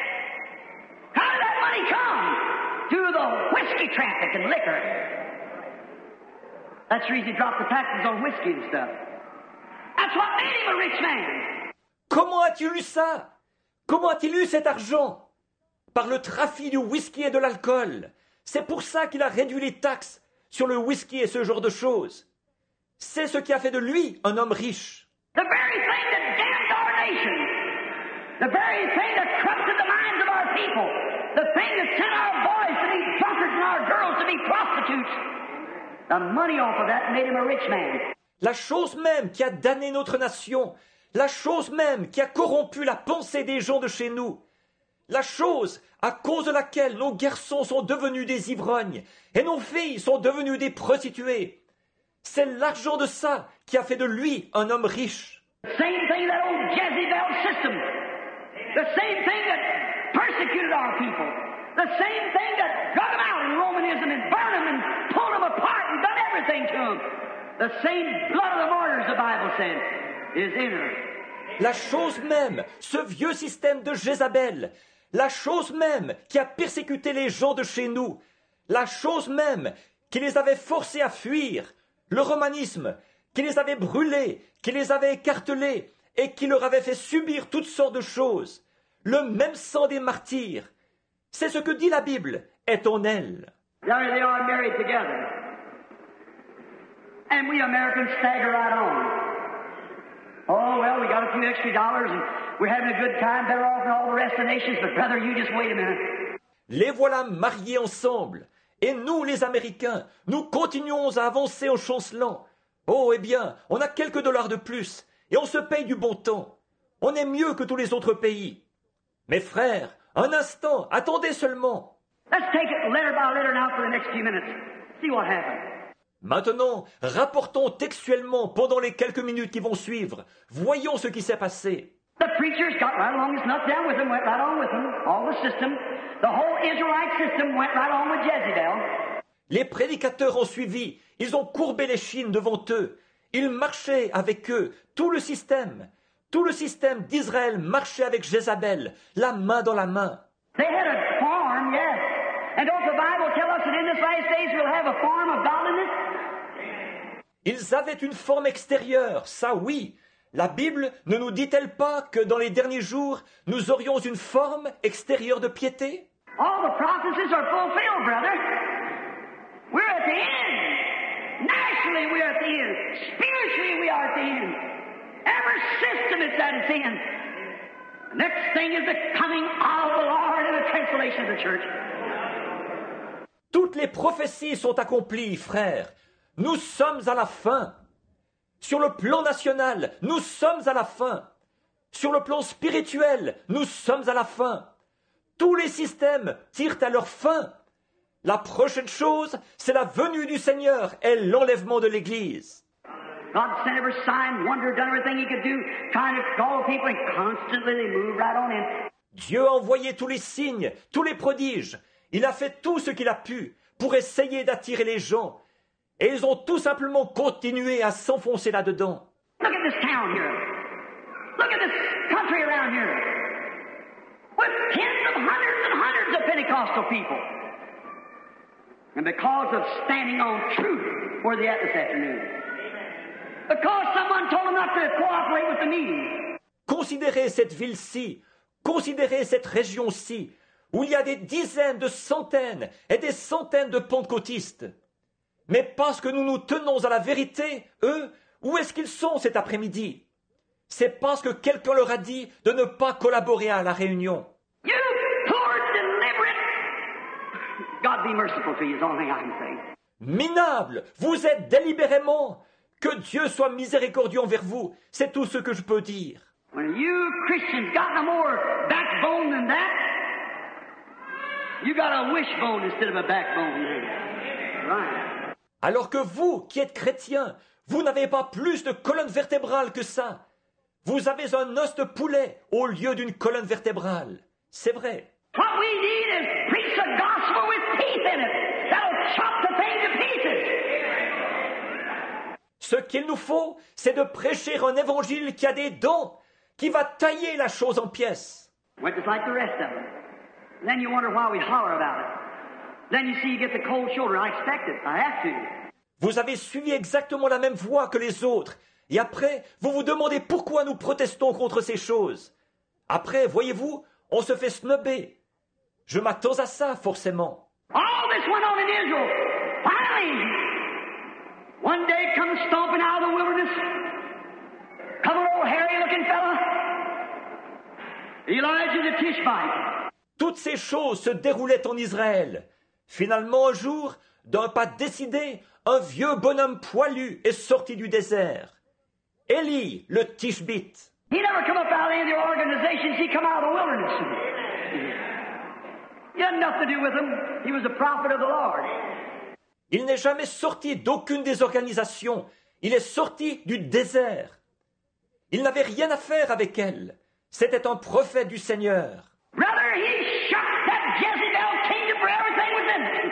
it? How did that money come? Through the whiskey traffic and liquor. That's the reason he dropped the taxes on whiskey and stuff. That's what made him a rich man. Comment a-t-il eu ça? Comment a-t-il eu cet argent? Par le trafic du whisky et de l'alcool. C'est pour ça qu'il a réduit les taxes sur le whisky et ce genre de choses. C'est ce qui a fait de lui un homme riche. The very thing that damned our nation. The very thing that corrupted the minds of our people. The thing that sent our boys to be drunkards and our girls to be prostitutes. The money off of that made him a rich man. La chose même qui a damné notre nation, la chose même qui a corrompu la pensée des gens de chez nous, la chose à cause de laquelle nos garçons sont devenus des ivrognes et nos filles sont devenues des prostituées, c'est l'argent de ça qui a fait de lui un homme riche. The same thing that old Jezebel system. The same thing that persecuted our people. The same thing that drug them out in Romanism and burned them and pulled them apart and done everything to them. The same blood of the martyrs, the Bible said, is in her. La chose même, ce vieux système de Jézabel, la chose même qui a persécuté les gens de chez nous, la chose même qui les avait forcés à fuir, le romanisme, qui les avait brûlés, qui les avait écartelés et qui leur avait fait subir toutes sortes de choses, le même sang des martyrs, c'est ce que dit la Bible, est en elle. There they are married together. And we Americans stagger right on. Oh, well, we got a few extra dollars and we're having a good time, better off than all the rest of the nations, but brother, you just wait a minute. Les voilà mariés ensemble. Et nous, les Américains, nous continuons à avancer en chancelant. Oh, eh bien, on a quelques dollars de plus et on se paye du bon temps. On est mieux que tous les autres pays. Mes frères, un instant, attendez seulement. Let's take it letter by letter now for the next few minutes. See what happens. Maintenant, rapportons textuellement pendant les quelques minutes qui vont suivre. Voyons ce qui s'est passé. The preachers got right along, his nuts down with them, went right on with them, all the system. The whole Israelite system went right on with Jezebel. Les prédicateurs ont suivi, ils ont courbé les chines devant eux. Ils marchaient avec eux, tout le système d'Israël marchait avec Jézabel, la main dans la main. They had a farm, yes. And don't the Bible tell us that in this last days we'll have a form of godliness? Ils avaient une forme extérieure, ça oui. La Bible ne nous dit-elle pas que dans les derniers jours, nous aurions une forme extérieure de piété? All the prophecies are fulfilled, brother. We're at the end. Nationally, we're at the end. Spiritually, we are at the end. Every system is at its end. The next thing is the coming of the Lord and the translation of the church. Toutes les prophéties sont accomplies, frères. Nous sommes à la fin. Sur le plan national, nous sommes à la fin. Sur le plan spirituel, nous sommes à la fin. Tous les systèmes tirent à leur fin. La prochaine chose, c'est la venue du Seigneur et l'enlèvement de l'Église. God sent every sign, wonder, done everything he could do, trying to call people, and constantly they move right on in. Dieu a envoyé tous les signes, tous les prodiges. Il a fait tout ce qu'il a pu pour essayer d'attirer les gens. Et ils ont tout simplement continué à s'enfoncer là-dedans. Look at this town here. Look at this country around here. With tens of hundreds and hundreds of Pentecostal people. And because of standing on truth, where they at this afternoon? Because someone told them not to cooperate with the meeting. Considérez cette ville-ci, considérez cette région-ci, où il y a des dizaines de centaines et des centaines de pentecôtistes. Mais parce que nous nous tenons à la vérité, eux, où est-ce qu'ils sont cet après-midi? C'est parce que quelqu'un leur a dit de ne pas collaborer à la réunion. You poor, deliberate. God be merciful to you is the only thing I can say. Minables, vous êtes délibérément. Que Dieu soit miséricordieux envers vous, c'est tout ce que je peux dire. When you Christians got no more backbone than that, you got a wishbone instead of a backbone. Right. Alors que vous, qui êtes chrétiens, vous n'avez pas plus de colonne vertébrale que ça. Vous avez un os de poulet au lieu d'une colonne vertébrale. C'est vrai. What we need is preach the gospel with teeth in it. That'll chop the thing to pieces. Ce qu'il nous faut, c'est de prêcher un évangile qui a des dents, qui va tailler la chose en pièces. Went just like the rest of them. Then you wonder why we holler about it. Then you see you get the cold shoulder. I expect it. I have to. Vous avez suivi exactement la même voie que les autres. Et après, vous vous demandez pourquoi nous protestons contre ces choses. Après, voyez-vous, on se fait snobber. Je m'attends à ça, forcément. All this went on in Israel. Finally, one day comes stomping out of the wilderness. Come an old hairy-looking fella. Elijah the Tishbite. Toutes ces choses se déroulaient en Israël. Finalement, un jour, d'un pas décidé, un vieux bonhomme poilu est sorti du désert. Élie, le Tishbite. He never come up out of any of the organizations. He come out of the wilderness. He had nothing to do with them. He was a prophet of the Lord. Il n'est jamais sorti d'aucune des organisations. Il est sorti du désert. Il n'avait rien à faire avec elle. C'était un prophète du Seigneur. Brother, he shot that Jezebel kingdom for everything within it.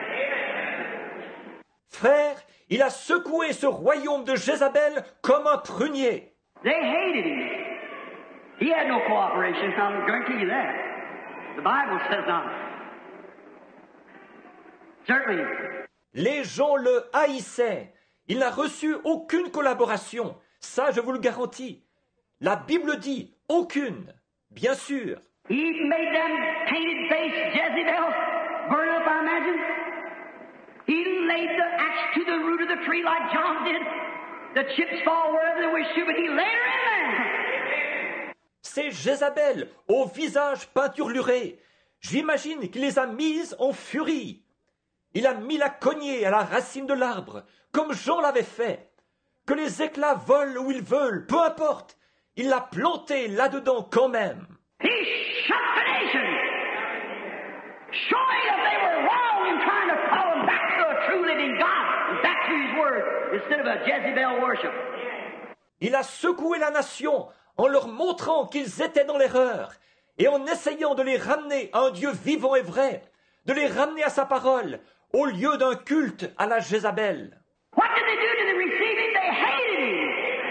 Frère, il a secoué ce royaume de Jézabel comme un prunier. They hated him. He had no cooperation, I'll guarantee you that. The Bible says not. Certainly. Les gens le haïssaient. Il n'a reçu aucune collaboration. Ça, je vous le garantis. La Bible dit aucune. Bien sûr. He made them painted-faced Jezebel burn up, I imagine. He laid the axe to the root of the tree like John did. The chips fall wherever they wish to, but he laid her in there. C'est Jézabel, au visage peinturluré. J'imagine qu'il les a mises en furie. Il a mis la cognée à la racine de l'arbre, comme Jean l'avait fait. Que les éclats volent où ils veulent, peu importe. Il l'a planté là-dedans quand même. He shut the nation, showing that they were wrong in trying to call them back to a true living God and back to His Word instead of a Jezebel worship. Il a secoué la nation en leur montrant qu'ils étaient dans l'erreur et en essayant de les ramener à un Dieu vivant et vrai, de les ramener à sa parole au lieu d'un culte à la Jézabel. What did they do to the receiving? They hated him.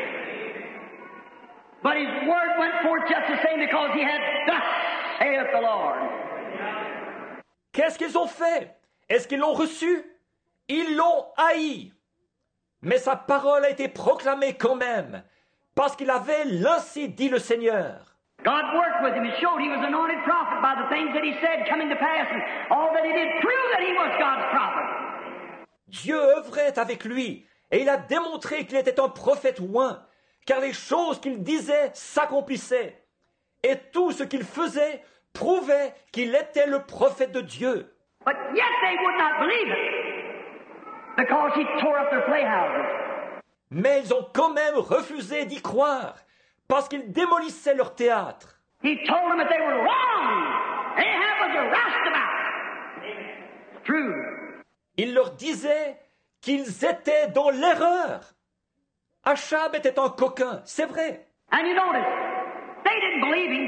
But his word went forth just the same because he had thus saith the Lord. Qu'est-ce qu'ils ont fait? Est-ce qu'ils l'ont reçu? Ils l'ont haï. Mais sa parole a été proclamée quand même, parce qu'il avait l'ainsi dit le Seigneur. God worked with him and showed he was an anointed prophet by the things that he said coming to pass, and all that he did proved that he was God's prophet. Dieu œuvrait avec lui, et il a démontré qu'il était un prophète oint, car les choses qu'il disait s'accomplissaient, et tout ce qu'il faisait prouvait qu'il était le prophète de Dieu. But yet they would not believe it, because he tore up their playhouses. Mais ils ont quand même refusé d'y croire, parce qu'ils démolissaient leur théâtre. He told them that they were wrong. Ahab was a roustabout. True. Il leur disait qu'ils étaient dans l'erreur. Achab était un coquin, c'est vrai. And you notice, they didn't believe him,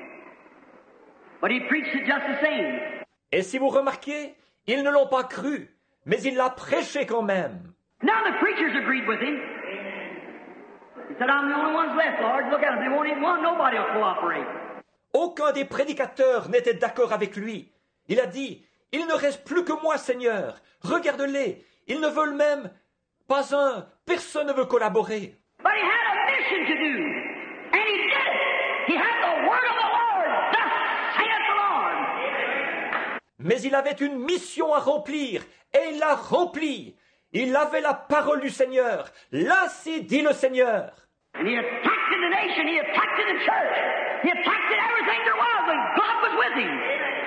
but he preached it just the same. Et si vous remarquez, ils ne l'ont pas cru, mais il l'a prêché quand même. None of the preachers agreed with him. He said, I'm the only ones left, Lord. Look at them. They won't even want nobody to cooperate. Aucun des prédicateurs n'était d'accord avec lui. Il a dit, il ne reste plus que moi, Seigneur. Regarde-les. Ils ne veulent même pas un. Personne ne veut collaborer. But he had a mission to do, and he did it. He had the word of the Lord. Thus saith the Lord. Mais il avait une mission à remplir, et il l'a remplie. Il avait la parole du Seigneur. L'ainsi dit le Seigneur. And he attacked the nation. He attacked the church. He attacked everything there was, and God was with him.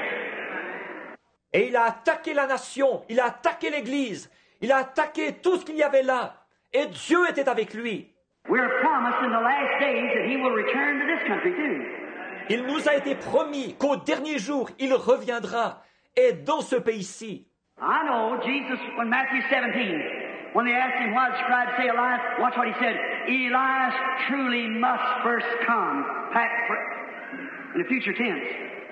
Et il a attaqué la nation, il a attaqué l'Église, il a attaqué tout ce qu'il y avait là. Et Dieu était avec lui. We're promised in the last days that he will return to this country too. Il nous a été promis qu'au dernier jour, il reviendra. Et dans ce pays-ci. I know Jesus, when Matthew 17, when they asked him why the scribes say Elias, watch what he said. Elias truly must first come. In the future tense.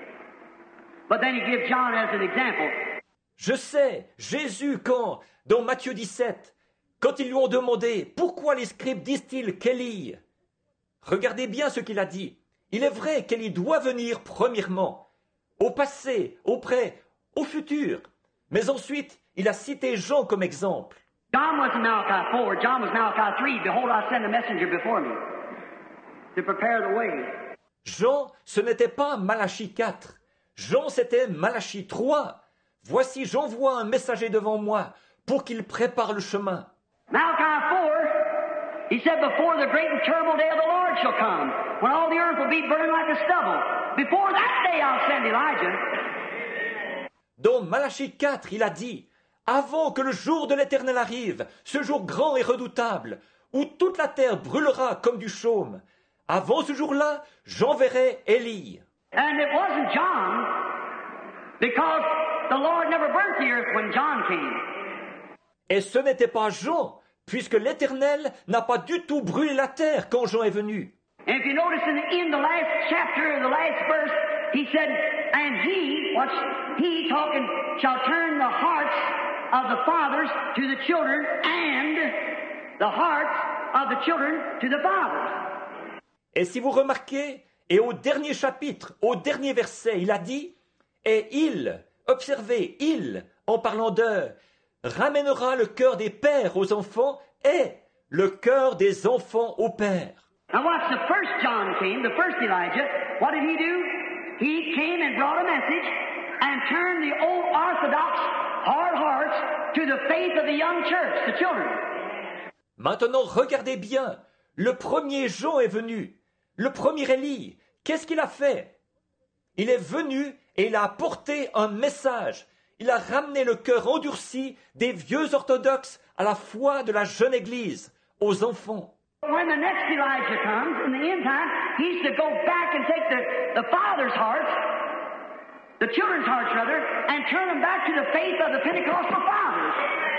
But then he gives John as an example. Je sais, Jésus, dans Matthieu 17, quand ils lui ont demandé pourquoi les scribes disent-ils qu'Élie, regardez bien ce qu'il a dit. Il est vrai qu'Élie doit venir premièrement, au passé, au futur. Mais ensuite, il a cité Jean comme exemple. John wasn't Malachi 4. John was Malachi 3. Behold, I send a messenger before me to prepare the way. Jean, ce n'était pas Malachie 4. Jean, c'était Malachie 3. Voici, j'envoie un messager devant moi pour qu'il prépare le chemin. Malachi 4, he said, before the great and terrible day of the Lord shall come, when all the earth will be burned like a stubble. Before that day I'll send Elijah. Dans Malachie 4, il a dit, avant que le jour de l'Éternel arrive, ce jour grand et redoutable, où toute la terre brûlera comme du chaume, avant ce jour-là, j'enverrai Élie. And it wasn't John, because the Lord never burnt the earth when John came. Et ce n'était pas Jean, puisque l'Éternel n'a pas du tout brûlé la terre quand Jean est venu. And if you notice in the last chapter, the last verse, he said, and he talking, shall turn the hearts of the fathers to the children, and the hearts of the children to the fathers. Et si vous remarquez, et au dernier chapitre, au dernier verset, il a dit, et il, observez, il, en parlant d'eux, ramènera le cœur des pères aux enfants et le cœur des enfants aux pères. Now watch, the first John came, the first Elijah, what did he do? He came and brought a message and turned the old orthodox hard hearts to the faith of the young church, the children. Maintenant, regardez bien, le premier Jean est venu, le premier Élie, qu'est-ce qu'il a fait? Il est venu et il a apporté un message. Il a ramené le cœur endurci des vieux orthodoxes à la foi de la jeune Église, aux enfants. When the next Elijah comes, in the end time, he's to go back and take the father's hearts, the children's hearts rather, and turn them back to the faith of the Pentecostal fathers.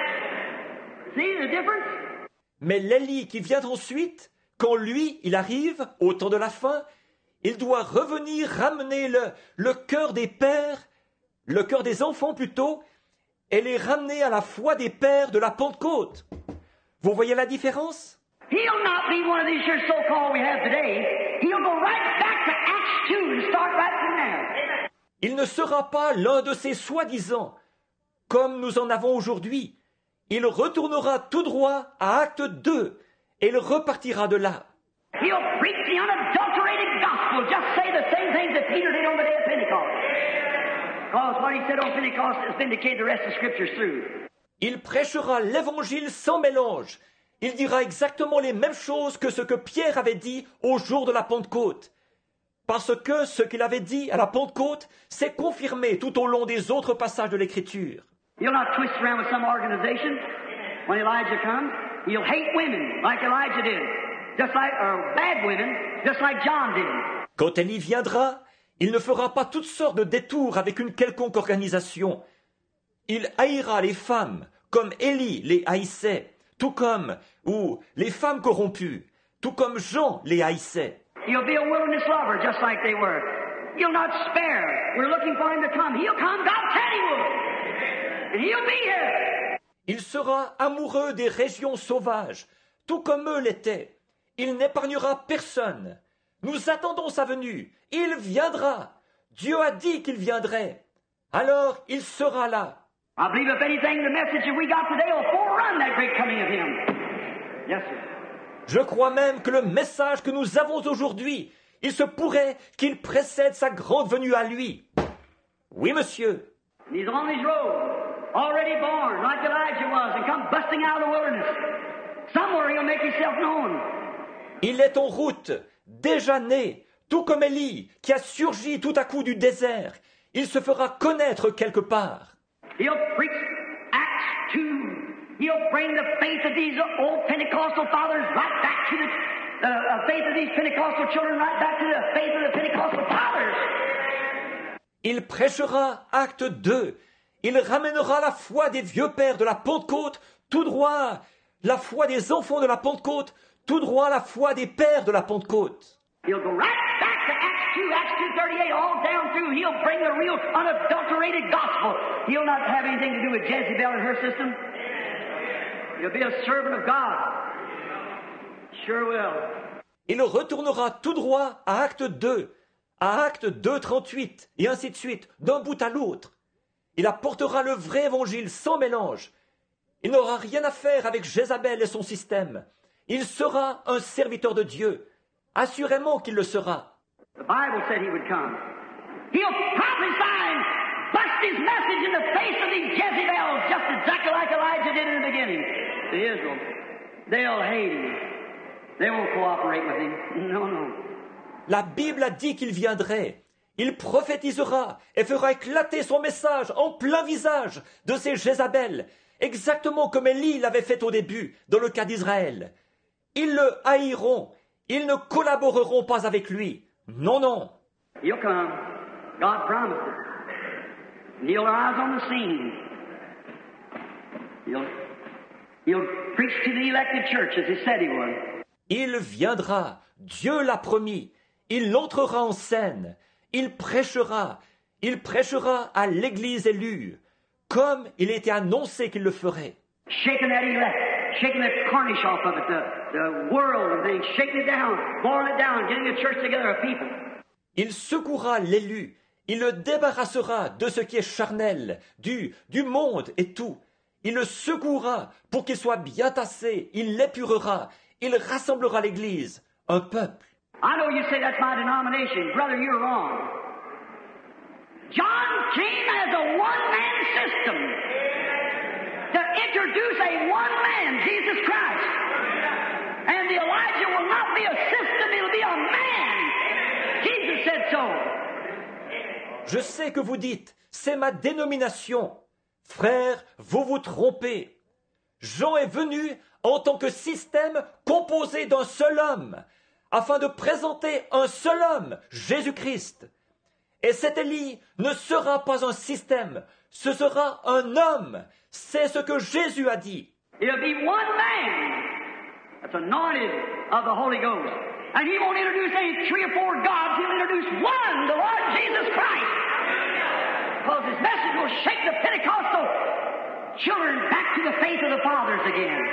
See the difference? Mais l'Élie qui vient ensuite, quand lui, il arrive, au temps de la fin, il doit revenir ramener le cœur des pères, le cœur des enfants plutôt, et les ramener à la foi des pères de la Pentecôte. Vous voyez la différence? He'll not be one of these here so-called we have today. He'll go right back to Acts 2 and start right from there. Il ne sera pas l'un de ces soi-disant, comme nous en avons aujourd'hui. Il retournera tout droit à Acte 2 et il repartira de là. He'll preach the unadulterated gospel. Just say the same things that Peter did on the day of Pentecost. Because what he said on Pentecost has vindicated the rest of the Scriptures through. Il prêchera l'évangile sans mélange. Il dira exactement les mêmes choses que ce que Pierre avait dit au jour de la Pentecôte. Parce que ce qu'il avait dit à la Pentecôte s'est confirmé tout au long des autres passages de l'Écriture. He'll not twist around with some organization. When Elijah comes, he'll hate women like Elijah did. Just like, or bad women, just like John did. Quand Élie viendra, il ne fera pas toutes sortes de détours avec une quelconque organisation. Il haïra les femmes, comme Élie les haïssait, tout comme, ou les femmes corrompues, tout comme Jean les haïssait. He'll be a wilderness lover, just like they were. He'll not spare. We're looking for him to come. He'll come. God said he would. And he'll be here. Il sera amoureux des régions sauvages, tout comme eux l'étaient. Il n'épargnera personne. Nous attendons sa venue. Il viendra. Dieu a dit qu'il viendrait. Alors il sera là. I believe if anything, the message that we got today will forerun that great coming of him. Yes, sir. Je crois même que le message que nous avons aujourd'hui, il se pourrait qu'il précède sa grande venue à lui. Oui, monsieur. And he's on his road, already born, like Elijah was, and come busting out of the wilderness. Somewhere he'll make himself known. Il est en route, déjà né, tout comme Élie, qui a surgi tout à coup du désert. Il se fera connaître quelque part. He'll preach Acts 2. He'll bring the faith of these old Pentecostal fathers right back to the faith of these Pentecostal children, right back to the faith of the Pentecostal fathers. Il prêchera Acte 2. Il ramènera la foi des vieux pères de la Pentecôte tout droit, la foi des enfants de la Pentecôte tout droit, la foi des pères de la Pentecôte. He'll go right back to Acts 2, Acts 2:38, all down through. He'll bring the real unadulterated gospel. He'll not have anything to do with Jezebel and her system. He'll be a servant of God. Sure will. Il retournera tout droit à Acte 2, à Acte 2:38, et ainsi de suite, d'un bout à l'autre. Il apportera le vrai évangile sans mélange. Il n'aura rien à faire avec Jézabel et son système. Il sera un serviteur de Dieu. Assurément qu'il le sera. The Bible said he would come. He'll prophesy and bust his message in the face of these Jezebels, just exactly like Elijah did in the beginning to Israel. They'll hate him. They won't cooperate with him. No, no. La Bible a dit qu'il viendrait. Il prophétisera et fera éclater son message en plein visage de ces Jézabel, exactement comme Élie l'avait fait au début dans le cas d'Israël. Ils le haïront. Ils ne collaboreront pas avec lui. Non, non. He'll come. God promised it. And he'll rise on the scene. He'll preach to the elected church as he said he would. Il viendra. Dieu l'a promis. Il entrera en scène. Il prêchera. Il prêchera à l'Église élue, comme il était annoncé qu'il le ferait. Shaking that elect, shaking the cornish off of it, the world and things, shaking it down, boiling it down, getting the church together of people. Il secouera l'élu, il le débarrassera de ce qui est charnel, du monde et tout. Il le secouera pour qu'il soit bien tassé, il l'épurera, il rassemblera l'Église, un peuple. I know you say that's my denomination. Brother, you're wrong. John came as a one-man system to introduce a one man, Jesus Christ. And the Elijah will not be a system, it'll be a man. Jesus said so. Je sais que vous dites, c'est ma dénomination. Frère, vous vous trompez. Jean est venu en tant que système composé d'un seul homme, afin de présenter un seul homme, Jésus-Christ. Et cet Élie ne sera pas un système, ce sera un homme. C'est ce que Jésus a dit. It'll be one man that's anointed of the Holy Ghost. And he won't introduce any 3 or 4 gods, he'll introduce one, the Lord Jesus Christ. Because his message will shake the Pentecostal children back to the faith of the fathers again.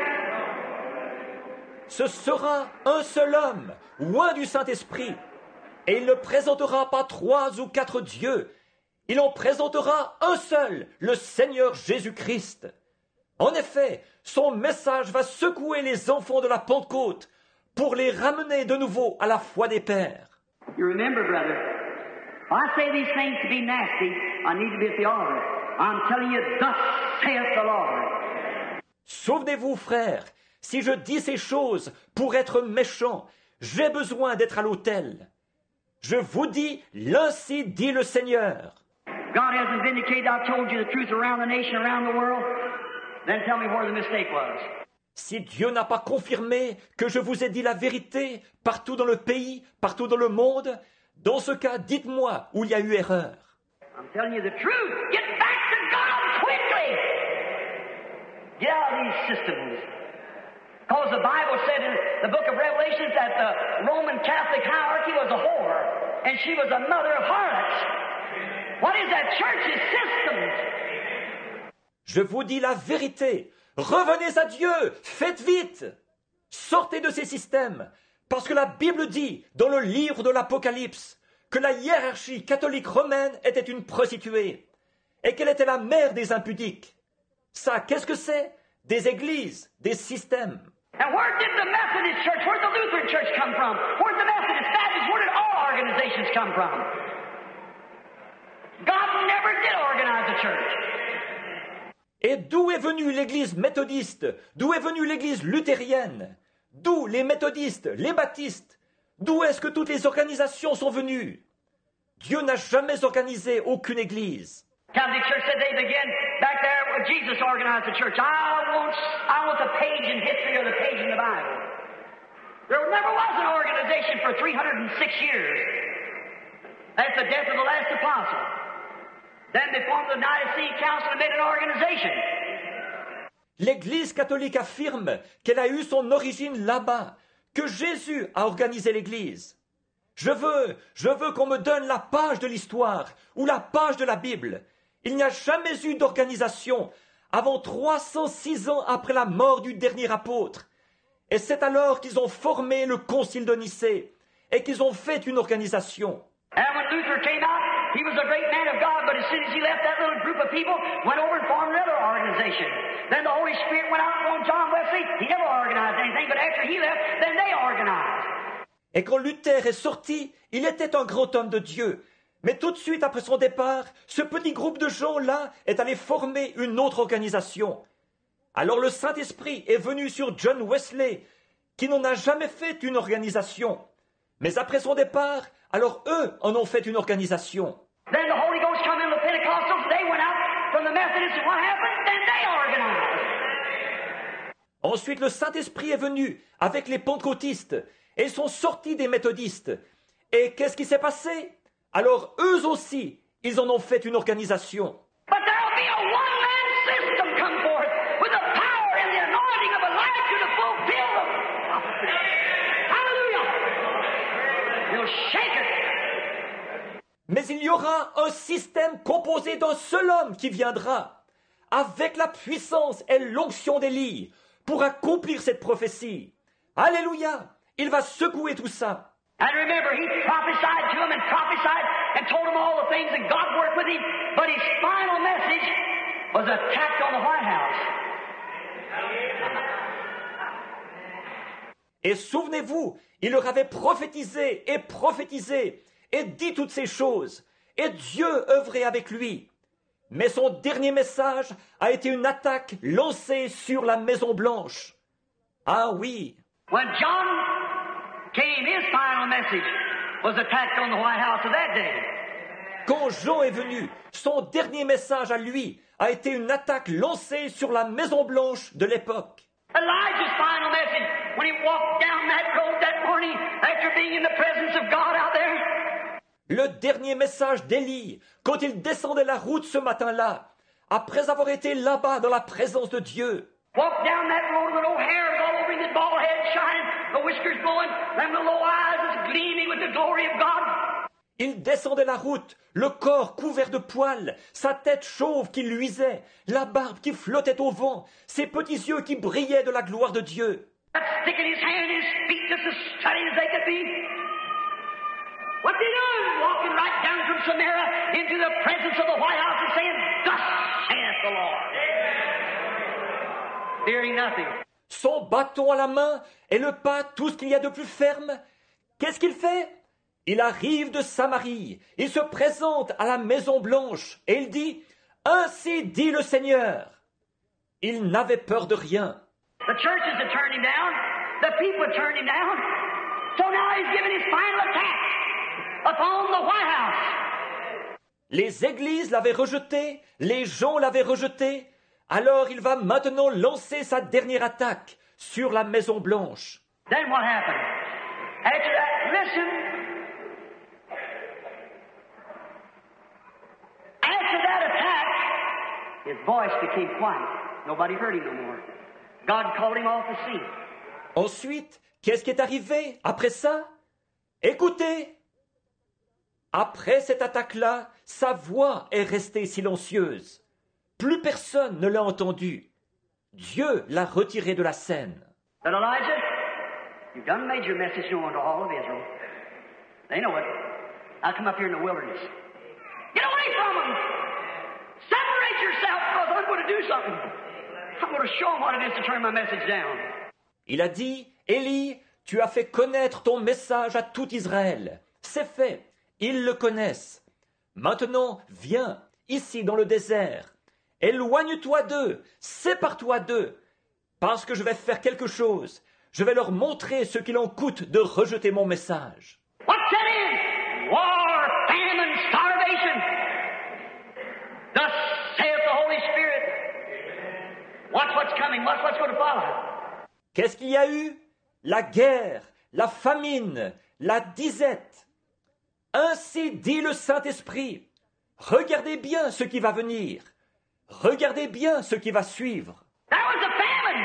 Ce sera un seul homme, loin du Saint-Esprit. Et il ne présentera pas 3 ou 4 dieux. Il en présentera un seul, le Seigneur Jésus-Christ. En effet, son message va secouer les enfants de la Pentecôte pour les ramener de nouveau à la foi des pères. You remember, brother, when I say these things to be nasty, I need to be at the altar. I'm telling you, thus saith the Lord. Souvenez-vous, frères, si je dis ces choses pour être méchant, j'ai besoin d'être à l'autel. Je vous dis, l'ainsi dit le Seigneur. God hasn't vindicated, I've told you the truth around the nation, around the world. Then tell me where the mistake was. Si Dieu n'a pas confirmé que je vous ai dit la vérité partout dans le pays, partout dans le monde, dans ce cas, dites-moi où il y a eu erreur. I'm telling you the truth. Get back to God quickly. Get out of these systems. Because the Bible said in the book of Revelations that the Roman Catholic hierarchy was a whore, and she was a mother of harlots. What is that? Church's systems. Je vous dis la vérité. Revenez à Dieu. Faites vite. Sortez de ces systèmes. Parce que la Bible dit, dans le livre de l'Apocalypse, que la hiérarchie catholique romaine était une prostituée et qu'elle était la mère des impudiques. Ça, qu'est-ce que c'est? Des églises, des systèmes. And where did the Methodist Church, where did the Lutheran Church come from? Where did the Methodist, Baptist, where did all organizations come from? God never did organize a church. Et d'où est venue l'église méthodiste? D'où est venue l'église luthérienne? D'où les méthodistes, les baptistes? D'où est-ce que toutes les organisations sont venues? Dieu n'a jamais organisé aucune église. Catholic Church said they began back there when Jesus organized the church. I want the page in history or the page in the Bible. There never was an organization for 306 years. That's the death of the last apostle. Then they formed the Nicene Council and made an organization. L'Église catholique affirme qu'elle a eu son origine là-bas, que Jésus a organisé l'Église. Je veux qu'on me donne la page de l'histoire ou la page de la Bible. Il n'y a jamais eu d'organisation avant 306 ans après la mort du dernier apôtre. Et c'est alors qu'ils ont formé le Concile de Nicée et qu'ils ont fait une organisation. And when Luther came out, he was a great man of God, but as soon as he left that little group of people, went over and formed another organization. Then the Holy Spirit went out and formed John Wesley. He never organized anything, but after he left, then they organized. Et quand Luther est sorti, il était un grand homme de Dieu. Mais tout de suite après son départ, ce petit groupe de gens-là est allé former une autre organisation. Alors le Saint-Esprit est venu sur John Wesley, qui n'en a jamais fait une organisation. Mais après son départ, alors eux en ont fait une organisation. Then the Holy Ghost come in, the Pentecostals, they went out from the Methodists, and what happened? Then they organized. Ensuite, le Saint-Esprit est venu avec les pentecôtistes et ils sont sortis des méthodistes. Et qu'est-ce qui s'est passé? Alors eux aussi, ils en ont fait une organisation. But there'll be a one-man system come forth with the power and the anointing of Elijah to fulfill them. Hallelujah! You'll shake it. Mais il y aura un système composé d'un seul homme qui viendra, avec la puissance et l'onction d'Élie, pour accomplir cette prophétie. Alléluia! Il va secouer tout ça. And remember, he prophesied to them and told them all the things, and God worked with him. But his final message was attacked on the White House. Et souvenez-vous, il leur avait prophétisé et dit toutes ces choses. Et Dieu œuvrait avec lui. Mais son dernier message a été une attaque lancée sur la Maison Blanche. Ah oui. When John came, his final message was attacked on the White House of that day. Quand Jean est venu, son dernier message à lui a été une attaque lancée sur la Maison Blanche de l'époque. Elijah's final message, when he walked down that road that morning after being in the presence of God out there. Le dernier message d'Élie, quand il descendait la route ce matin-là, après avoir été là-bas dans la présence de Dieu. Walked down that road with no hairs all over him, his bald head shining, the whiskers blowing, them little eyes was gleaming with the glory of God. Il descendait la route, le corps couvert de poils, sa tête chauve qui luisait, la barbe qui flottait au vent, ses petits yeux qui brillaient de la gloire de Dieu. That stick in his hand, his feet just as steady as they could be. What's he doing? Walking right down from Samaria into the presence of the White House and saying, "Thus saith the Lord." Fearing nothing. Son bâton à la main et le pas tout ce qu'il y a de plus ferme. Qu'est-ce qu'il fait? Il arrive de Samarie, il se présente à la Maison Blanche et il dit « Ainsi dit le Seigneur ». Il n'avait peur de rien. The churches had turned him down. The people had turned him down. So now he's giving his final attack upon the White House. Les églises l'avaient rejeté, les gens l'avaient rejeté. Alors il va maintenant lancer sa dernière attaque sur la Maison Blanche. Then what happened? After that, listen. After that attack, his voice became quiet. Nobody heard him no more. God called him off the scene. Ensuite, qu'est-ce qui est arrivé après ça? Écoutez! Après cette attaque-là, sa voix est restée silencieuse. Plus personne ne l'a entendu. Dieu l'a retiré de la scène. But Elijah, you've done made your message known to all of Israel. They know it. I'll come up here in the wilderness. Get away from them! Separate yourself, because I'm going to do something. I'm going to show them what it is to turn my message down. Il a dit, Élie, tu as fait connaître ton message à tout Israël. C'est fait, ils le connaissent. Maintenant, viens, ici dans le désert. Éloigne-toi d'eux, sépare-toi d'eux, parce que je vais faire quelque chose. Je vais leur montrer ce qu'il en coûte de rejeter mon message. What's that in? War, famine, starvation. Thus saith the Holy Spirit. Watch what's coming, watch what's going to follow. Qu'est-ce qu'il y a eu? La guerre, la famine, la disette. Ainsi dit le Saint-Esprit. Regardez bien ce qui va venir. Regardez bien ce qui va suivre. There was a famine.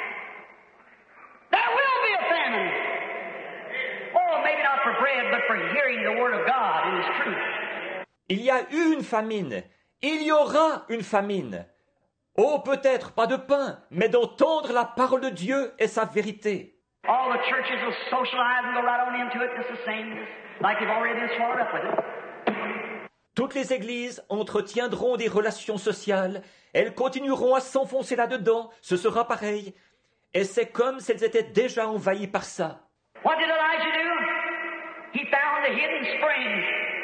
There will be a famine. Oh, maybe not for bread, but for hearing the Word of God and His truth. Il y a eu une famine. Il y aura une famine. Oh, peut-être pas de pain, mais d'entendre la parole de Dieu et sa vérité. All the churches will socialize and go right on into it just the same, like they've already been swallowed up with it. Toutes les églises entretiendront des relations sociales, elles continueront à s'enfoncer là-dedans, ce sera pareil. Et c'est comme si elles étaient déjà envahies par ça. What did Elijah do? He found the hidden spring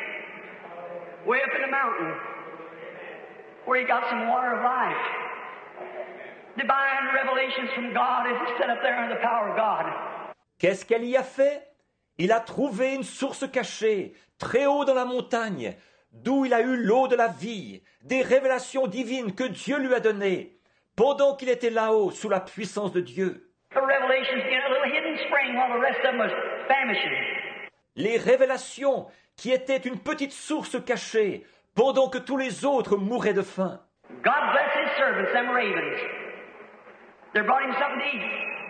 way up in the mountain where he got some water of life. Divine revelations from God is set up there in the power of God. Qu'est-ce qu'elle y a fait? Il a trouvé une source cachée, très haut dans la montagne, d'où il a eu l'eau de la vie, des révélations divines que Dieu lui a données, pendant qu'il était là-haut sous la puissance de Dieu. The revelations in a little hidden spring while the rest of them was famishing. Les révélations qui étaient une petite source cachée, pendant que tous les autres mouraient de faim. God bless His servants, them ravens. They brought Him something to eat.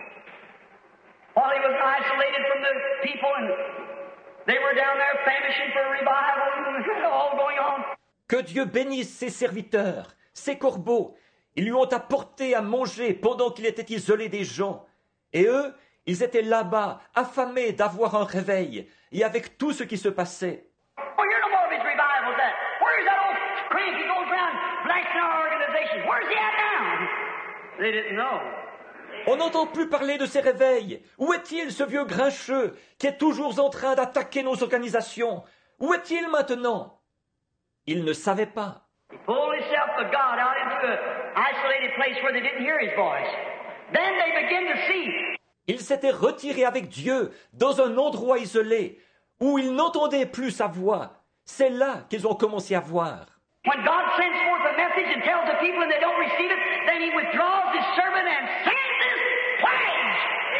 While He was isolated from the people and they were down there famishing for revival and all going on. Que Dieu bénisse ses serviteurs, ses corbeaux. Ils lui ont apporté à manger pendant qu'il était isolé des gens. Et eux, ils étaient là-bas, affamés d'avoir un réveil, et avec tout ce qui se passait. Well, you're no more of His revivals that. Where's that old crank He goes around blanking our organization? Where's he at now? They didn't know. On n'entend plus parler de ces réveils. Où est-il, ce vieux grincheux, qui est toujours en train d'attaquer nos organisations? Où est-il maintenant? Il ne savait pas. He pulled himself with God out into an isolated place where they didn't hear His voice. Then they begin to see. Il s'était retiré avec Dieu dans un endroit isolé, où ils n'entendaient plus sa voix. C'est là qu'ils ont commencé à voir. When God sends forth a message and tells the people and they don't receive it, then He withdraws His servant and sends this plague.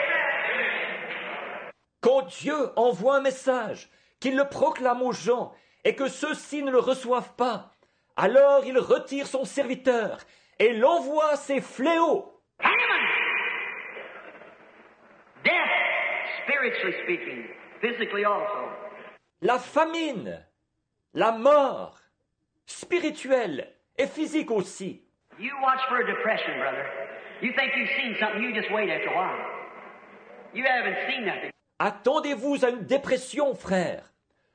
Quand Dieu envoie un message, qu'il le proclame aux gens, et que ceux-ci ne le reçoivent pas, alors il retire son serviteur et l'envoie ces fléaux. Famine. Death, spiritually speaking, physically also. La famine, la mort, spirituelle et physique aussi. You watch for a depression, brother. You think you've seen something, you just wait after a while. You haven't seen nothing. Attendez-vous à une dépression, frère.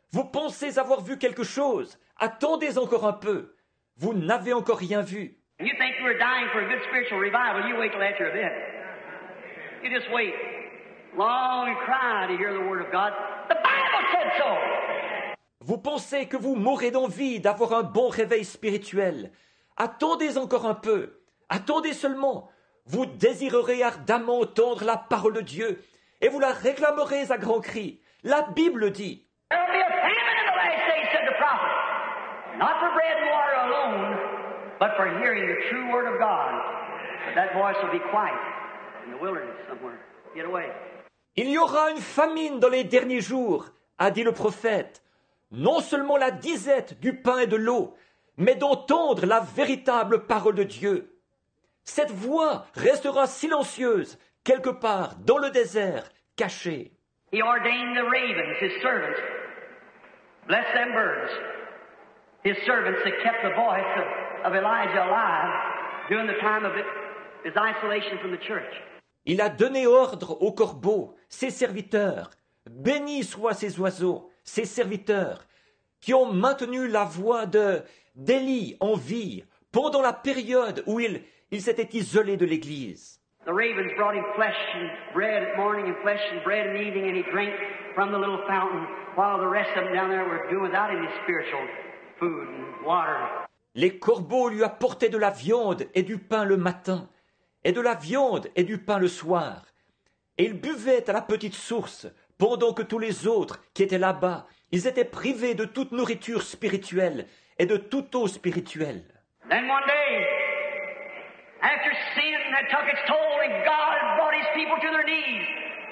Vous pensez avoir vu quelque chose. Attendez encore un peu. Vous n'avez encore rien vu. You think you were dying for a good spiritual revival, you wait till after a bit. You just wait. Long and cry to hear the word of God. The Bible said so. Vous pensez que vous mourrez d'envie d'avoir un bon réveil spirituel. Attendez encore un peu. Attendez seulement. Vous désirerez ardemment entendre la parole de Dieu et vous la réclamerez à grands cris. La Bible dit. There will be a famine in the last days, said the prophet. Not for bread and water alone, but for hearing the true word of God. But that voice will be quiet in the wilderness somewhere. Get away. Il y aura une famine dans les derniers jours, a dit le prophète. Non seulement la disette du pain et de l'eau, mais d'entendre la véritable parole de Dieu. Cette voix restera silencieuse, quelque part dans le désert, cachée. He ordained the ravens, his servants. Bless them birds. His servants that kept the voice of Elijah alive during the time of his isolation from the church. Il a donné ordre aux corbeaux, ses serviteurs. Bénis soient ces oiseaux, ses serviteurs, qui ont maintenu la voix d'Élie en vie pendant la période où il s'était isolé de l'Église. The ravens brought him flesh and bread at morning and flesh and bread in the evening, and he drank from the little fountain while the rest of them down there were doing without any spiritual food and water. Les corbeaux lui apportaient de la viande et du pain le matin, et de la viande et du pain le soir. Et il buvait à la petite source, pendant que tous les autres qui étaient là-bas, ils étaient privés de toute nourriture spirituelle et de toute eau spirituelle. Then one day, after sin had took its toll and God had brought his people to their knees,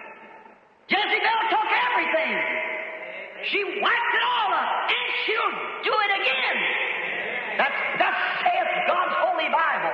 Jezebel took everything. She wiped it all up, and she'll do it again. Thus saith God's holy Bible.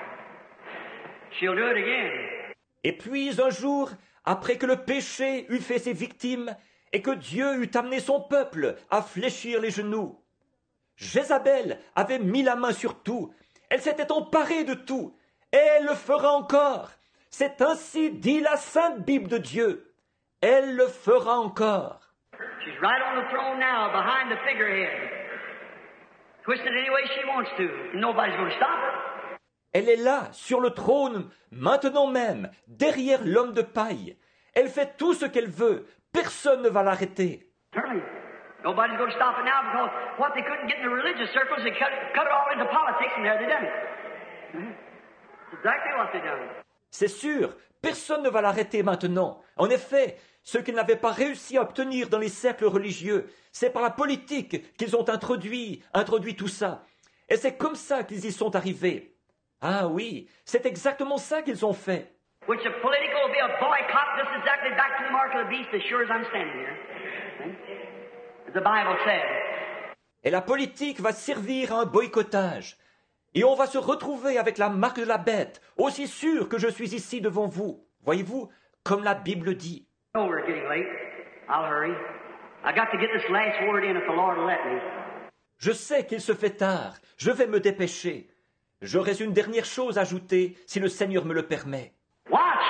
She'll do it again. Et puis un jour, après que le péché eut fait ses victimes, et que Dieu eut amené son peuple à fléchir les genoux, Jézabel avait mis la main sur tout, elle s'était emparée de tout, et elle le fera encore. C'est ainsi dit la Sainte Bible de Dieu. Elle le fera encore. She's right on the throne now, behind the figurehead. Twist it any way she wants to, and nobody's going to stop her. Elle est là, sur le trône, maintenant même, derrière l'homme de paille. Elle fait tout ce qu'elle veut. Personne ne va l'arrêter. Certainly. Nobody's going to stop it now because what they couldn't get in the religious circles, they cut it all into politics, and there they done it. Exactly what they done. C'est sûr, personne ne va l'arrêter maintenant. En effet, ce qu'ils n'avaient pas réussi à obtenir dans les cercles religieux, c'est par la politique qu'ils ont introduit tout ça. Et c'est comme ça qu'ils y sont arrivés. Ah oui, c'est exactement ça qu'ils ont fait. Which a political will be a boycott just exactly back to the mark of the beast as sure as I'm standing here. As the Bible said. Et la politique va servir à un boycottage. Et on va se retrouver avec la marque de la bête, aussi sûr que je suis ici devant vous. Voyez-vous, comme la Bible dit. Oh, we're getting late. I'll hurry. I got to get this last word in if the Lord will let me. Je sais qu'il se fait tard. Je vais me dépêcher. J'aurais une dernière chose à ajouter si le Seigneur me le permet. Watch!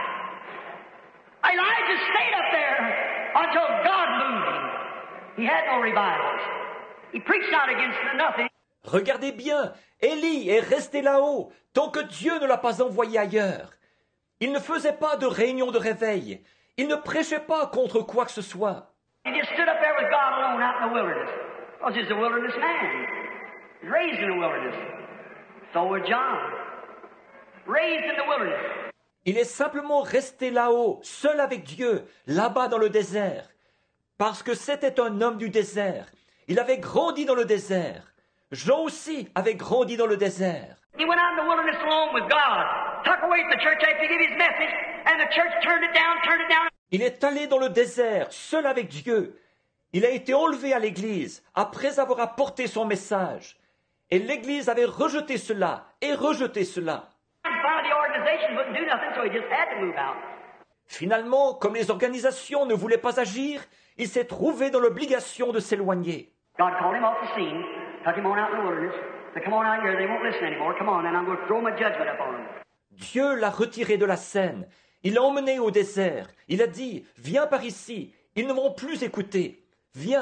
Elijah stayed up there until God moved him. He had no revivals. He preached out against nothing. Regardez bien, Élie est resté là-haut tant que Dieu ne l'a pas envoyé ailleurs. Il ne faisait pas de réunion de réveil. Il ne prêchait pas contre quoi que ce soit. He just stood up there with God alone out in the wilderness. Because he's a wilderness man. He's raised in the wilderness. So was John. Raised in the wilderness. Il est simplement resté là-haut, seul avec Dieu, là-bas dans le désert. Parce que c'était un homme du désert. Il avait grandi dans le désert. Jean aussi avait grandi dans le désert. He went out in the wilderness alone with God. Tuck away at the church after he gave his message, and the church turned it down, turned it down. Il est allé dans le désert, seul avec Dieu. Il a été enlevé à l'église après avoir apporté son message. Et l'église avait rejeté cela et rejeté cela. Finally, the organization wouldn't do nothing, so he just had to move out. Finalement, comme les organisations ne voulaient pas agir, il s'est trouvé dans l'obligation de s'éloigner. God called him off the scene, took him on out in the wilderness. Said, come on out here, they won't listen anymore. Come on, and I'm going to throw my judgment up on them. Dieu l'a retiré de la scène. Il l'a emmené au désert. Il a dit, viens par ici. Ils ne m'ont plus écouté. Viens,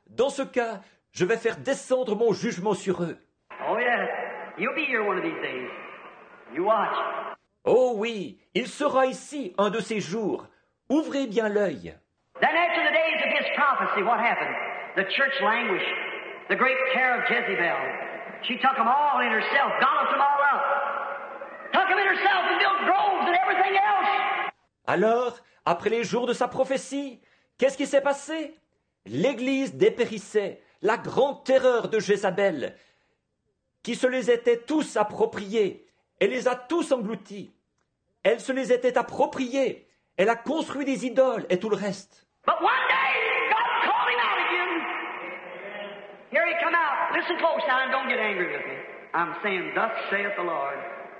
Dans ce cas, je vais faire descendre mon jugement sur eux. Oh, yes. He'll be here one of these days. You watch. Oh oui, il sera ici un de ces jours. Ouvrez bien l'œil. Then after the days of his prophecy, what happened? The church languished. The great terror of Jezebel. She took them all in herself, golloped them all up. Took them in herself and built groves and everything else. Alors, après les jours de sa prophétie, qu'est-ce qui s'est passé? L'Église dépérissait, la grande terreur de Jézabel, qui se les était tous appropriés. Elle les a tous engloutis. Elle se les était appropriés. Elle a construit des idoles et tout le reste. But one day, God called him out again. Here he come out. Listen close now and don't get angry with me. I'm saying, thus saith the Lord.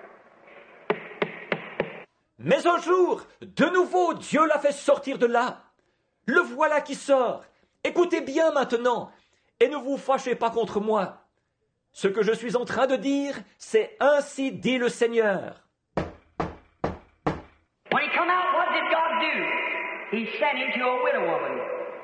Mais un jour, de nouveau, Dieu l'a fait sortir de là. Le voilà qui sort. Écoutez bien maintenant, et ne vous fâchez pas contre moi. Ce que je suis en train de dire, c'est ainsi dit le Seigneur. When he come out, what did God do? He sent him to a widow woman.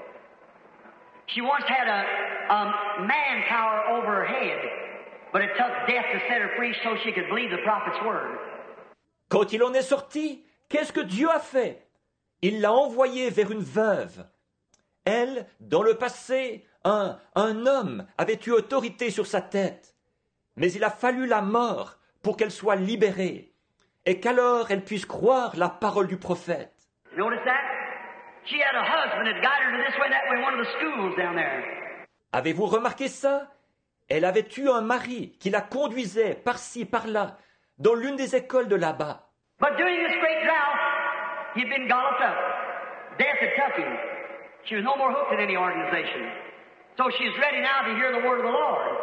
She once had a manpower over her head, but it took death to set her free so she could believe the prophet's word. Quand il en est sorti, qu'est-ce que Dieu a fait? Il l'a envoyé vers une veuve. Elle, dans le passé, un homme avait eu autorité sur sa tête. Mais il a fallu la mort pour qu'elle soit libérée, et qu'alors elle puisse croire la parole du prophète. Notice that? She had a husband that guided her this way and that way in one of the schools down there. Avez-vous remarqué ça? Elle avait eu un mari qui la conduisait par-ci, par-là, dans l'une des écoles de là-bas. But during this great drought, he'd been golloped up. Death had took him. She was no more hooked in any organization. So she's ready now to hear the word of the Lord.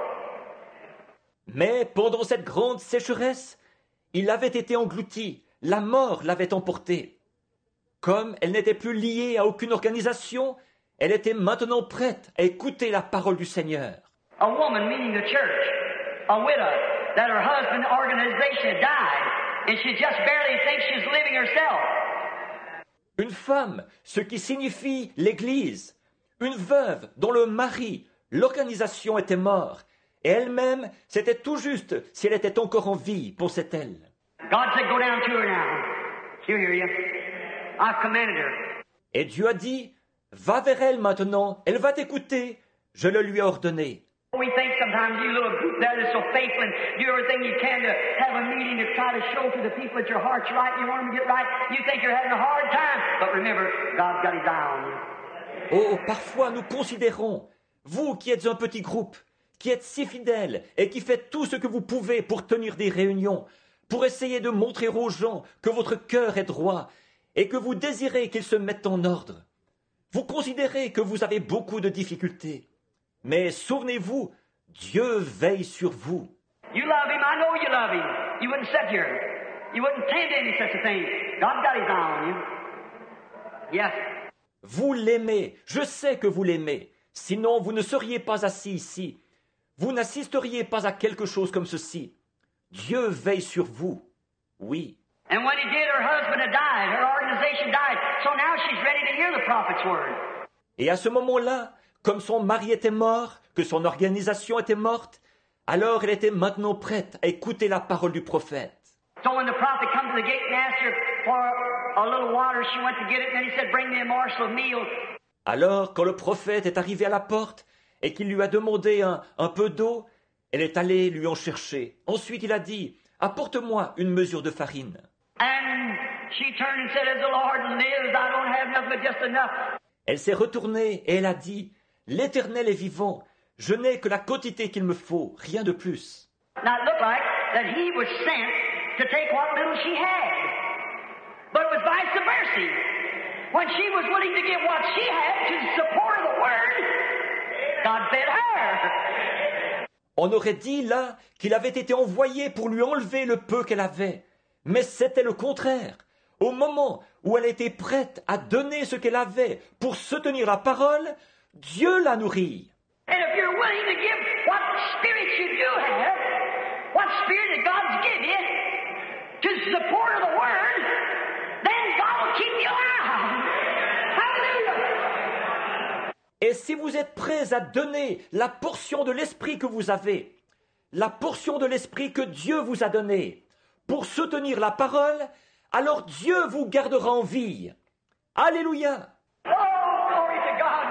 Mais pendant cette grande sécheresse, il avait été englouti, la mort l'avait emporté. Comme elle n'était plus liée à aucune organisation, elle était maintenant prête à écouter la parole du Seigneur. A woman, meaning the church, a widow, that her husband's organization had died, and she just barely thinks she's living herself. Une femme, ce qui signifie l'Église. Une veuve dont le mari, l'organisation était mort, et elle-même, c'était tout juste si elle était encore en vie, pensait-elle. God said, go down to her now. She'll hear you. I've commanded her. Et Dieu a dit, va vers elle maintenant, elle va t'écouter, je le lui ai ordonné. We think sometimes you little group there that's so faithful and do everything you can to have a meeting to try to show to the people that your heart's right and you want them to get right. You think you're having a hard time. But remember, God's got his eye on you. Oh, parfois nous considérons, vous qui êtes un petit groupe, qui êtes si fidèles et qui faites tout ce que vous pouvez pour tenir des réunions, pour essayer de montrer aux gens que votre cœur est droit et que vous désirez qu'ils se mettent en ordre. Vous considérez que vous avez beaucoup de difficultés. Mais souvenez-vous, Dieu veille sur vous. You love him, I know you love him. You wouldn't sit here. You wouldn't tend to any such a thing. God's got his eye on you. Yes. Vous l'aimez, je sais que vous l'aimez. Sinon, vous ne seriez pas assis ici. Vous n'assisteriez pas à quelque chose comme ceci. Dieu veille sur vous. Oui. And when he did, her husband had died. Her organization died. So now she's ready to hear the prophet's word. Et à ce moment-là, comme son mari était mort, que son organisation était morte, alors elle était maintenant prête à écouter la parole du prophète. So when the prophet come to the gate and asked her for a little water, she went to get it, and then he said, bring me a morsel of meal. Alors, quand le prophète est arrivé à la porte et qu'il lui a demandé un peu d'eau, elle est allée lui en chercher. Ensuite, il a dit, apporte-moi une mesure de farine. And she turned and said, as the Lord lives, I don't have nothing but just enough. Elle s'est retournée et elle a dit, l'Éternel est vivant, je n'ai que la quantité qu'il me faut, rien de plus. Now it looked like that he was sent to take what little she had. But it was vice versa. When she was willing to give what she had to the support of the word, God fed her. On aurait dit là qu'il avait été envoyé pour lui enlever le peu qu'elle avait. Mais c'était le contraire. Au moment où elle était prête à donner ce qu'elle avait pour soutenir la parole, Dieu la nourrit. And if you're willing to give what spirit you do have, what spirit that God's give you, to the support of the word, then God will keep you alive. Hallelujah. Et si vous êtes prêts à donner la portion de l'esprit que vous avez, la portion de l'esprit que Dieu vous a donnée, pour soutenir la parole, alors Dieu vous gardera en vie. Alléluia! Oh, glory to God!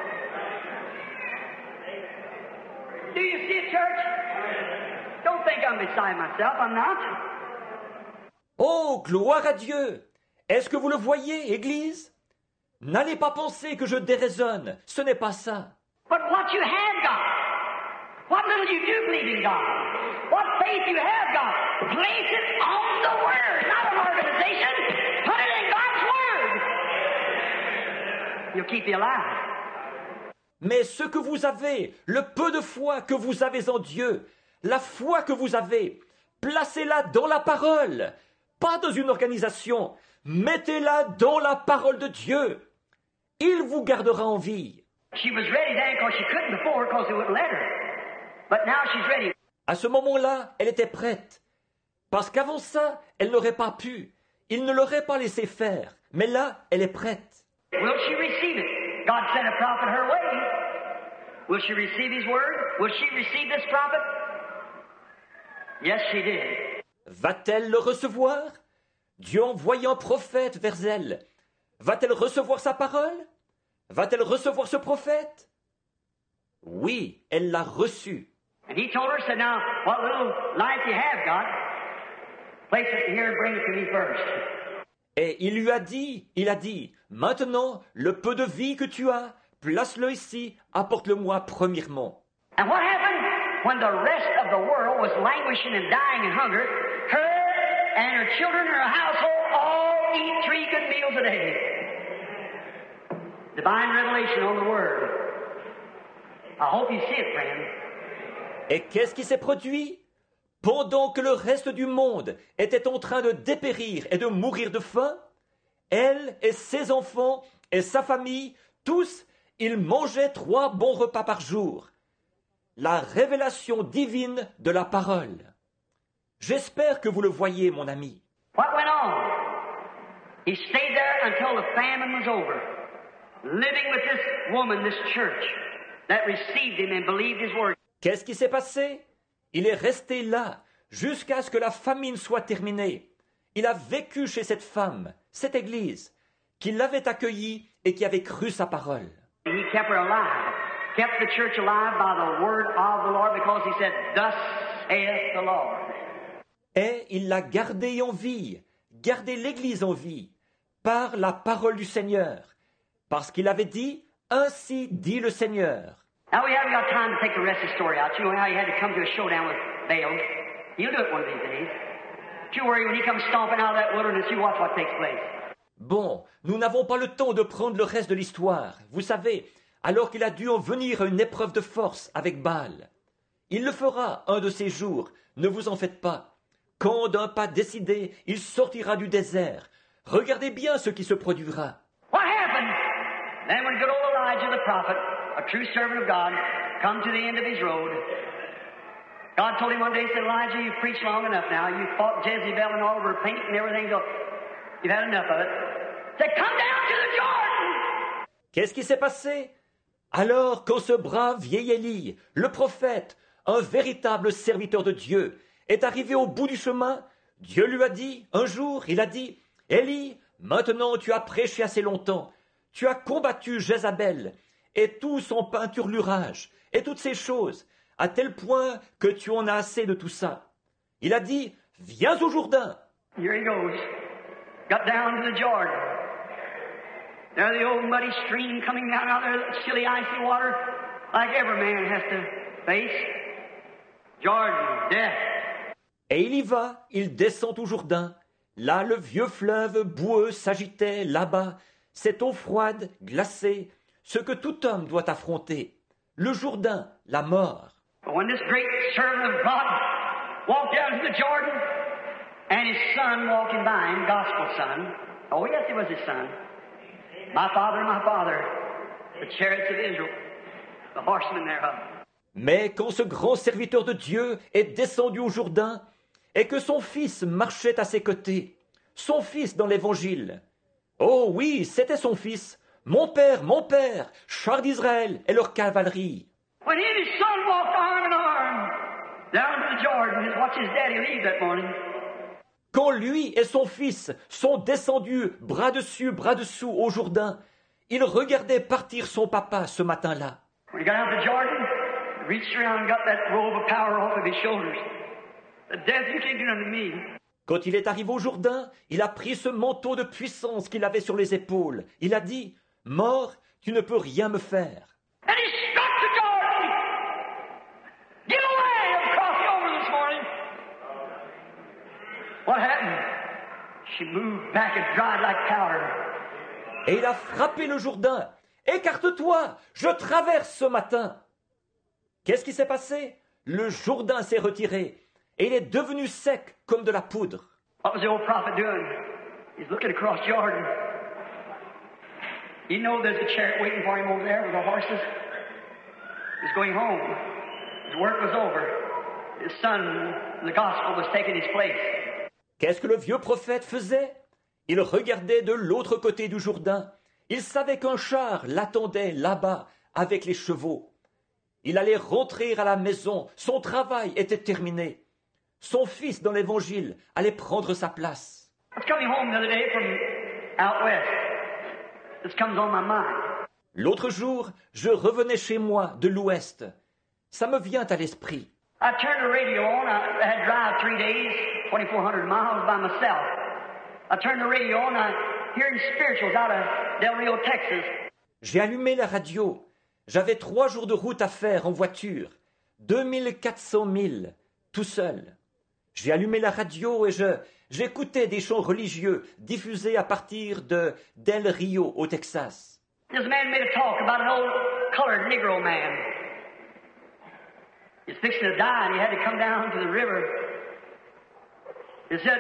Do you see it, church? Don't think I'm beside myself. I'm not. Oh, gloire à Dieu! Est-ce que vous le voyez, Église? N'allez pas penser que je déraisonne, ce n'est pas ça. But what you have got, what little you do believe in God, what faith you have got, place it on the Word, not an organization. Put it in God's Word. You'll keep you alive. Mais ce que vous avez, le peu de foi que vous avez en Dieu, la foi que vous avez, placez-la dans la parole, pas dans une organisation. Mettez-la dans la parole de Dieu. Il vous gardera en vie. She was ready then because she couldn't before because they wouldn't let her. But now she's ready. À ce moment-là, elle était prête. Parce qu'avant ça, elle n'aurait pas pu. Il ne l'aurait pas laissé faire. Mais là, elle est prête. Will she receive it? God sent a prophet her way. Will she receive his word? Will she receive this prophet? Yes, she did. Va-t-elle le recevoir? Dieu envoyant un prophète vers elle. Va-t-elle recevoir sa parole? Va-t-elle recevoir ce prophète? Oui, elle l'a reçu. And he told her, said, now, what little life you have got, place it here and bring it to me first. Et il a dit, maintenant, le peu de vie que tu as, place-le ici, apporte-le-moi premièrement. And what happened when the rest of the world was languishing and dying in hunger? Her and her children and her household all eat 3 good meals a day. Divine revelation on the Word. I hope you see it, friend. Et qu'est-ce qui s'est produit? Pendant que le reste du monde était en train de dépérir et de mourir de faim, elle et ses enfants et sa famille, tous, ils mangeaient 3 bons repas par jour. La révélation divine de la parole. J'espère que vous le voyez, mon ami. What went on? He stayed there until the famine was over, living with this woman, this church, that received him and believed his word. Qu'est-ce qui s'est passé? Il est resté là jusqu'à ce que la famine soit terminée. Il a vécu chez cette femme, cette église, qui l'avait accueilli et qui avait cru sa parole. He kept her alive, kept the church alive by the word of the Lord because he said, thus saith the Lord. Et il l'a gardée en vie, gardé l'église en vie, par la parole du Seigneur, parce qu'il avait dit, ainsi dit le Seigneur. Now we haven't got time to take the rest of the story out. You know how he had to come to a showdown with Baal. He'll do it one of these days. Don't you worry, when he comes stomping out of that wilderness, you watch what takes place. Bon, nous n'avons pas le temps de prendre le reste de l'histoire. Vous savez, alors qu'il a dû en venir à une épreuve de force avec Baal. Il le fera un de ces jours, ne vous en faites pas. Quand d'un pas décidé, il sortira du désert. Regardez bien ce qui se produira. What happened? Then when good old Elijah the prophet, a true servant of God, come to the end of his road, God told him one day, he said, Elijah, you've preached long enough now. You've fought Jezebel and all of her paint and everything. So you've had enough of it. He said, come down to the Jordan. Qu'est-ce qui s'est passé? Alors, quand ce brave vieil Élie, le prophète, un véritable serviteur de Dieu, est arrivé au bout du chemin, Dieu lui a dit, un jour, il a dit, Élie, maintenant tu as prêché assez longtemps, tu as combattu Jézabel, et tout son peinturlurage, et toutes ces choses, à tel point que tu en as assez de tout ça. Il a dit, viens au Jourdain. Here he goes. Got down to the Jordan. There the old muddy stream coming down out there, that chilly, icy water, like every man has to face. Jordan, death. Et il y va, il descend au Jourdain. Là, le vieux fleuve boueux s'agitait, là-bas, cette eau froide, glacée, ce que tout homme doit affronter. Le Jourdain, la mort. But when this great servant of God walked down to the Jordan, and his son walking by him, gospel son, oh yes, it was his son, my father, the chariots of Israel, the horsemen thereof. Mais quand ce grand serviteur de Dieu est descendu au Jourdain, et que son fils marchait à ses côtés, son fils dans l'Évangile. Oh oui, c'était son fils, mon père, chars d'Israël et leur cavalerie. When he and his son walked arm in arm down to the Jordan to watch his daddy leave that morning, Quand lui et son fils sont descendus bras dessus, bras dessous au Jourdain, ils regardaient partir son papa ce matin-là. when he got out the Jordan, he reached around and got that robe of power off of his shoulders. The death you can't do unto me. Quand il est arrivé au Jourdain, il a pris ce manteau de puissance qu'il avait sur les épaules. Il a dit, « Mort, tu ne peux rien me faire. And he struck the Jordan. Get away! I'm crossing over this morning. What happened? She moved back and dried like powder. » Et il a frappé le Jourdain. « Écarte-toi, je traverse ce matin. » Qu'est-ce qui s'est passé? Le Jourdain s'est retiré et il est devenu sec comme de la poudre. What was the old prophet doing? He's looking across Jordan. You know there's a chariot waiting for him over there with the horses. He's going home. His work was over. His son, the gospel, was taking his place. Qu'est-ce que le vieux prophète faisait? Il regardait de l'autre côté du Jourdain. Il savait qu'un char l'attendait là-bas avec les chevaux. Il allait rentrer à la maison. Son travail était terminé. Son fils dans l'Évangile allait prendre sa place. I was coming home the other day from out west. This comes on my mind. L'autre jour, je revenais chez moi de l'Ouest. Ça me vient à l'esprit. I turned the radio on. I had to drive 3 days, 2,400 miles by myself. I turned the radio on. I hearing spirituals out of Del Rio, Texas. J'ai allumé la radio. J'avais 3 jours de route à faire en voiture. 2400 milles, tout seul. J'ai allumé la radio et j'écoutais des chants religieux diffusés à partir de Del Rio, au Texas. This man made a talk about an old colored Negro man. He's fixing to die and he had to come down to the river. He said,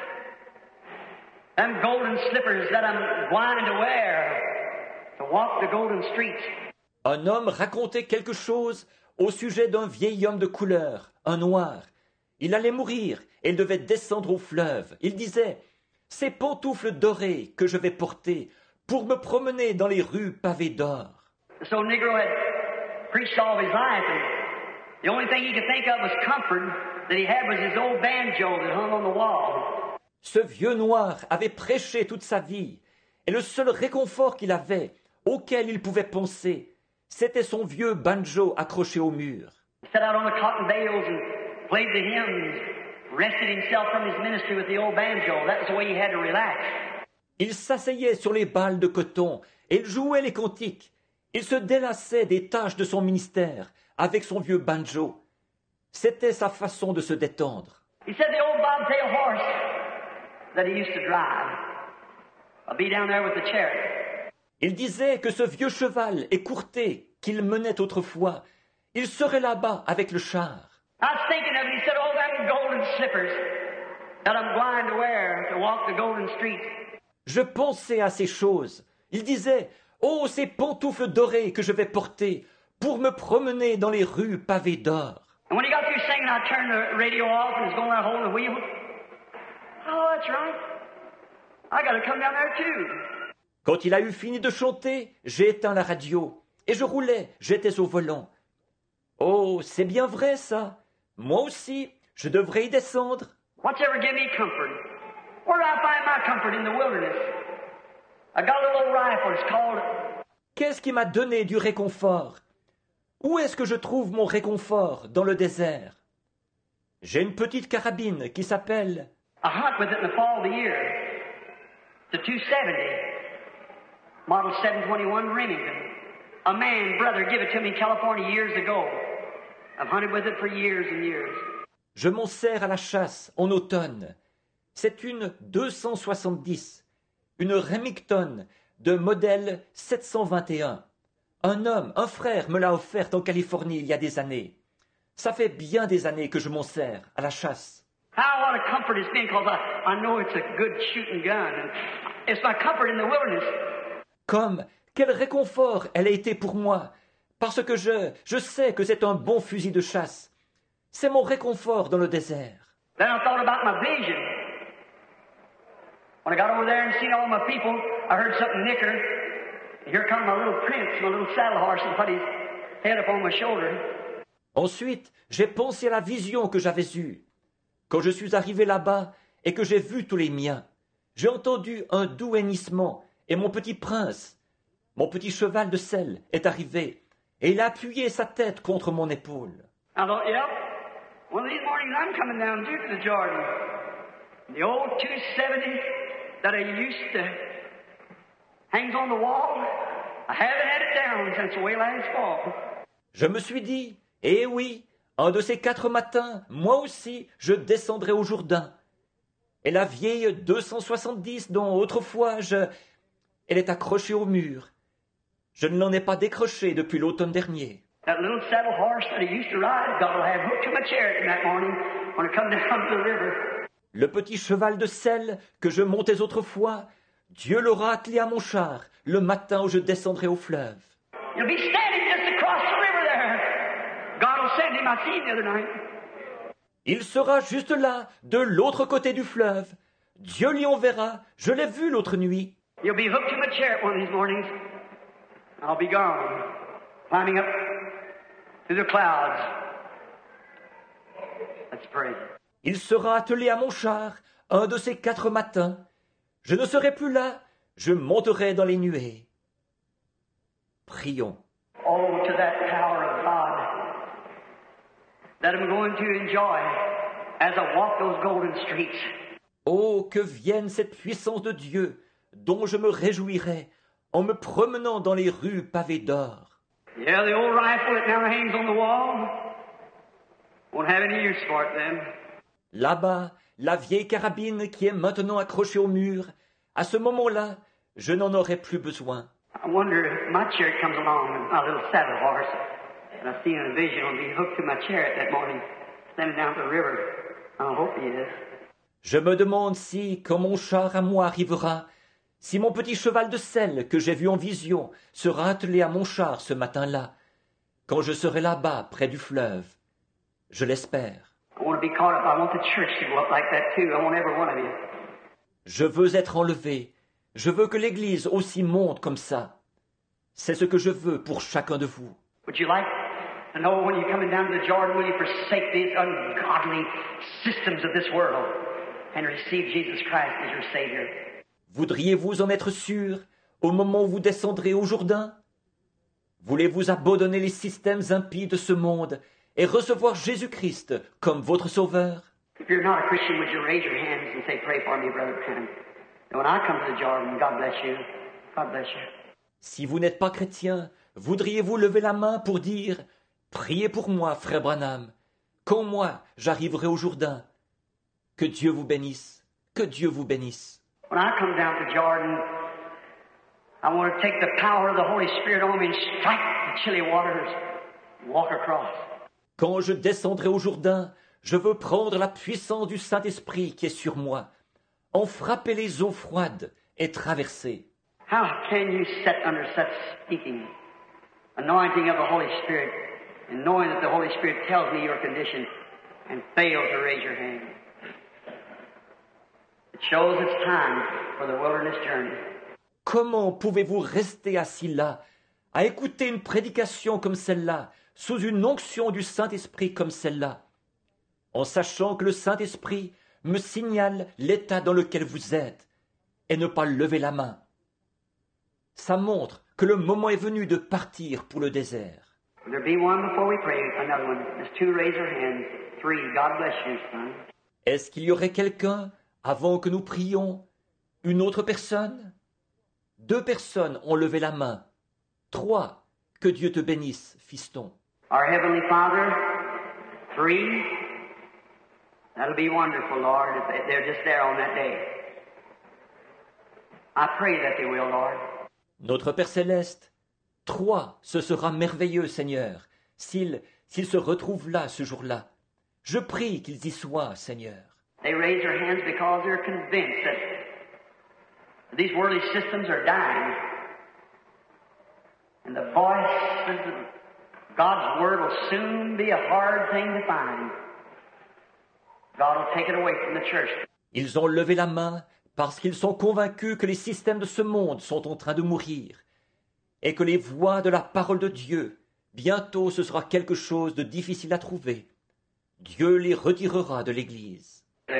them golden slippers that I'm wanting to wear to walk the golden streets. Un homme racontait quelque chose au sujet d'un vieil homme de couleur, un noir. Il allait mourir et il devait descendre au fleuve. Il disait, « Ces pantoufles dorées que je vais porter pour me promener dans les rues pavées d'or. » So Negro had preached all of his life, and the only thing he could think of was comfort that he had was his old banjo that hung on the wall. Ce vieux noir avait prêché toute sa vie, et le seul réconfort qu'il avait, auquel il pouvait penser, c'était son vieux banjo accroché au mur. He sat out on the cotton bales and played the hymns, rested himself from his ministry with the old banjo. That was the way he had to relax. Il s'asseyait sur les balles de coton et il jouait les cantiques. Il se délassait des tâches de son ministère avec son vieux banjo. C'était sa façon de se détendre. He said the old bobtail horse that he used to drive. I'll be down there with the chariot. Il disait que ce vieux cheval écourté qu'il menait autrefois, il serait là-bas avec le char. I was thinking of it. He said, "Oh, them golden slippers that I'm going to wear to walk the golden streets." Je pensais à ces choses. Il disait, « Oh, ces pantoufles dorées que je vais porter pour me promener dans les rues pavées d'or. » And when he got through singing, I turned the radio off and was going around holding the wheel. Oh, that's right. I got to come down there too. Quand il a eu fini de chanter, j'ai éteint la radio et je roulais, j'étais au volant. Oh, c'est bien vrai ça. Moi aussi, je devrais y descendre. What's ever give me comfort? Where do I find my comfort in the wilderness? I got a little rifle. It's called. Qu'est-ce qui m'a donné du réconfort? Où est-ce que je trouve mon réconfort dans le désert? J'ai une petite carabine qui s'appelle... I hunt with it in the fall of the year. It's a 270, model 721 Remington. A man, brother, gave it to me in California years ago. I've hunted with it for years and years. Je m'en sers à la chasse en automne. C'est une 270, une Remington de modèle 721. Un homme, un frère me l'a offerte en Californie il y a des années. Ça fait bien des années que je m'en sers à la chasse. How what a comfort it's been, because I know it's a good shooting gun. And it's my comfort in the wilderness. Comme, quel réconfort elle a été pour moi, parce que je sais que c'est un bon fusil de chasse. C'est mon réconfort dans le désert. Then I thought about my vision. When I got over there and seen all my people, I heard something nicker. Here come my little prince, my little saddle horse, and put his head up on my shoulder. Ensuite, j'ai pensé à la vision que j'avais eue. Quand je suis arrivé là-bas et que j'ai vu tous les miens, j'ai entendu un doux hennissement et mon petit prince, mon petit cheval de selle, est arrivé et il a appuyé sa tête contre mon épaule. I thought, yep, one of these mornings I'm coming down too to the Jordan. The old 270 that I used to hangs on the wall. I haven't had it down since way last fall. Je me suis dit, eh oui, un de ces 4 matins, moi aussi, je descendrai au Jourdain. Et la vieille 270 dont autrefois elle est accrochée au mur. Je ne l'en ai pas décrochée depuis l'automne dernier. That little saddle horse that I used to ride, God will have hooked to my chariot that morning when I come down to the river. Le petit cheval de selle que je montais autrefois, Dieu l'aura attelé à mon char le matin où je descendrai au fleuve. You'll be standing just across the river there. God will send him. I seen him the other night. Il sera juste là, de l'autre côté du fleuve. Dieu l'y enverra, je l'ai vu l'autre nuit. You'll be hooked to my chariot one of these mornings. I'll be gone, climbing up through the clouds. Let's pray. Il sera attelé à mon char un de ces 4 matins. Je ne serai plus là, je monterai dans les nuées. Prions. Oh, to that power of God that I'm going to enjoy as I walk those golden streets. Oh, que vienne cette puissance de Dieu, dont je me réjouirai en me promenant dans les rues pavées d'or. Yeah, the old rifle that now hangs on the wall won't have any use for it then. Là-bas, la vieille carabine qui est maintenant accrochée au mur, à ce moment-là, je n'en aurai plus besoin. I wonder if my chariot comes along with my little saddle horse, and I see in a vision will be hooked to my chariot that morning, standing down the river. I hope he is. Je me demande si, quand mon char à moi arrivera, si mon petit cheval de selle que j'ai vu en vision sera attelé à mon char ce matin-là, quand je serai là-bas près du fleuve. Je l'espère. I want to be caught up. I want the church to go up like that too. I want every one of you. Je veux être enlevé. Je veux que l'Église aussi monte comme ça. C'est ce que je veux pour chacun de vous. Would you like to know when you're coming down to the Jordan, will you forsake these ungodly systems of this world and receive Jesus Christ as your Savior? Voudriez-vous en être sûr au moment où vous descendrez au Jourdain? Voulez-vous abandonner les systèmes impies de ce monde et recevoir Jésus-Christ comme votre Sauveur? If you're not a Christian, would you raise your hands and say, pray for me, Brother Branham? And when I come to the Jordan, God bless you. God bless you. Si vous n'êtes pas chrétien, voudriez-vous lever la main pour dire « Priez pour moi, frère Branham, quand moi j'arriverai au Jourdain. Que Dieu vous bénisse, que Dieu vous bénisse. » When I come down to Jordan, I want to take the power of the Holy Spirit on me and strike the chilly waters and walk across. Quand je descendrai au Jourdain, je veux prendre la puissance du Saint-Esprit qui est sur moi, en frapper les eaux froides et traverser. How can you sit under such speaking, anointing of the Holy Spirit, and knowing that the Holy Spirit tells me your condition, and fail to raise your hand? It shows it's time for the wilderness journey. Comment pouvez-vous rester assis là, à écouter une prédication comme celle-là, sous une onction du Saint-Esprit comme celle-là, en sachant que le Saint-Esprit me signale l'état dans lequel vous êtes, et ne pas lever la main? Ça montre que le moment est venu de partir pour le désert. Will there be one before we pray? Another one. There's 2 raise your hands. 3. God bless you, son. Est-ce qu'il y aurait quelqu'un, avant que nous prions, une autre personne? 2 personnes ont levé la main. 3. Que Dieu te bénisse, fiston. Our Heavenly Father. 3. That'll be wonderful, Lord, if they're just there on that day. I pray that they will, Lord. Notre Père Céleste, 3, ce sera merveilleux, Seigneur, s'ils se retrouvent là ce jour-là. Je prie qu'ils y soient, Seigneur. They raise their hands because they're convinced that these worldly systems are dying. And the voice of God's Word will soon be a hard thing to find. God will take it away from the church. Ils ont levé la main parce qu'ils sont convaincus que les systèmes de ce monde sont en train de mourir. et que les voix de la parole de Dieu, bientôt ce sera quelque chose de difficile à trouver. Dieu les retirera de l'Église. The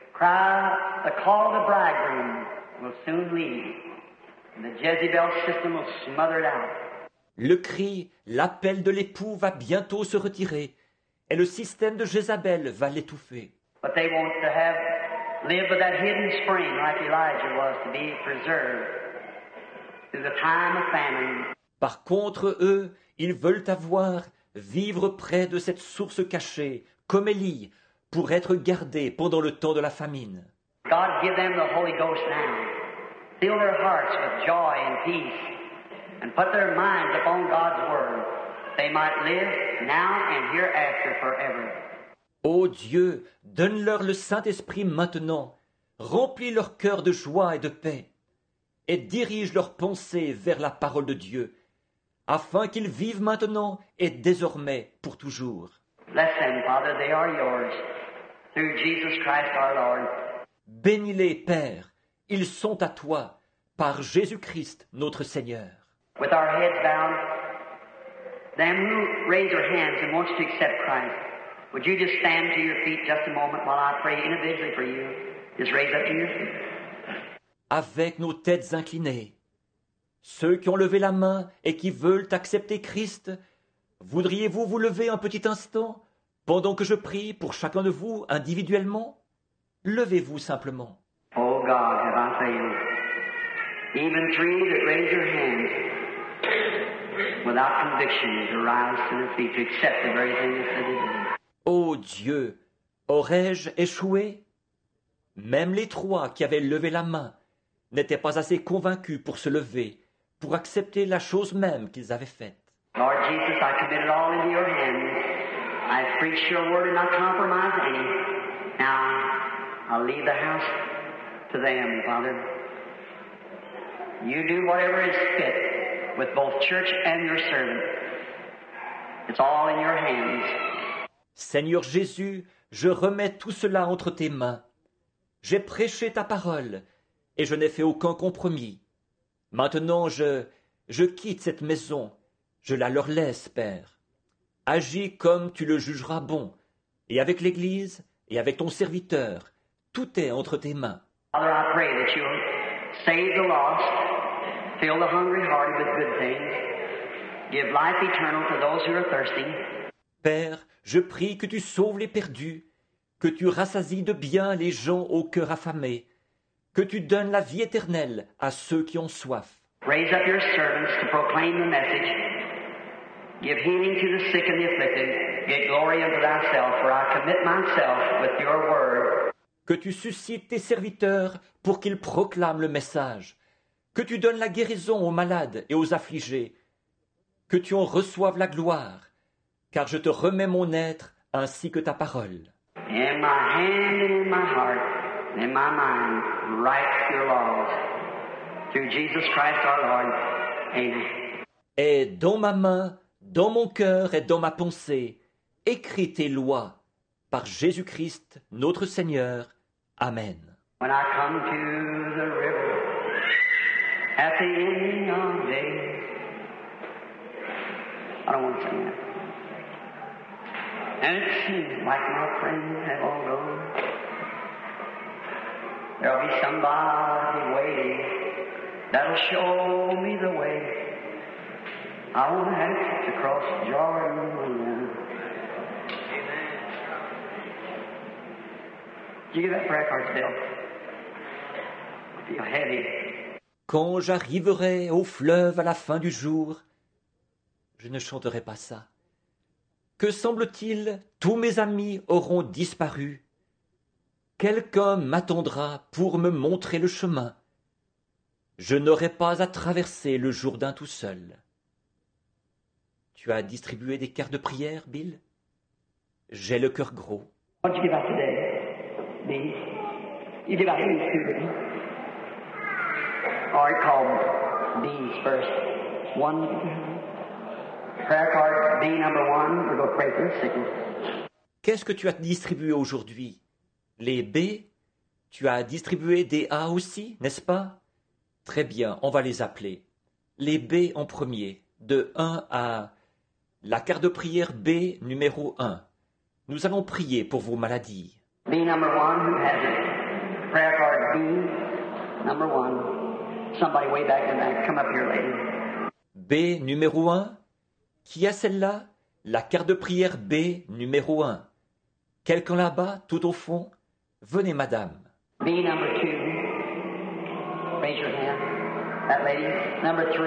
call of the bridegroom will soon leave. And the Jezebel system will smother it out. Le cri, l'appel de l'époux va bientôt se retirer, et le système de Jézabel va l'étouffer. But they want to live with that hidden spring like Elijah was, to be preserved through the time of famine. Par contre, eux, ils veulent vivre près de cette source cachée, comme Élie, pour être gardés pendant le temps de la famine. God give them the Holy Ghost now. Fill their hearts with joy and peace, and put their minds upon God's Word. They might live now and hereafter forever. Ô Dieu, donne-leur le Saint-Esprit maintenant, remplis leur cœur de joie et de paix, et dirige leurs pensées vers la parole de Dieu, afin qu'ils vivent maintenant et désormais pour toujours. Bless them, Father, they are yours, through Jesus Christ our Lord. Bénis-les, Père, ils sont à toi, par Jésus-Christ notre Seigneur. With our heads bowed, them who raise their hands and wants to accept Christ, would you just stand to your feet just a moment while I pray individually for you? Just raise up to your feet. Avec nos têtes inclinées, ceux qui ont levé la main et qui veulent accepter Christ, voudriez-vous vous lever un petit instant pendant que je prie pour chacun de vous individuellement? Levez-vous simplement. Oh God, have I failed? Even three that raise their hands without conviction to rise to their feet to accept the very thing that they did. Ô Dieu, aurais-je échoué? Même les trois qui avaient levé la main n'étaient pas assez convaincus pour se lever, pour accepter la chose même qu'ils avaient faite. Lord Jesus, I commit it all into your hands. I've preached your word and not compromised any. Now, I'll leave the house to them, Father. You do whatever is fit with both church and your servant. It's all in your hands. Seigneur Jésus, je remets tout cela entre tes mains. J'ai prêché ta parole et je n'ai fait aucun compromis. Maintenant, je quitte cette maison. Je la leur laisse, Père. Agis comme tu le jugeras bon. Et avec l'Église et avec ton serviteur, tout est entre tes mains. Father, I pray that you'll save the lost, fill the hungry-hearted with good things, give life eternal to those who are thirsty. Père, je prie que tu sauves les perdus, que tu rassasies de bien les gens au cœur affamé, que tu donnes la vie éternelle à ceux qui ont soif. Raise up your servants to proclaim the message. Give healing to the sick and the afflicted. Get glory unto thyself, for I commit myself with your word. Que tu suscites tes serviteurs pour qu'ils proclament le message, que tu donnes la guérison aux malades et aux affligés, que tu en reçoives la gloire, car je te remets mon être ainsi que ta parole. In my hand and in my heart, and in my mind, write your laws. Through Jesus Christ our Lord. Amen. Et dans ma main, dans mon cœur et dans ma pensée, écris tes lois, par Jésus-Christ notre Seigneur. Amen. When I come to the river at the ending of days, I don't want to sing that. And it seems like my friends have all gone. There'll be somebody waiting that'll show me the way. I won't have to cross Jordan alone. Did you get that prayer card still? I feel heavy. Quand j'arriverai au fleuve à la fin du jour, je ne chanterai pas ça. Que semble-t-il, tous mes amis auront disparu. Quelqu'un m'attendra pour me montrer le chemin. Je n'aurai pas à traverser le Jourdain tout seul. Tu as distribué des cartes de prière, Bill? J'ai le cœur gros. What did you give out today? These? You give out these two, didn't you? All right, call these first. One. Prayer card B number 1. We're going to pray for the sickness. Qu'est-ce que tu as distribué aujourd'hui? Les B? Tu as distribué des A aussi, n'est-ce pas? Très bien, on va les appeler. les B en premier, de 1 à la carte de prière B numéro 1. Nous allons prier pour vos maladies. B number 1, who has it? Prayer card B number 1. Somebody way back in the back. Come up here, lady. B numéro 1. Qui a celle-là? La carte de prière B numéro 1. Quelqu'un là-bas, tout au fond? Venez, madame. B number 2. Raise your hand. That lady. Number 3.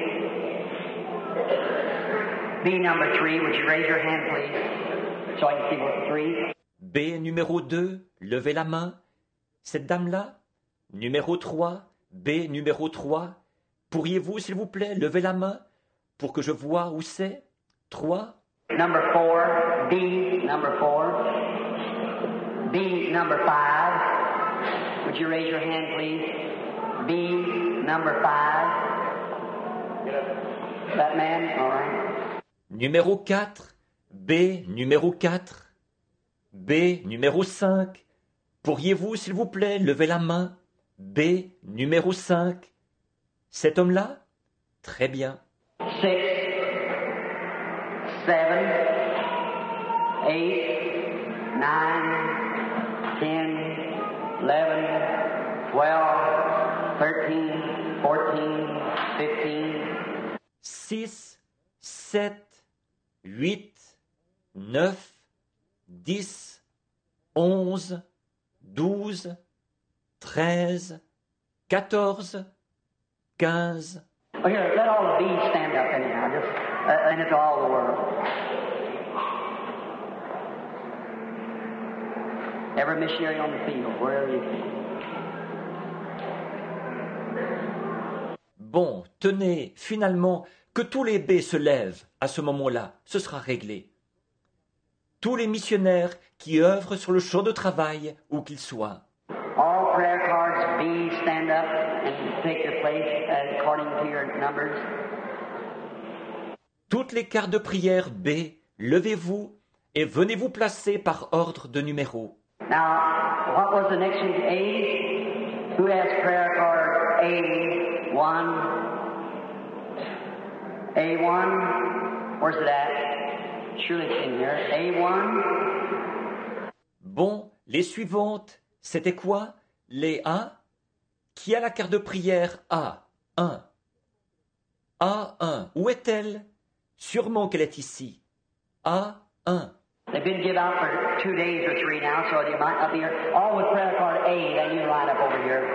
B number 3. Would you raise your hand, please? So I can see what 3. B numéro 2. Levez la main. Cette dame-là? Numéro 3. B numéro 3. Pourriez-vous, s'il vous plaît, lever la main pour que je vois où c'est? 3. Number 4. B number 4. B number 5. Would you raise your hand, please? B number 5. That man, all right. Numéro 4. B numéro 4. B numéro 5. Pourriez-vous, s'il vous plaît, lever la main? B numéro 5. Cet homme-là? Très bien. 6, 7, 8, 9, 10, 11, 12, 13, 14, 15. 6, 7, 8, 9, 10, 11, 12, 13, 14, 15. Well, here, let all the bees stand up anyhow, just, and it's all the world. Every missionary on the field, wherever you can. Bon, tenez, finalement, que tous les B se lèvent à ce moment-là, ce sera réglé. Tous les missionnaires qui œuvrent sur le champ de travail, où qu'ils soient. All prayer cards, B, stand up and take your place according to your numbers. Toutes les cartes de prière B, levez-vous et venez vous placer par ordre de numéro. Now, what was the next one? A? Who has prayer card A1? A1? Where's it at? Surely it's in here. A1? Bon, les suivantes, c'était quoi? Les A? Qui a la carte de prière A1? A1, où est-elle? Sûrement qu'elle est ici. A1. They've been given out for 2 days or 3 now, so you might not be here. All with prayer card A, then you line up over here.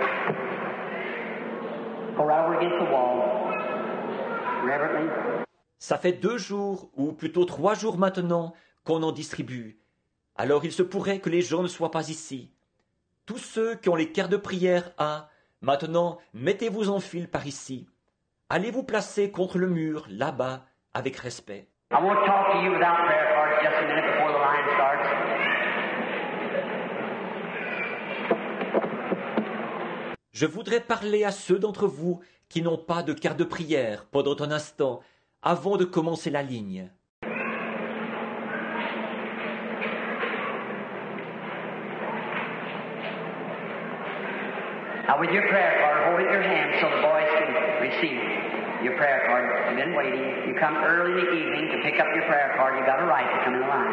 Go right over against the wall. Reverently. Ça fait 2 jours, ou plutôt 3 jours maintenant, qu'on en distribue. Alors il se pourrait que les gens ne soient pas ici. Tous ceux qui ont les cartes de prière A, maintenant, mettez-vous en file par ici. Allez vous placer contre le mur, là-bas, avec respect. I won't talk to you without prayer cards just a minute before the line starts. Je voudrais parler à ceux d'entre vous qui n'ont pas de carte de prière pendant un instant, avant de commencer la ligne. Now with your prayer card, hold it in your hand so the boys can receive your prayer card. You've been waiting. You come early in the evening to pick up your prayer card. You've got a right to come in the line.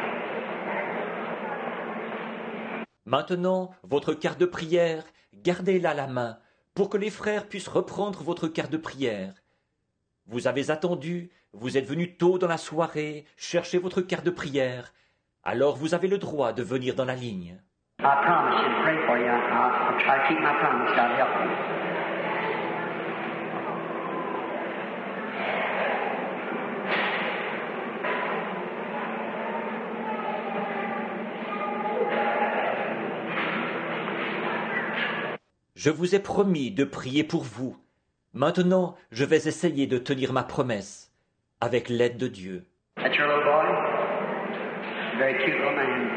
Maintenant, votre carte de prière, gardez-la à la main pour que les frères puissent reprendre votre carte de prière. Vous avez attendu, vous êtes venu tôt dans la soirée, chercher votre carte de prière. Alors vous avez le droit de venir dans la ligne. I promise you to pray for you. I'll try to keep my promise. God help me. Je vous ai promis de prier pour vous. Maintenant, je vais essayer de tenir ma promesse, avec l'aide de Dieu. That's your little boy? Very cute little man.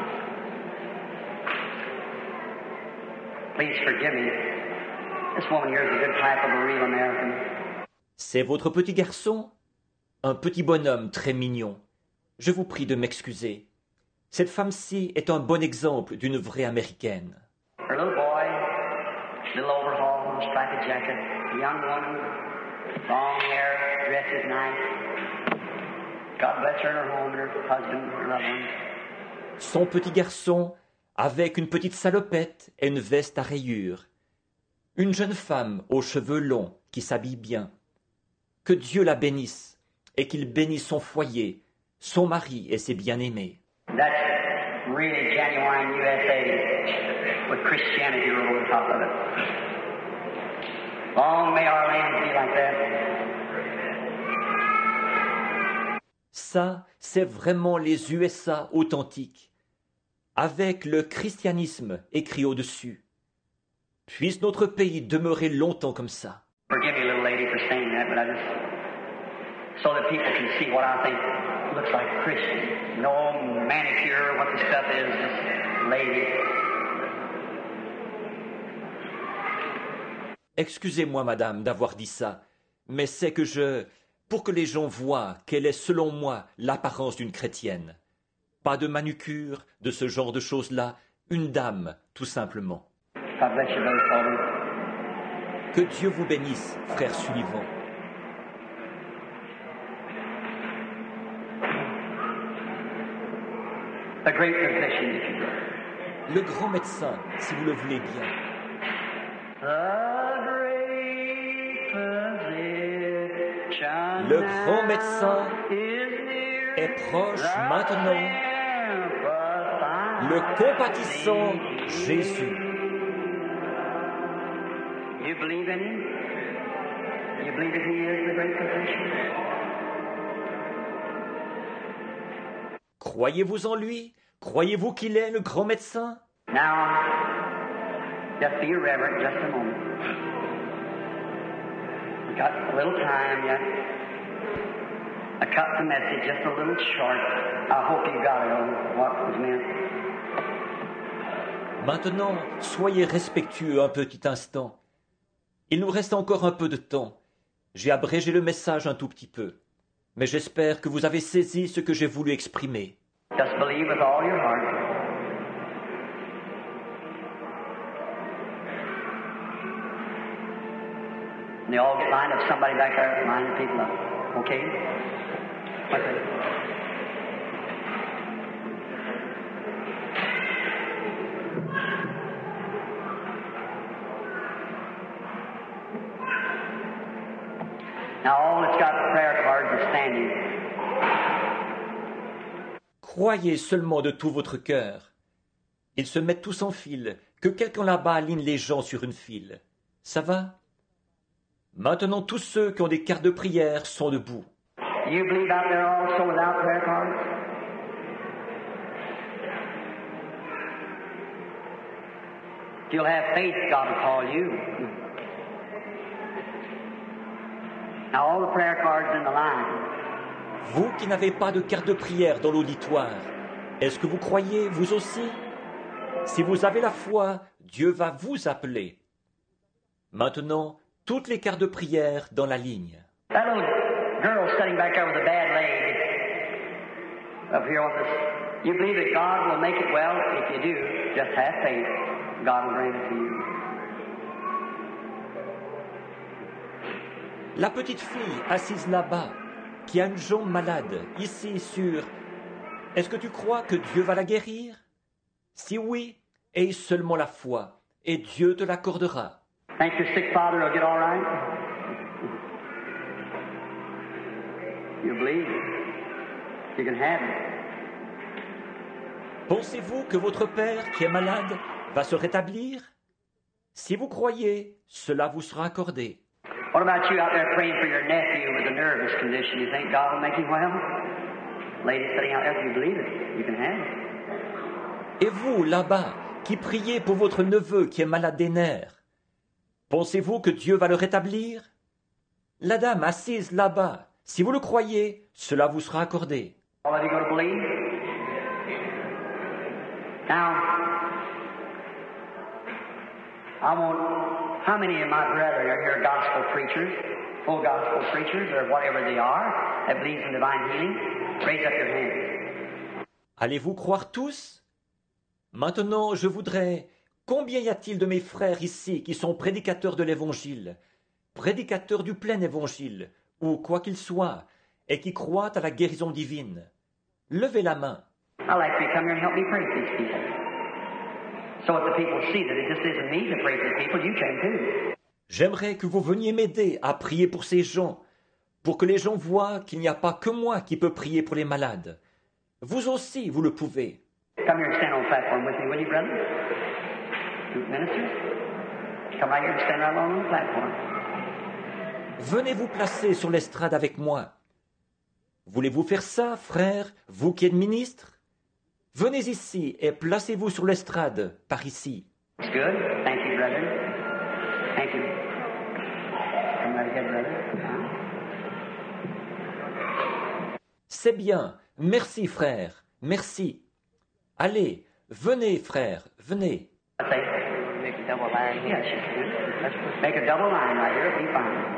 Please forgive me. This woman here is a good type of a real American. C'est votre petit garçon? Un petit bonhomme très mignon. Je vous prie de m'excuser. Cette femme-ci est un bon exemple d'une vraie américaine. Her little boy, little overhaul, striped jacket, a young woman, Long hair, dress is nice. God bless her and her home and her husband and her loved ones. Son petit garçon, avec une petite salopette et une veste à rayures. Une jeune femme aux cheveux longs qui s'habille bien. Que Dieu la bénisse et qu'il bénisse son foyer, son mari et ses bien-aimés. That's really genuine USA with Christianity over the top of it. Long may our land be like that. Ça, c'est vraiment les USA authentiques, avec le christianisme écrit au-dessus. Puisse notre pays demeurer longtemps comme ça. Forgive me, little lady, for saying that, but I just so that people can see what I think looks like Christian. No manicure, what the stuff is, just lady. Excusez-moi, madame, d'avoir dit ça, mais c'est que pour que les gens voient quelle est selon moi l'apparence d'une chrétienne. Pas de manucure, de ce genre de choses-là, une dame, tout simplement. God bless you both, Father. Que Dieu vous bénisse, frère Sullivan. A great physician, if you will. Le grand médecin, si vous le voulez bien. The great physician Le grand médecin is near. est proche maintenant. Le compatissant Jésus. You believe in him? You believe that he is the great physician? Croyez-vous en lui? Croyez-vous qu'il est le grand médecin? Now, just be reverent just a moment. We've got a little time yet. I cut the message just a little short. I hope you got it on what was meant. Maintenant, soyez respectueux un petit instant. Il nous reste encore un peu de temps. J'ai abrégé le message un tout petit peu. Mais j'espère que vous avez saisi ce que j'ai voulu exprimer. Just believe with all your heart. And they all line up, somebody back there, line the people up. Okay? Okay. Now all that's got prayer cards are standing. Croyez seulement de tout votre cœur. Ils se mettent tous en file, que quelqu'un là-bas aligne les gens sur une file. Ça va? Maintenant, tous ceux qui ont des cartes de prière sont debout. You believe out there also without prayer cards? If you'll have faith, God will call you. Now all the prayer cards in the line. Vous qui n'avez pas de carte de prière dans l'auditoire, est-ce que vous croyez, vous aussi? Si vous avez la foi, Dieu va vous appeler. Maintenant, toutes les cartes de prière dans la ligne. That little girl sitting back there with a bad leg up here with us. You believe that God will make it well? If you do, just have faith. God will grant it to you. La petite fille assise là-bas, qui a une jambe malade, ici sur... Est-ce que tu crois que Dieu va la guérir? Si oui, aie seulement la foi, et Dieu te l'accordera. Think your sick father will get all right? You believe? You can have it. Pensez-vous que votre père, qui est malade, va se rétablir? Si vous croyez, cela vous sera accordé. What about you out there praying for your nephew with a nervous condition? You think God will make him well? Lady sitting out there, if you believe it, you can have it. Et vous, là-bas, qui priez pour votre neveu qui est malade des nerfs, pensez-vous que Dieu va le rétablir? La dame assise là-bas, si vous le croyez, cela vous sera accordé. All of you going to believe? Now, I want, how many of my brethren are here gospel preachers, full gospel preachers, or whatever they are, that believes in divine healing? Raise up your hands. Allez-vous croire tous? Maintenant, je voudrais... Combien y a-t-il de mes frères ici qui sont prédicateurs de l'Évangile prédicateur du plein évangile, ou quoi qu'il soit, et qui croit à la guérison divine. Levez la main. I'd like for you to come here and help me pray for these people. So that the people see that it just isn't me to pray for the people, you can too. J'aimerais que vous veniez m'aider à prier pour ces gens, pour que les gens voient qu'il n'y a pas que moi qui peux prier pour les malades. Vous aussi, vous le pouvez. Come here and stand on the platform with me, will you, brother? Ministers? Come right here and stand right along on the platform. Venez vous placer sur l'estrade avec moi. Voulez-vous faire ça, frère, vous qui êtes ministre? Venez ici et placez-vous sur l'estrade, par ici. It's good. Thank you, brother. Thank you. Come right ahead, brother. C'est bien. Merci, frère. Merci. Allez, venez, frère, venez. I say, make a double line. Yes, you can. Let's make a double line right here. It'll be fine.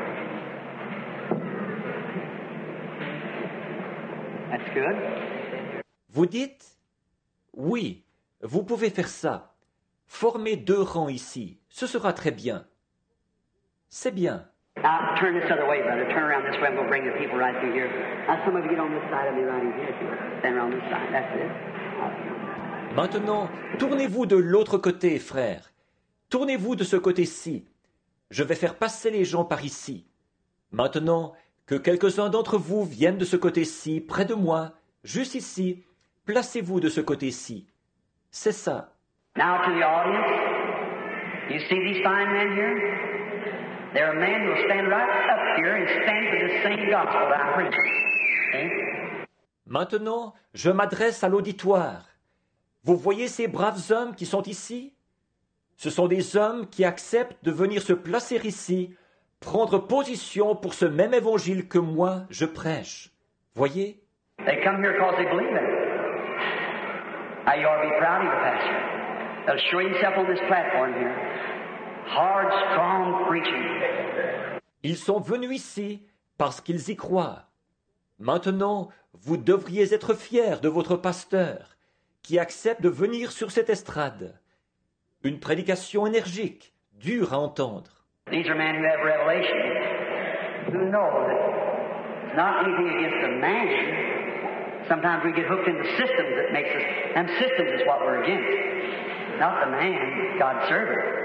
That's good. Vous dites? Oui, vous pouvez faire ça. Formez 2 rangs ici. Ce sera très bien. C'est bien. Now, turn this other way, brother. Turn around this way and we'll bring the people right through here. Now, some of you get on this side of me right here. Stand around this side. That's it. Maintenant, tournez-vous de l'autre côté, frère. Tournez-vous de ce côté-ci. Je vais faire passer les gens par ici. Maintenant, que quelques-uns d'entre vous viennent de ce côté-ci, près de moi, juste ici. Placez-vous de ce côté-ci. C'est ça. Now to the audience. You see these fine men here? There are men who will stand right up here and stand for this same gospel that I'm preaching. See? Maintenant, je m'adresse à l'auditoire. Vous voyez ces braves hommes qui sont ici? Ce sont des hommes qui acceptent de venir se placer ici, prendre position pour ce même évangile que moi, je prêche. Voyez? They come here because they believe in it. Now you ought to be proud of your pastor. They'll show himself on this platform here. Hard, strong preaching. Ils sont venus ici parce qu'ils y croient. Maintenant, vous devriez être fiers de votre pasteur qui accepte de venir sur cette estrade. Une prédication énergique, dure à entendre. These are men who have revelation, who know that it's not anything against the man. Sometimes we get hooked into systems that makes us, and systems is what we're against. Not the man, God's servant.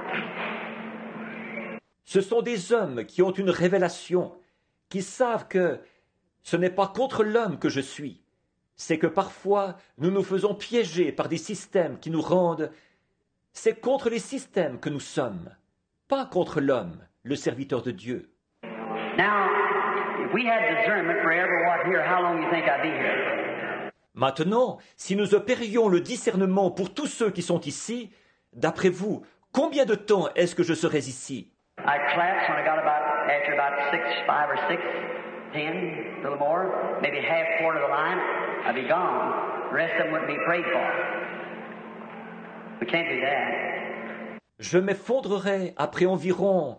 Ce sont des hommes qui ont une révélation, qui savent que ce n'est pas contre l'homme que je suis. C'est que parfois nous nous faisons piéger par des systèmes qui nous rendent. C'est contre les systèmes que nous sommes, pas contre l'homme, le serviteur de Dieu. Now, if we had discernment for everyone here, how long do you think I'd be here? Maintenant, si nous opérions le discernement pour tous ceux qui sont ici, d'après vous, combien de temps est-ce que je serais ici? I collapsed when I got after about 5 or 6, 10, a little more, maybe half quarter of the line, I'd be gone. The rest of them wouldn't be prayed for. We can't do that. Je m'effondrerai après environ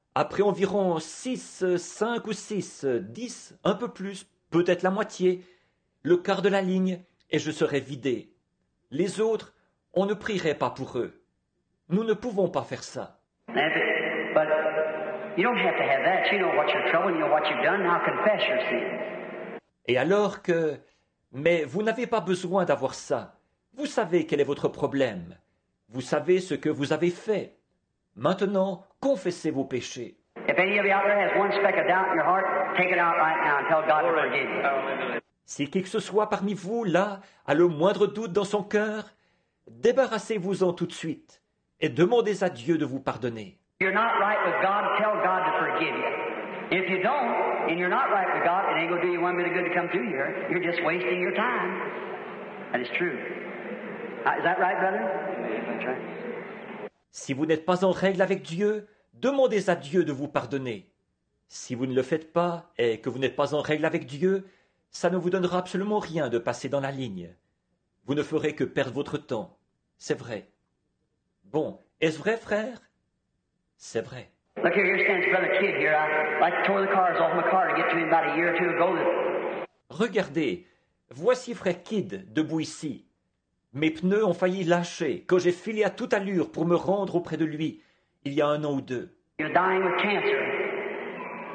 6, 5 ou 6, 10, un peu plus, peut-être la moitié, le quart de la ligne, et je serai vidé. Les autres, on ne prierait pas pour eux. Nous ne pouvons pas faire ça. But you don't have to have that. You know what your trouble, you know what you've done. Now confess your sins. Et alors que... Mais vous n'avez pas besoin d'avoir ça. Vous savez quel est votre problème. Vous savez ce que vous avez fait. Maintenant, confessez vos péchés. If any of you out there has one speck of doubt in your heart, take it out right now and tell God to forgive you. Si qui que ce soit parmi vous, là, a le moindre doute dans son cœur, débarrassez-vous-en tout de suite et demandez à Dieu de vous pardonner. If you're not right with God, tell God to forgive you. If you don't, and you're not right with God, it ain't going to do you one bit of good to come through here. You're just wasting your time. That is true. Is that right, brother? That's right. Si vous n'êtes pas en règle avec Dieu, demandez à Dieu de vous pardonner. Si vous ne le faites pas et que vous n'êtes pas en règle avec Dieu, ça ne vous donnera absolument rien de passer dans la ligne. Vous ne ferez que perdre votre temps. C'est vrai. Bon, est-ce vrai, frère? C'est vrai. Look here stands Brother Kidd here. I like tore the cars off my car to get to him about a year or two ago. Regardez, voici frère Kidd debout ici. Mes pneus ont failli lâcher quand j'ai filé à toute allure pour me rendre auprès de lui, il y a 1 an ou 2. He was dying with cancer.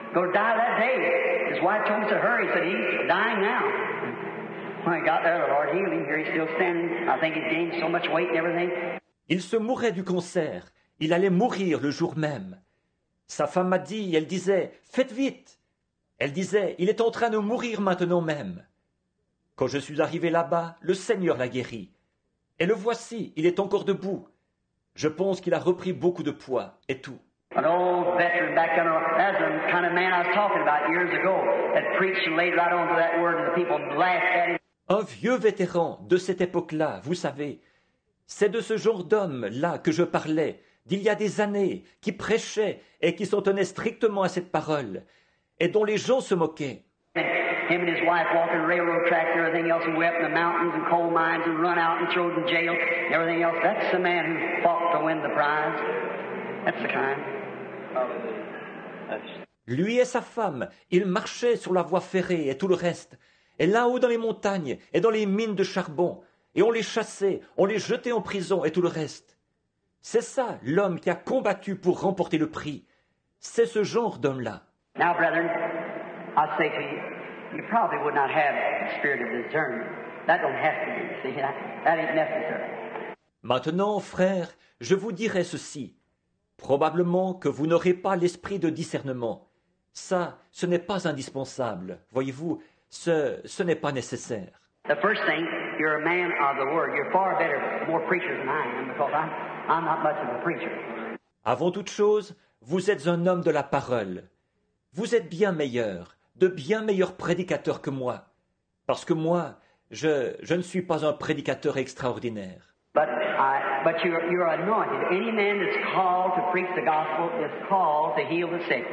Going to die that day. His wife told him to hurry. He said, he's dying now. When he got there, the Lord healed him. Here he's still standing. I think he's gained so much weight and everything. Il se mourait du cancer. Il allait mourir le jour même. Sa femme m'a dit, elle disait, faites vite. Elle disait, il est en train de mourir maintenant même. Quand je suis arrivé là-bas, le Seigneur l'a guéri. Et le voici, il est encore debout. Je pense qu'il a repris beaucoup de poids et tout. An old veteran back then, that's the kind of man I was talking about years ago, that preached and laid right onto that word and the people laughed at him. Un vieux vétéran de cette époque-là, vous savez. C'est de ce genre d'homme-là que je parlais, d'il y a des années, qui prêchait et qui s'en tenait strictement à cette parole, et dont les gens se moquaient. Him and his wife walking the railroad track and everything else, and way up in the mountains and coal mines and run out and thrown in jail and everything else. That's the man who fought to win the prize. That's the kind. Lui et sa femme, ils marchaient sur la voie ferrée et tout le reste, et là-haut dans les montagnes et dans les mines de charbon, et on les chassait, on les jetait en prison et tout le reste. C'est ça l'homme qui a combattu pour remporter le prix. C'est ce genre d'homme-là. Now, brethren, I say to you, you probably would not have the spirit of discernment. That don't have to be. See, that ain't necessary. Maintenant, frères, je vous dirai ceci. Probablement que vous n'aurez pas l'esprit de discernement. Ça, ce n'est pas indispensable. Voyez-vous, ce n'est pas nécessaire. The first thing, you're a man of the word. You're far better, more preacher than I am, because I'm not much of a preacher. Avant toute chose, vous êtes un homme de la parole. Vous êtes bien meilleur, de bien meilleurs prédicateurs que moi. Parce que moi, je ne suis pas un prédicateur extraordinaire. But you're anointed. Any man that's called to preach the gospel is called to heal the sick.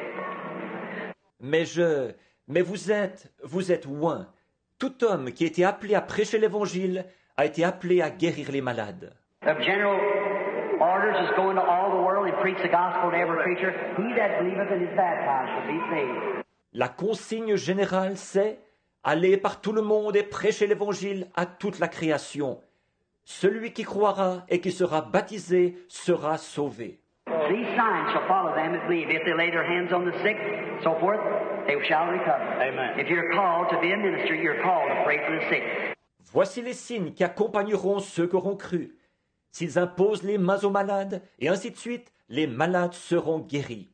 Mais vous êtes oint. Tout homme qui a été appelé à prêcher l'évangile a été appelé à guérir les malades. The general orders is go into all the world and preach the gospel to every creature. He that believeth and is baptized shall be saved. La consigne générale, c'est aller par tout le monde et prêcher l'évangile à toute la création. Celui qui croira et qui sera baptisé sera sauvé. These signs shall follow them that believe. If they lay their hands on the sick, so forth, they shall recover. Amen. If you're called to be a minister, you're called to pray for the sick. Voici les signes qui accompagneront ceux qui auront cru. S'ils imposent les mains aux malades, et ainsi de suite, les malades seront guéris.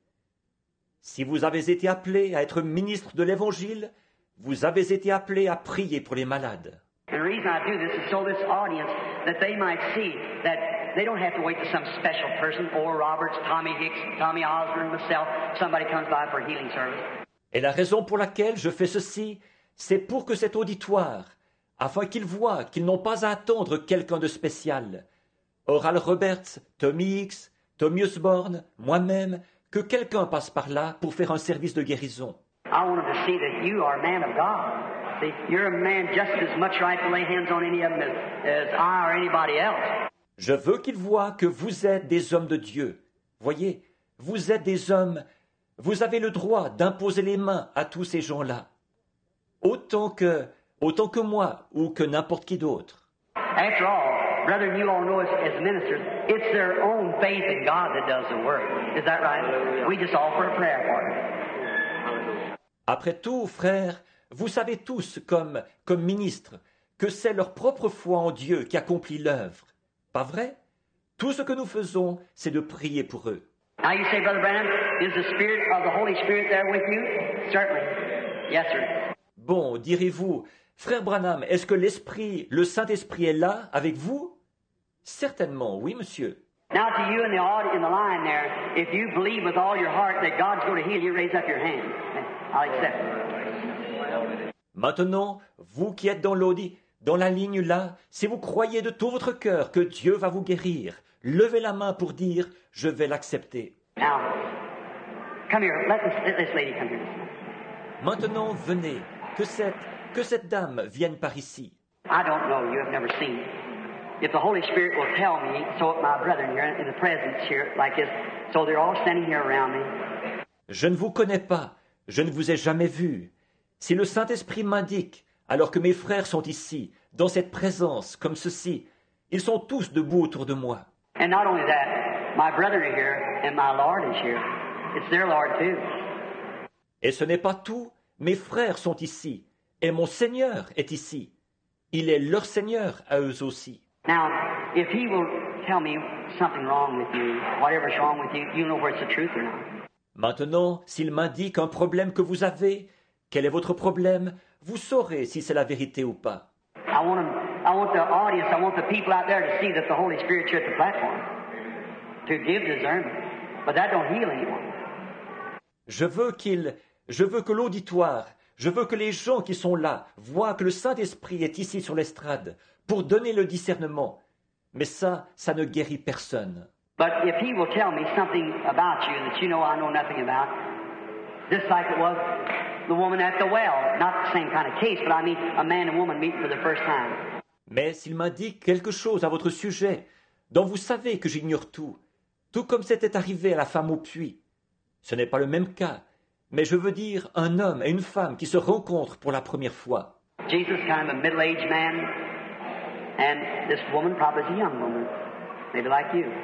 Si vous avez été appelé à être ministre de l'Évangile, vous avez été appelé à prier pour les malades. And the reason I do this is so this audience, that they might see that they don't have to wait for some special person, Oral Roberts, Tommy Hicks, Tommy Osborne, myself, somebody comes by for a healing service. Et la raison pour laquelle je fais ceci, c'est pour que cet auditoire, afin qu'ils voient qu'ils n'ont pas à attendre quelqu'un de spécial, Oral Roberts, Tommy Hicks, Tommy Osborne, moi-même, que quelqu'un passe par là pour faire un service de guérison. I want them to see that you are a man of God. See, you're a man just as much right to lay hands on any of them as I or anybody else. Je veux qu'ils voient que vous êtes des hommes de Dieu. Voyez, vous êtes des hommes, vous avez le droit d'imposer les mains à tous ces gens-là. Autant que moi ou que n'importe qui d'autre. After all, brethren, you all know as ministers, it's their own faith in God that does the work. Is that right? We just offer a prayer for them. Après tout, frères, vous savez tous, comme ministres, que c'est leur propre foi en Dieu qui accomplit l'œuvre. Pas vrai? Tout ce que nous faisons, c'est de prier pour eux. Now you say, Brother Branham, is the Spirit of the Holy Spirit there with you? Certainly. Yes, sir. Bon, direz-vous, frère Branham, est-ce que l'Esprit, le Saint-Esprit est là, avec vous? Certainement, oui, monsieur. Now to you in the audience, in the line there, if you believe with all your heart that God's going to heal you, raise up your hand. I'll accept it. Maintenant, vous qui êtes dans la ligne là, si vous croyez de tout votre cœur que Dieu va vous guérir, levez la main pour dire « Je vais l'accepter ». Now, come here. Let this lady come here. Maintenant, venez, que cette dame vienne par ici. I don't know. You have never seen me. If the Holy Spirit will tell me, so my brethren here in the presence here, like this, so they're all standing here around me. Je ne vous connais pas, je ne vous ai jamais vu. Si le Saint-Esprit m'indique, alors que mes frères sont ici, dans cette présence, comme ceci, ils sont tous debout autour de moi. And not only that, my brethren are here, and my Lord is here. It's their Lord too. Et ce n'est pas tout, mes frères sont ici, et mon Seigneur est ici. Il est leur Seigneur à eux aussi. Now, if he will tell me something wrong with you, whatever's wrong with you, you know where it's the truth or not. Maintenant, s'il m'indique un problème que vous avez, quel est votre problème, vous saurez si c'est la vérité ou pas. I want the audience, I want the people out there to see that the Holy Spirit's here at the platform to give discernment. But that don't heal anyone. Je veux que l'auditoire, je veux que les gens qui sont là voient que le Saint-Esprit est ici sur l'estrade pour donner le discernement. Mais ça ne guérit personne. But if he will tell me something about you that you know I know nothing about, just like it was the woman at the well, not the same kind of case, but I mean a man and woman meeting for the first time. Mais s'il m'indique quelque chose à votre sujet, dont vous savez que j'ignore tout comme c'était arrivé à la femme au puits, ce n'est pas le même cas, mais je veux dire un homme et une femme qui se rencontrent pour la première fois. Jesus, kind of a middle-aged man, and this woman probably is a young woman, maybe like you.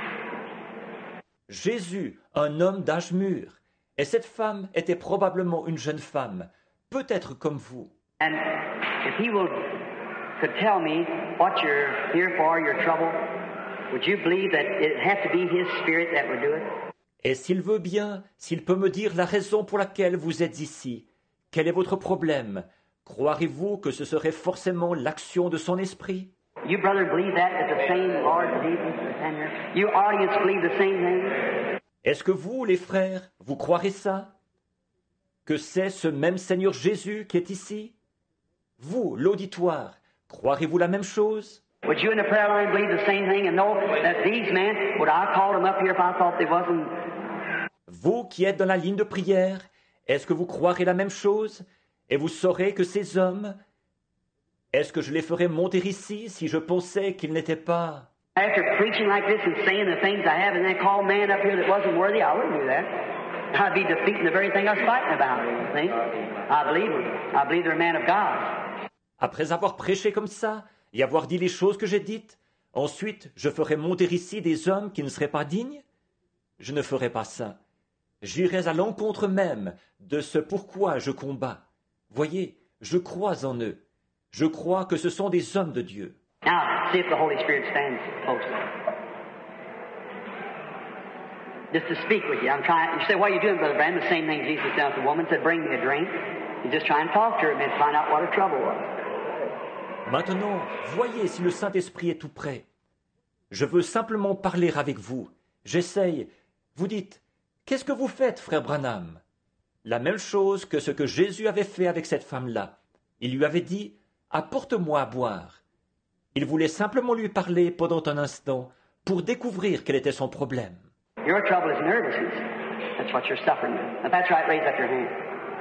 Jésus, un homme d'âge mûr, et cette femme était probablement une jeune femme, peut-être comme vous. And if he could tell me what you're here for, your trouble, would you believe that it has to be his Spirit that would do it? Et s'il veut bien, s'il peut me dire la raison pour laquelle vous êtes ici, quel est votre problème, croirez-vous que ce serait forcément l'action de son esprit? You, brother, believe that the same Lord Jesus is here? You audience believe the same thing? Est-ce que vous, les frères, vous croirez ça? Que c'est ce même Seigneur Jésus qui est ici? Vous, l'auditoire, croirez-vous la même chose? Would you in the prayer line believe the same thing and know that these men, would I call them up here if I thought they wasn't? Vous qui êtes dans la ligne de prière, est-ce que vous croirez la même chose? Et vous saurez que ces hommes, est-ce que je les ferais monter ici si je pensais qu'ils n'étaient pas... After preaching like this and saying the things I have and then call man up here that wasn't worthy, I wouldn't do that. I'd be defeating the very thing I was fighting about. See? I believe him. I believe they're a man of God. Après avoir prêché comme ça et avoir dit les choses que j'ai dites, ensuite je ferais monter ici des hommes qui ne seraient pas dignes? Je ne ferai pas ça. J'irai à l'encontre même de ce pourquoi je combats. Voyez, je crois en eux. Je crois que ce sont des hommes de Dieu. Now, see if the Holy Spirit stands close. Just to speak with you. You say, what are you doing, Brother Branham? The same thing Jesus done with the woman, said, bring me a drink. He's just trying to talk to her and find out what her trouble was. Maintenant, voyez si le Saint-Esprit est tout près. Je veux simplement parler avec vous. J'essaye. Vous dites, qu'est-ce que vous faites, frère Branham? La même chose que ce que Jésus avait fait avec cette femme-là. Il lui avait dit, apporte-moi à boire. Il voulait simplement lui parler pendant un instant pour découvrir quel était son problème. Your trouble is nervousness. That's what you're suffering with. If that's right, raise up your hand.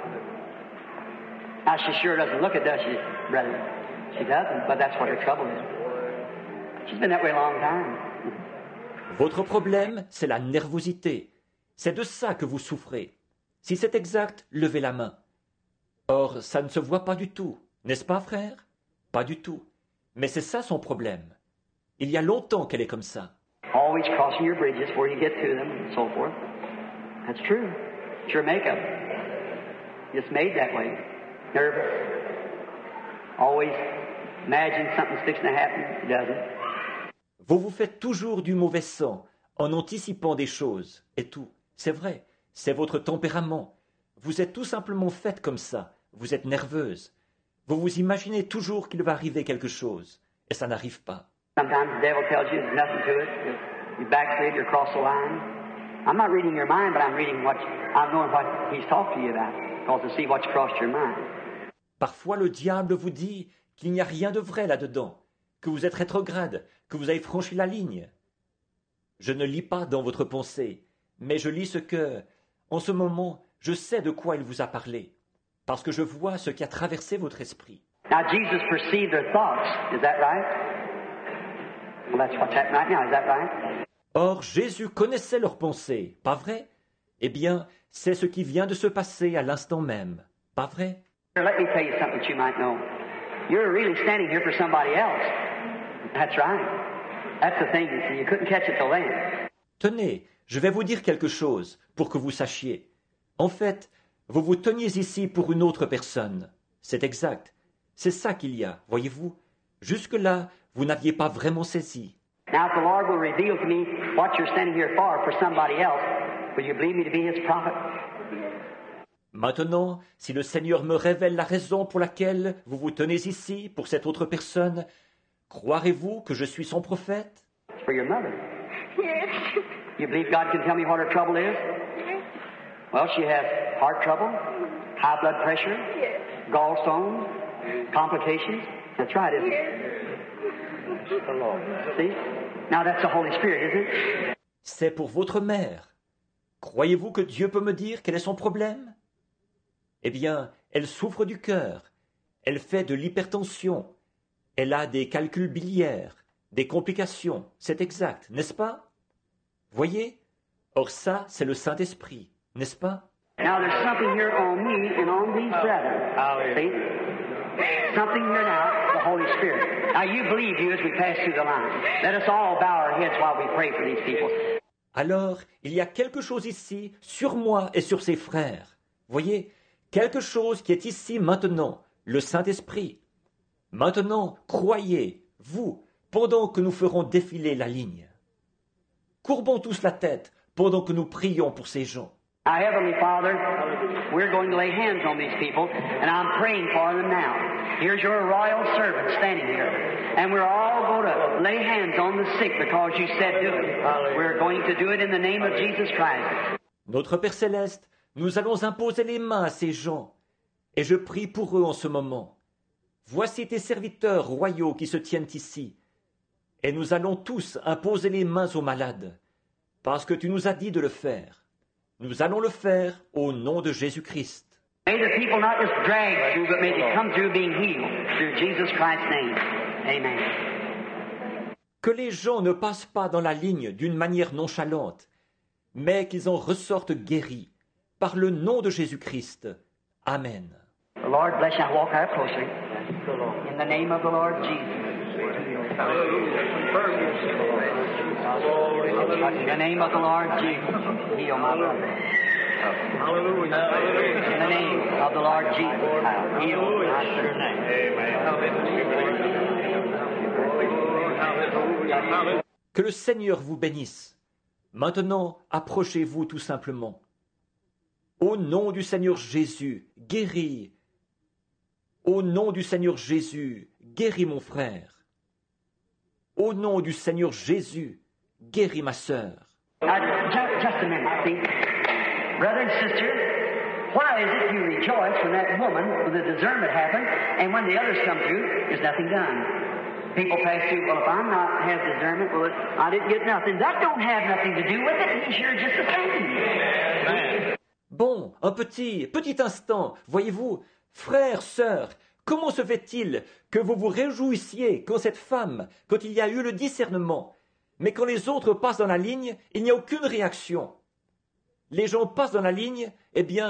Now, she sure doesn't look it, does she, brother? She doesn't, but that's what her trouble is. She's been that way a long time. Votre problème, c'est la nervosité. C'est de ça que vous souffrez. Si c'est exact, levez la main. Or, ça ne se voit pas du tout, n'est-ce pas, frère? Pas du tout. Mais c'est ça son problème. Il y a longtemps qu'elle est comme ça. Always crossing your bridges before you get to them and so forth. That's true. It's your makeup. It's made that way. Nervous. Always imagine something's fixing to happen. It doesn't. Vous vous faites toujours du mauvais sang, en anticipant des choses, et tout. C'est vrai, c'est votre tempérament. Vous êtes tout simplement faite comme ça. Vous êtes nerveuse. Vous vous imaginez toujours qu'il va arriver quelque chose, et ça n'arrive pas. Sometimes the devil tells you there's nothing to it. You backslid, you cross the line. I'm not reading your mind, but I'm knowing what he's talking to you about, because to see what's crossed your mind. Parfois le diable vous dit qu'il n'y a rien de vrai là-dedans, que vous êtes rétrograde, que vous avez franchi la ligne. Je ne lis pas dans votre pensée, mais je lis ce que, en ce moment, je sais de quoi il vous a parlé, parce que je vois ce qui a traversé votre esprit. Now Jesus perceived their thoughts. Is that right? Well, that's what's happening right now. Is that right? Or, Jésus connaissait leurs pensées, pas vrai? Eh bien, c'est ce qui vient de se passer à l'instant même, pas vrai? Here, let me tell you something that you might know. You're really standing here for somebody else. That's right. That's the thing, you see. You couldn't catch it till then. Tenez, je vais vous dire quelque chose pour que vous sachiez. En fait, Vous vous teniez ici pour une autre personne. C'est exact. C'est ça qu'il y a, voyez-vous. Jusque-là, vous n'aviez pas vraiment saisi. Now, if the Lord will reveal to me what you're standing here for somebody else, will you believe me to be His prophet? Maintenant, si le Seigneur me révèle la raison pour laquelle vous vous tenez ici, pour cette autre personne, croirez-vous que je suis son prophète? It's for your mother. Yes. You believe God can tell me what her trouble is? Well, she has heart trouble, high blood pressure, Yes. gallstones, complications. That's right, isn't it? The Lord. See? Now that's the Holy Spirit, isn't it? C'est pour votre mère. Croyez-vous que Dieu peut me dire quel est son problème? Eh bien, elle souffre du cœur. Elle fait de l'hypertension. Elle a des calculs biliaires, des complications. C'est exact, n'est-ce pas? Voyez? Or ça, c'est le Saint-Esprit, n'est-ce pas? Now there's something here on me and on these brethren. See? Something here now, the Holy Spirit. Now you believe you as we pass through the line. Let us all bow our heads while we pray for these people. Alors, il y a quelque chose ici, sur moi et sur ses frères. Voyez? Quelque chose qui est ici maintenant, le Saint-Esprit. Maintenant, croyez, vous, pendant que nous ferons défiler la ligne. Courbons tous la tête pendant que nous prions pour ces gens. Our Heavenly Father, we're going to lay hands on these people, and I'm praying for them now. Here's your royal servant standing here, and we're all going to lay hands on the sick because you said do it. We're going to do it in the name of Jesus Christ. Notre Père Céleste, nous allons imposer les mains à ces gens, et je prie pour eux en ce moment. Voici tes serviteurs royaux qui se tiennent ici, et nous allons tous imposer les mains aux malades, parce que tu nous as dit de le faire. Nous allons le faire au nom de Jésus-Christ. May the people not just drag through, but may they come through being healed through Jesus Christ's name. Amen. Que les gens ne passent pas dans la ligne d'une manière nonchalante, mais qu'ils en ressortent guéris par le nom de Jésus-Christ. Amen. The Lord bless you. Now walk out closer. In the name of the Lord Jesus. In the name of the Lord Jesus, heal my brother. In the name of the Lord Jesus, heal my sister. Que le Seigneur vous bénisse. Maintenant, approchez-vous tout simplement. Au nom du Seigneur Jésus, guéris. Au nom du Seigneur Jésus, guéris mon frère. Au nom du Seigneur Jésus, guéris ma sœur. Now, just a minute, see. Brother and sister, why is it you rejoice when that woman with the discernment happened, and when the others come through, there's nothing done? People pass through, well, if I'm not have discernment, well, I didn't get nothing. That don't have nothing to do with it. He's here just the same. Bon, un petit instant, voyez-vous, frères, sœurs, comment se fait-il que vous vous réjouissiez quand cette femme, quand il y a eu le discernement, mais quand les autres passent dans la ligne, il n'y a aucune réaction? Les gens passent dans la ligne, eh bien,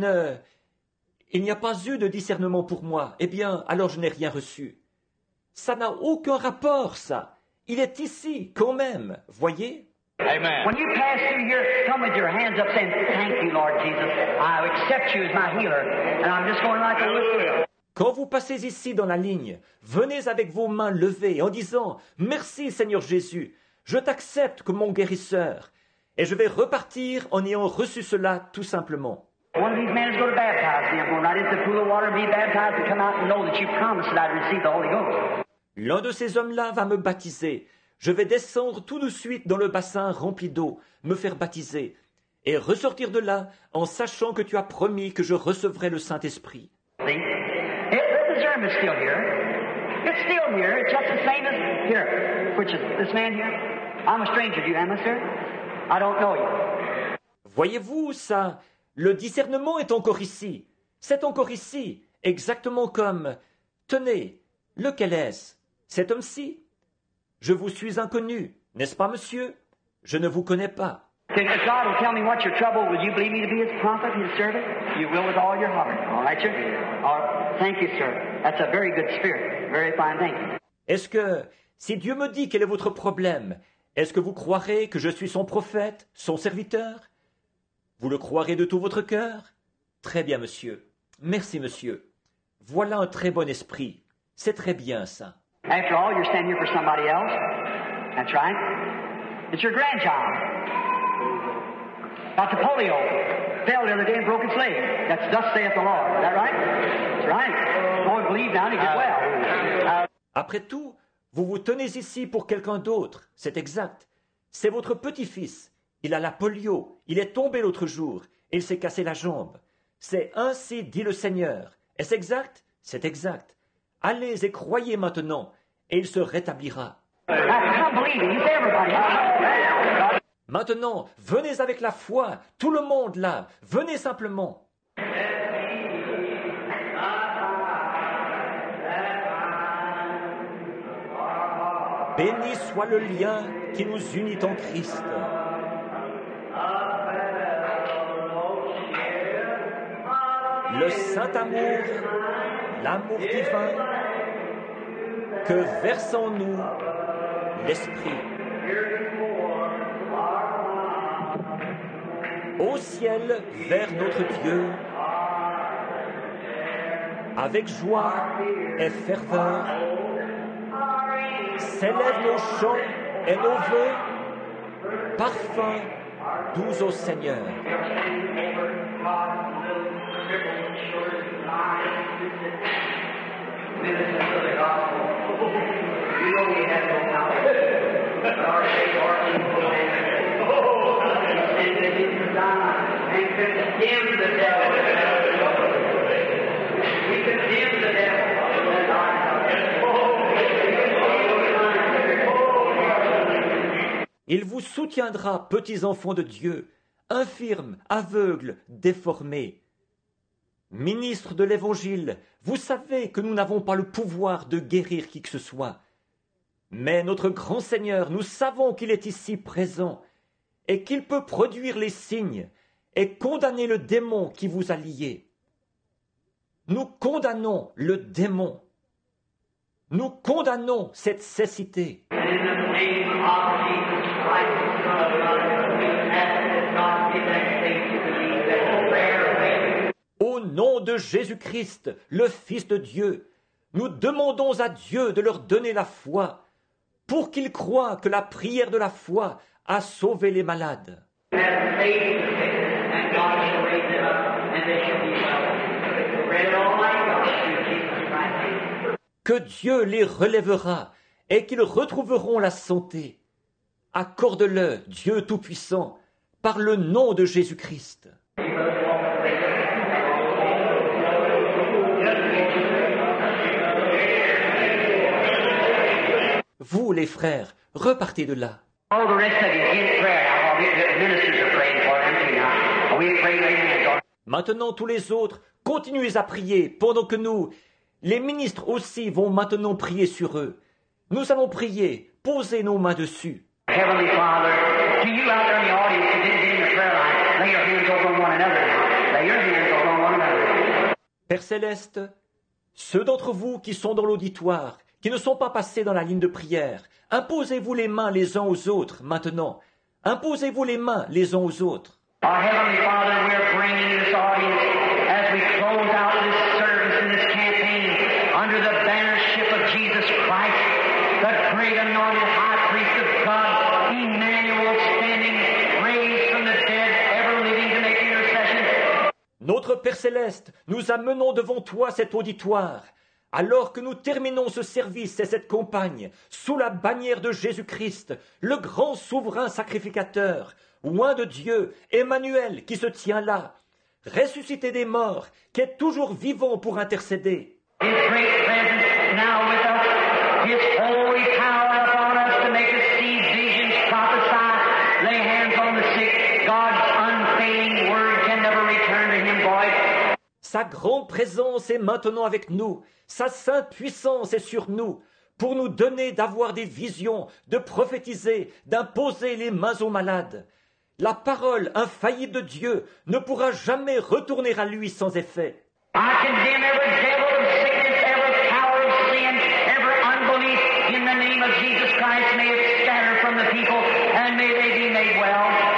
il n'y a pas eu de discernement pour moi, eh bien, alors je n'ai rien reçu. Ça n'a aucun rapport, ça. Il est ici, quand même, voyez? Amen. When you pass through here, come with your hands up saying, thank you, Lord Jesus. I accept you as my healer. And I'm just going like a little. Quand vous passez ici dans la ligne, venez avec vos mains levées en disant « Merci Seigneur Jésus, je t'accepte comme mon guérisseur. » Et je vais repartir en ayant reçu cela tout simplement. One of these men is going to baptize me. I'm going right into the pool of water and be baptized and come out and know that you promised that I'd receive the Holy Ghost. L'un de ces hommes-là va me baptiser. Je vais descendre tout de suite dans le bassin rempli d'eau, me faire baptiser, et ressortir de là en sachant que tu as promis que je recevrai le Saint-Esprit. See? The discernment's still here. It's still here. It's just the same as here. Which is this man here? I'm a stranger to you, am I, sir? I don't know you. Voyez-vous ça? Le discernement est encore ici. C'est encore ici, exactement comme... Tenez, lequel est-ce? Cet homme-ci? Je vous suis inconnu, n'est-ce pas, monsieur? Je ne vous connais pas. If God will tell me what your trouble, will you believe me to be His prophet, His servant? You will with all your heart. All right, sir? Thank you, sir. That's a very good spirit. Very fine thinking. Est-ce que, si Dieu me dit quel est votre problème, est-ce que vous croirez que je suis son prophète, son serviteur? Vous le croirez de tout votre cœur? Très bien, monsieur. Merci, monsieur. Voilà un très bon esprit. C'est très bien, ça. After all, you're standing here for somebody else. That's right. It's your grandchild. Dr. Polio fell the other day and broke its leg. That's thus saith the Lord. Is that right? That's right. Go and believe now and you get well. Après tout, vous vous tenez ici pour quelqu'un d'autre. C'est exact. C'est votre petit-fils. Il a la polio. Il est tombé l'autre jour et il s'est cassé la jambe. C'est ainsi dit le Seigneur. Est-ce exact? C'est exact. Allez et croyez maintenant, et il se rétablira. Maintenant, venez avec la foi, tout le monde là, venez simplement. Béni soit le lien qui nous unit en Christ. Le saint amour, l'amour divin, que verse en nous l'Esprit. Au ciel, vers notre Dieu, avec joie et ferveur, s'élèvent nos chants et nos vœux, parfums doux au Seigneur. Il vous soutiendra, petits enfants de Dieu, infirmes, aveugles, déformés. Ministres de l'Évangile, vous savez que nous n'avons pas le pouvoir de guérir qui que ce soit. Mais notre grand Seigneur, nous savons qu'il est ici présent et qu'il peut produire les signes et condamner le démon qui vous a liés. Nous condamnons le démon. Nous condamnons cette cécité. Au nom de Jésus-Christ, le Fils de Dieu, nous demandons à Dieu de leur donner la foi pour qu'ils croient que la prière de la foi a sauvé les malades. Que Dieu les relèvera et qu'ils retrouveront la santé. Accorde-le, Dieu Tout-Puissant, par le nom de Jésus-Christ. Vous, les frères, repartez de là. Maintenant, tous les autres, continuez à prier pendant que nous, les ministres aussi, vont maintenant prier sur eux. Nous allons prier, poser nos mains dessus. Heavenly Father, to you out there in the audience who didn't get in the prayer line, lay your hands over one another now. Lay your hands over one another. Père Céleste, ceux d'entre vous qui sont dans l'auditoire, qui ne sont pas passés dans la ligne de prière, imposez-vous les mains les uns aux autres maintenant. Imposez-vous les mains les uns aux autres. Our Heavenly Father, we are bringing this audience as we close out this service and this campaign under the bannership of Jesus Christ, the great anointed high priest of God, Emmanuel, standing raised from the dead, ever living to make intercession. Notre Père Céleste, nous amenons devant toi cet auditoire, alors que nous terminons ce service et cette campagne, sous la bannière de Jésus-Christ, le grand souverain sacrificateur, oint de Dieu, Emmanuel, qui se tient là, ressuscité des morts, qui est toujours vivant pour intercéder. His great presence now with us, His holy power upon us to make us see visions, prophesy, lay hands on the sick. God's unfailing word can never return to Him void. Sa grande présence est maintenant avec nous, sa sainte puissance est sur nous, pour nous donner d'avoir des visions, de prophétiser, d'imposer les mains aux malades. La parole infaillible de Dieu ne pourra jamais retourner à lui sans effet. I condemn every devil of sickness, every power of sin, every unbelief in the name of Jesus Christ. May it scatter from the people and may they be made well.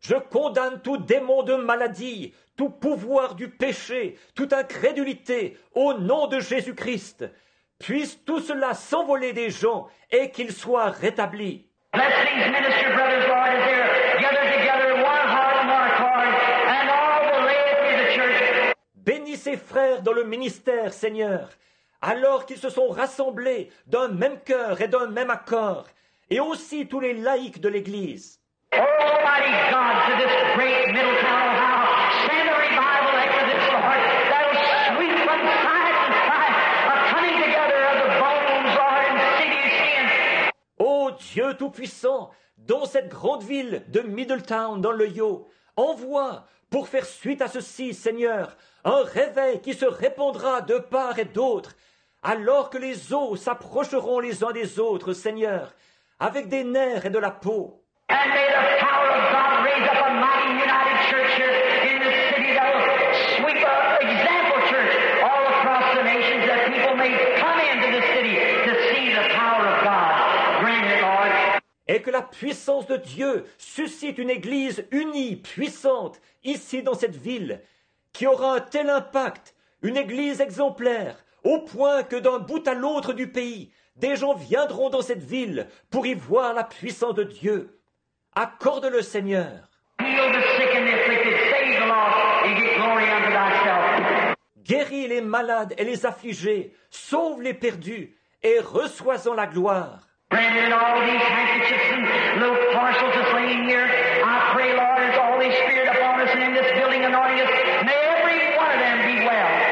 Je condamne tout démon de maladie, tout pouvoir du péché, toute incrédulité, au nom de Jésus-Christ. Puisse tout cela s'envoler des gens et qu'ils soient rétablis. Bless these minister brothers, Lord, as they're gathered together in one heart and one accord, and all the laity of the church. Bénis ces frères dans le ministère, Seigneur, alors qu'ils se sont rassemblés d'un même cœur et d'un même accord, et aussi tous les laïcs de l'Église. Oh, Almighty God, to this great Middletown, Ohio, send a revival after this, Lord, that'll sweep from side to side, a coming together of the bones, Lord, and sinew skin. Ô Dieu Tout-Puissant, dans cette grande ville de Middletown, dans l'Ohio, envoie, pour faire suite à ceci, Seigneur, un réveil qui se répandra de part et d'autre, alors que les os s'approcheront les uns des autres, Seigneur, avec des nerfs et de la peau. And may the power of God raise up a mighty united church here in this city that will sweep an example church all across the nations, that people may come into the city to see the power of God. Grant it, Lord. Et que la puissance de Dieu suscite une Église unie, puissante, ici dans cette ville, qui aura un tel impact, une Église exemplaire, au point que d'un bout à l'autre du pays, des gens viendront dans cette ville pour y voir la puissance de Dieu. Accorde-le, Seigneur. Heal the sick and the afflicted, save the lost, and get glory unto thyself. Guéris les malades et les affligés, sauve les perdus, et reçois-en la gloire. Granted in all these handkerchiefs and little parcels that's laying here, I pray, Lord, as the Holy Spirit upon us and in this building anointing us, may every one of them be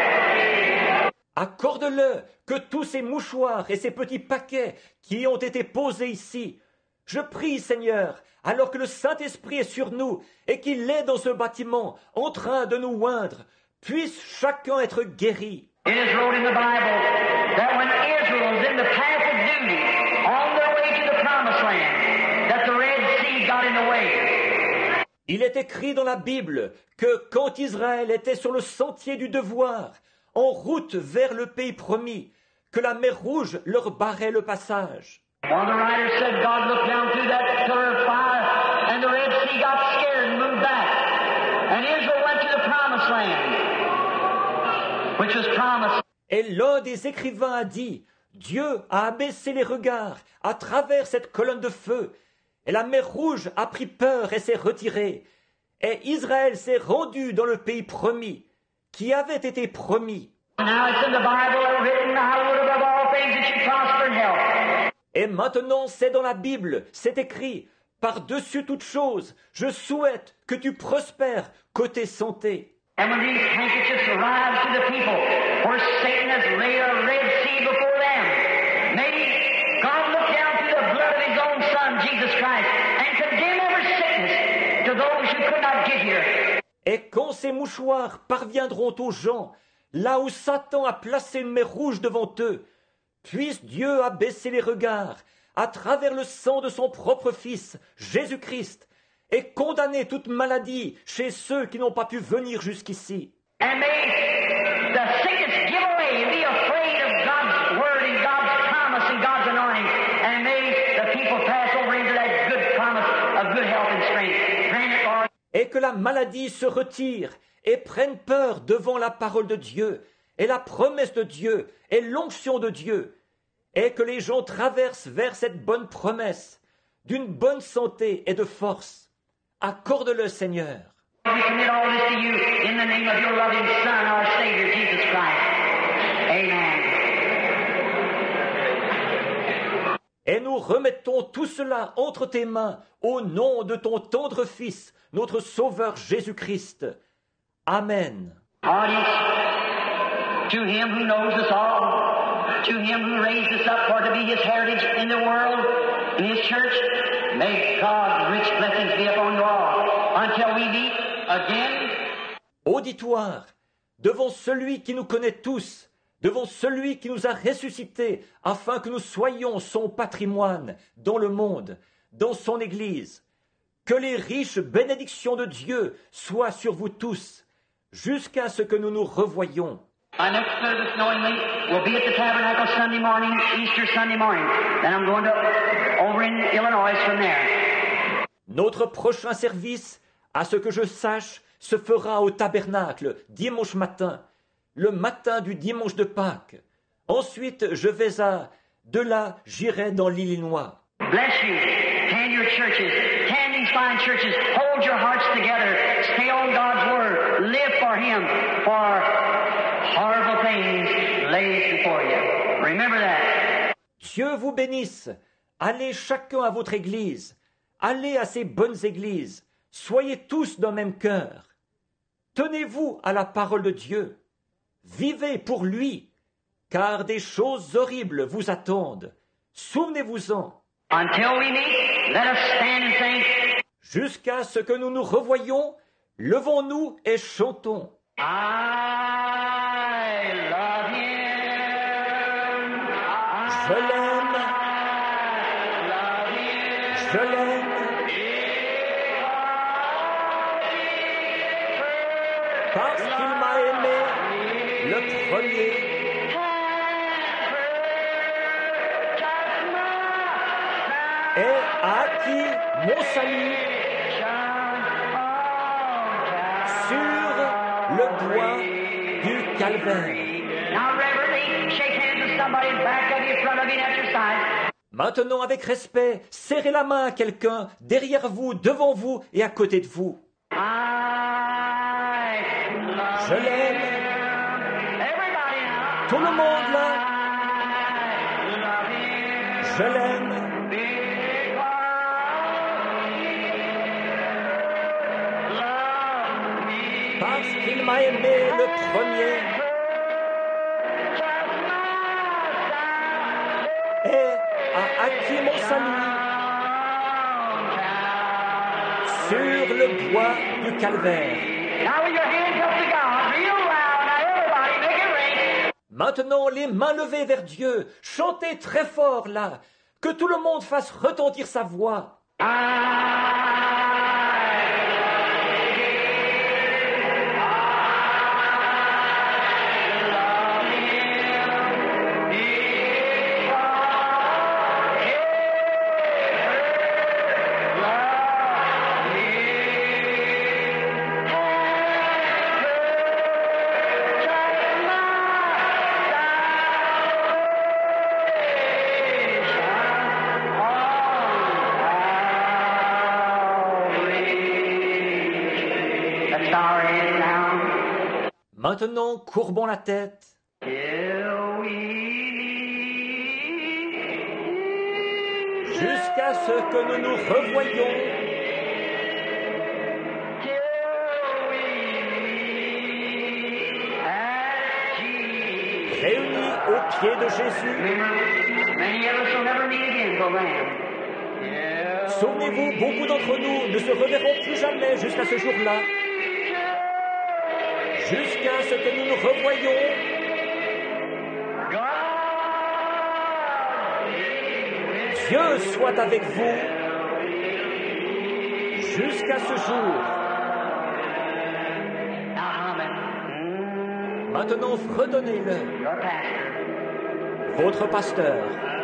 well. Accorde-le que tous ces mouchoirs et ces petits paquets qui ont été posés ici, je prie, Seigneur, alors que le Saint-Esprit est sur nous et qu'il est dans ce bâtiment en train de nous oindre, puisse chacun être guéri. It is wrote in the Bible that when Israel was in the path of duty, on their way to the promised land, that the Red Sea got in the way. Il est écrit dans la Bible que quand Israël était sur le sentier du devoir, en route vers le pays promis, que la mer Rouge leur barrait le passage. One of the writers said God looked down through that pillar of fire, and the Red Sea got scared and moved back. And Israel went to the promised land, which was promised. Et l'un des écrivains a dit, Dieu a abaissé les regards à travers cette colonne de feu, et la mer Rouge a pris peur et s'est retirée, et Israël s'est rendu dans le pays promis, qui avait été promis. Now it's in the Bible written, I would above all things that you prosper in health. Et maintenant c'est dans la Bible, c'est écrit, par-dessus toute chose, je souhaite que tu prospères côté santé. And when these handkerchiefs arrive to the people, where Satan has laid a Red Sea before them, may God look down through the blood of His own Son, Jesus Christ, and condemn every sickness to those who could not get here. Et quand ces mouchoirs parviendront aux gens, là où Satan a placé une mer rouge devant eux, puisse Dieu abaisser les regards à travers le sang de son propre Fils, Jésus-Christ, et condamner toute maladie chez ceux qui n'ont pas pu venir jusqu'ici. And may the sickness give away and be afraid of God's word and God's promise and God's anointing. And may the people pass over into that good promise of good health and strength. Grant it, Lord. Et que la maladie se retire et prenne peur devant la parole de Dieu, et la promesse de Dieu, et l'onction de Dieu, et que les gens traversent vers cette bonne promesse, d'une bonne santé et de force. Accorde-le, Seigneur. We commit all this to you in the name of your loving Son, our Savior, Jesus Christ. Amen. Et nous remettons tout cela entre tes mains, au nom de ton tendre Fils, notre Sauveur Jésus-Christ. Amen. Audience, to Him who knows us all, to Him who raised us up for to be His heritage in the world, in His church, may God's rich blessings be upon you all until we meet again. Auditoire, devant celui qui nous connaît tous, devant celui qui nous a ressuscités, afin que nous soyons son patrimoine dans le monde, dans son Église, que les riches bénédictions de Dieu soient sur vous tous, jusqu'à ce que nous nous revoyions. Our next service, knowingly, will be at the Tabernacle Sunday morning, Easter Sunday morning. Then I'm going to over in Illinois from there. Notre prochain service À ce que je sache, se fera au tabernacle dimanche matin, le matin du dimanche de Pâques. Ensuite, je vais à... De là, j'irai dans l'Illinois. Bless you. Can your churches, can these fine churches hold your hearts together, stay on God's Word, live for Him, for horrible things laid before you. Remember that. Dieu vous bénisse. Allez chacun à votre église. Allez à ces bonnes églises. Soyez tous d'un même cœur. Tenez-vous à la parole de Dieu. Vivez pour lui, car des choses horribles vous attendent. Souvenez-vous-en. Until we meet, let us stand and sing. Jusqu'à ce que nous nous revoyions, levons-nous et chantons. I love Him. Je l'aime, I love Him. je l'aime, parce qu'il m'a aimé le premier et a acquis mon salut sur le bois du calvaire. Now reverently shake hands with somebody in back of you, front of you, and at your side. Maintenant, avec respect, serrez la main à quelqu'un, derrière vous, devant vous et à côté de vous. I love Je l'aime. everybody now. Tout le monde là, I love Him. je l'aime. Parce qu'il m'a aimé le premier et a acquis mon salut sur le bois du calvaire. Now with your hands up to God, real loud. Now everybody make it ring. Maintenant, les mains levées vers Dieu, chantez très fort là, que tout le monde fasse retentir sa voix. Let's bow our heads now. Maintenant, courbons la tête. Till we Jusqu'à ce que nous nous revoyions, réunis aux pieds de Jésus. Many of us will never meet again till then. Souvenez-vous, beaucoup d'entre nous ne se reverront plus jamais jusqu'à ce jour-là. Jusqu'à ce que nous nous revoyions, Dieu soit avec vous jusqu'à ce jour. Now, Amen. Maintenant, fredonnez-le. Your pastor. Votre pasteur.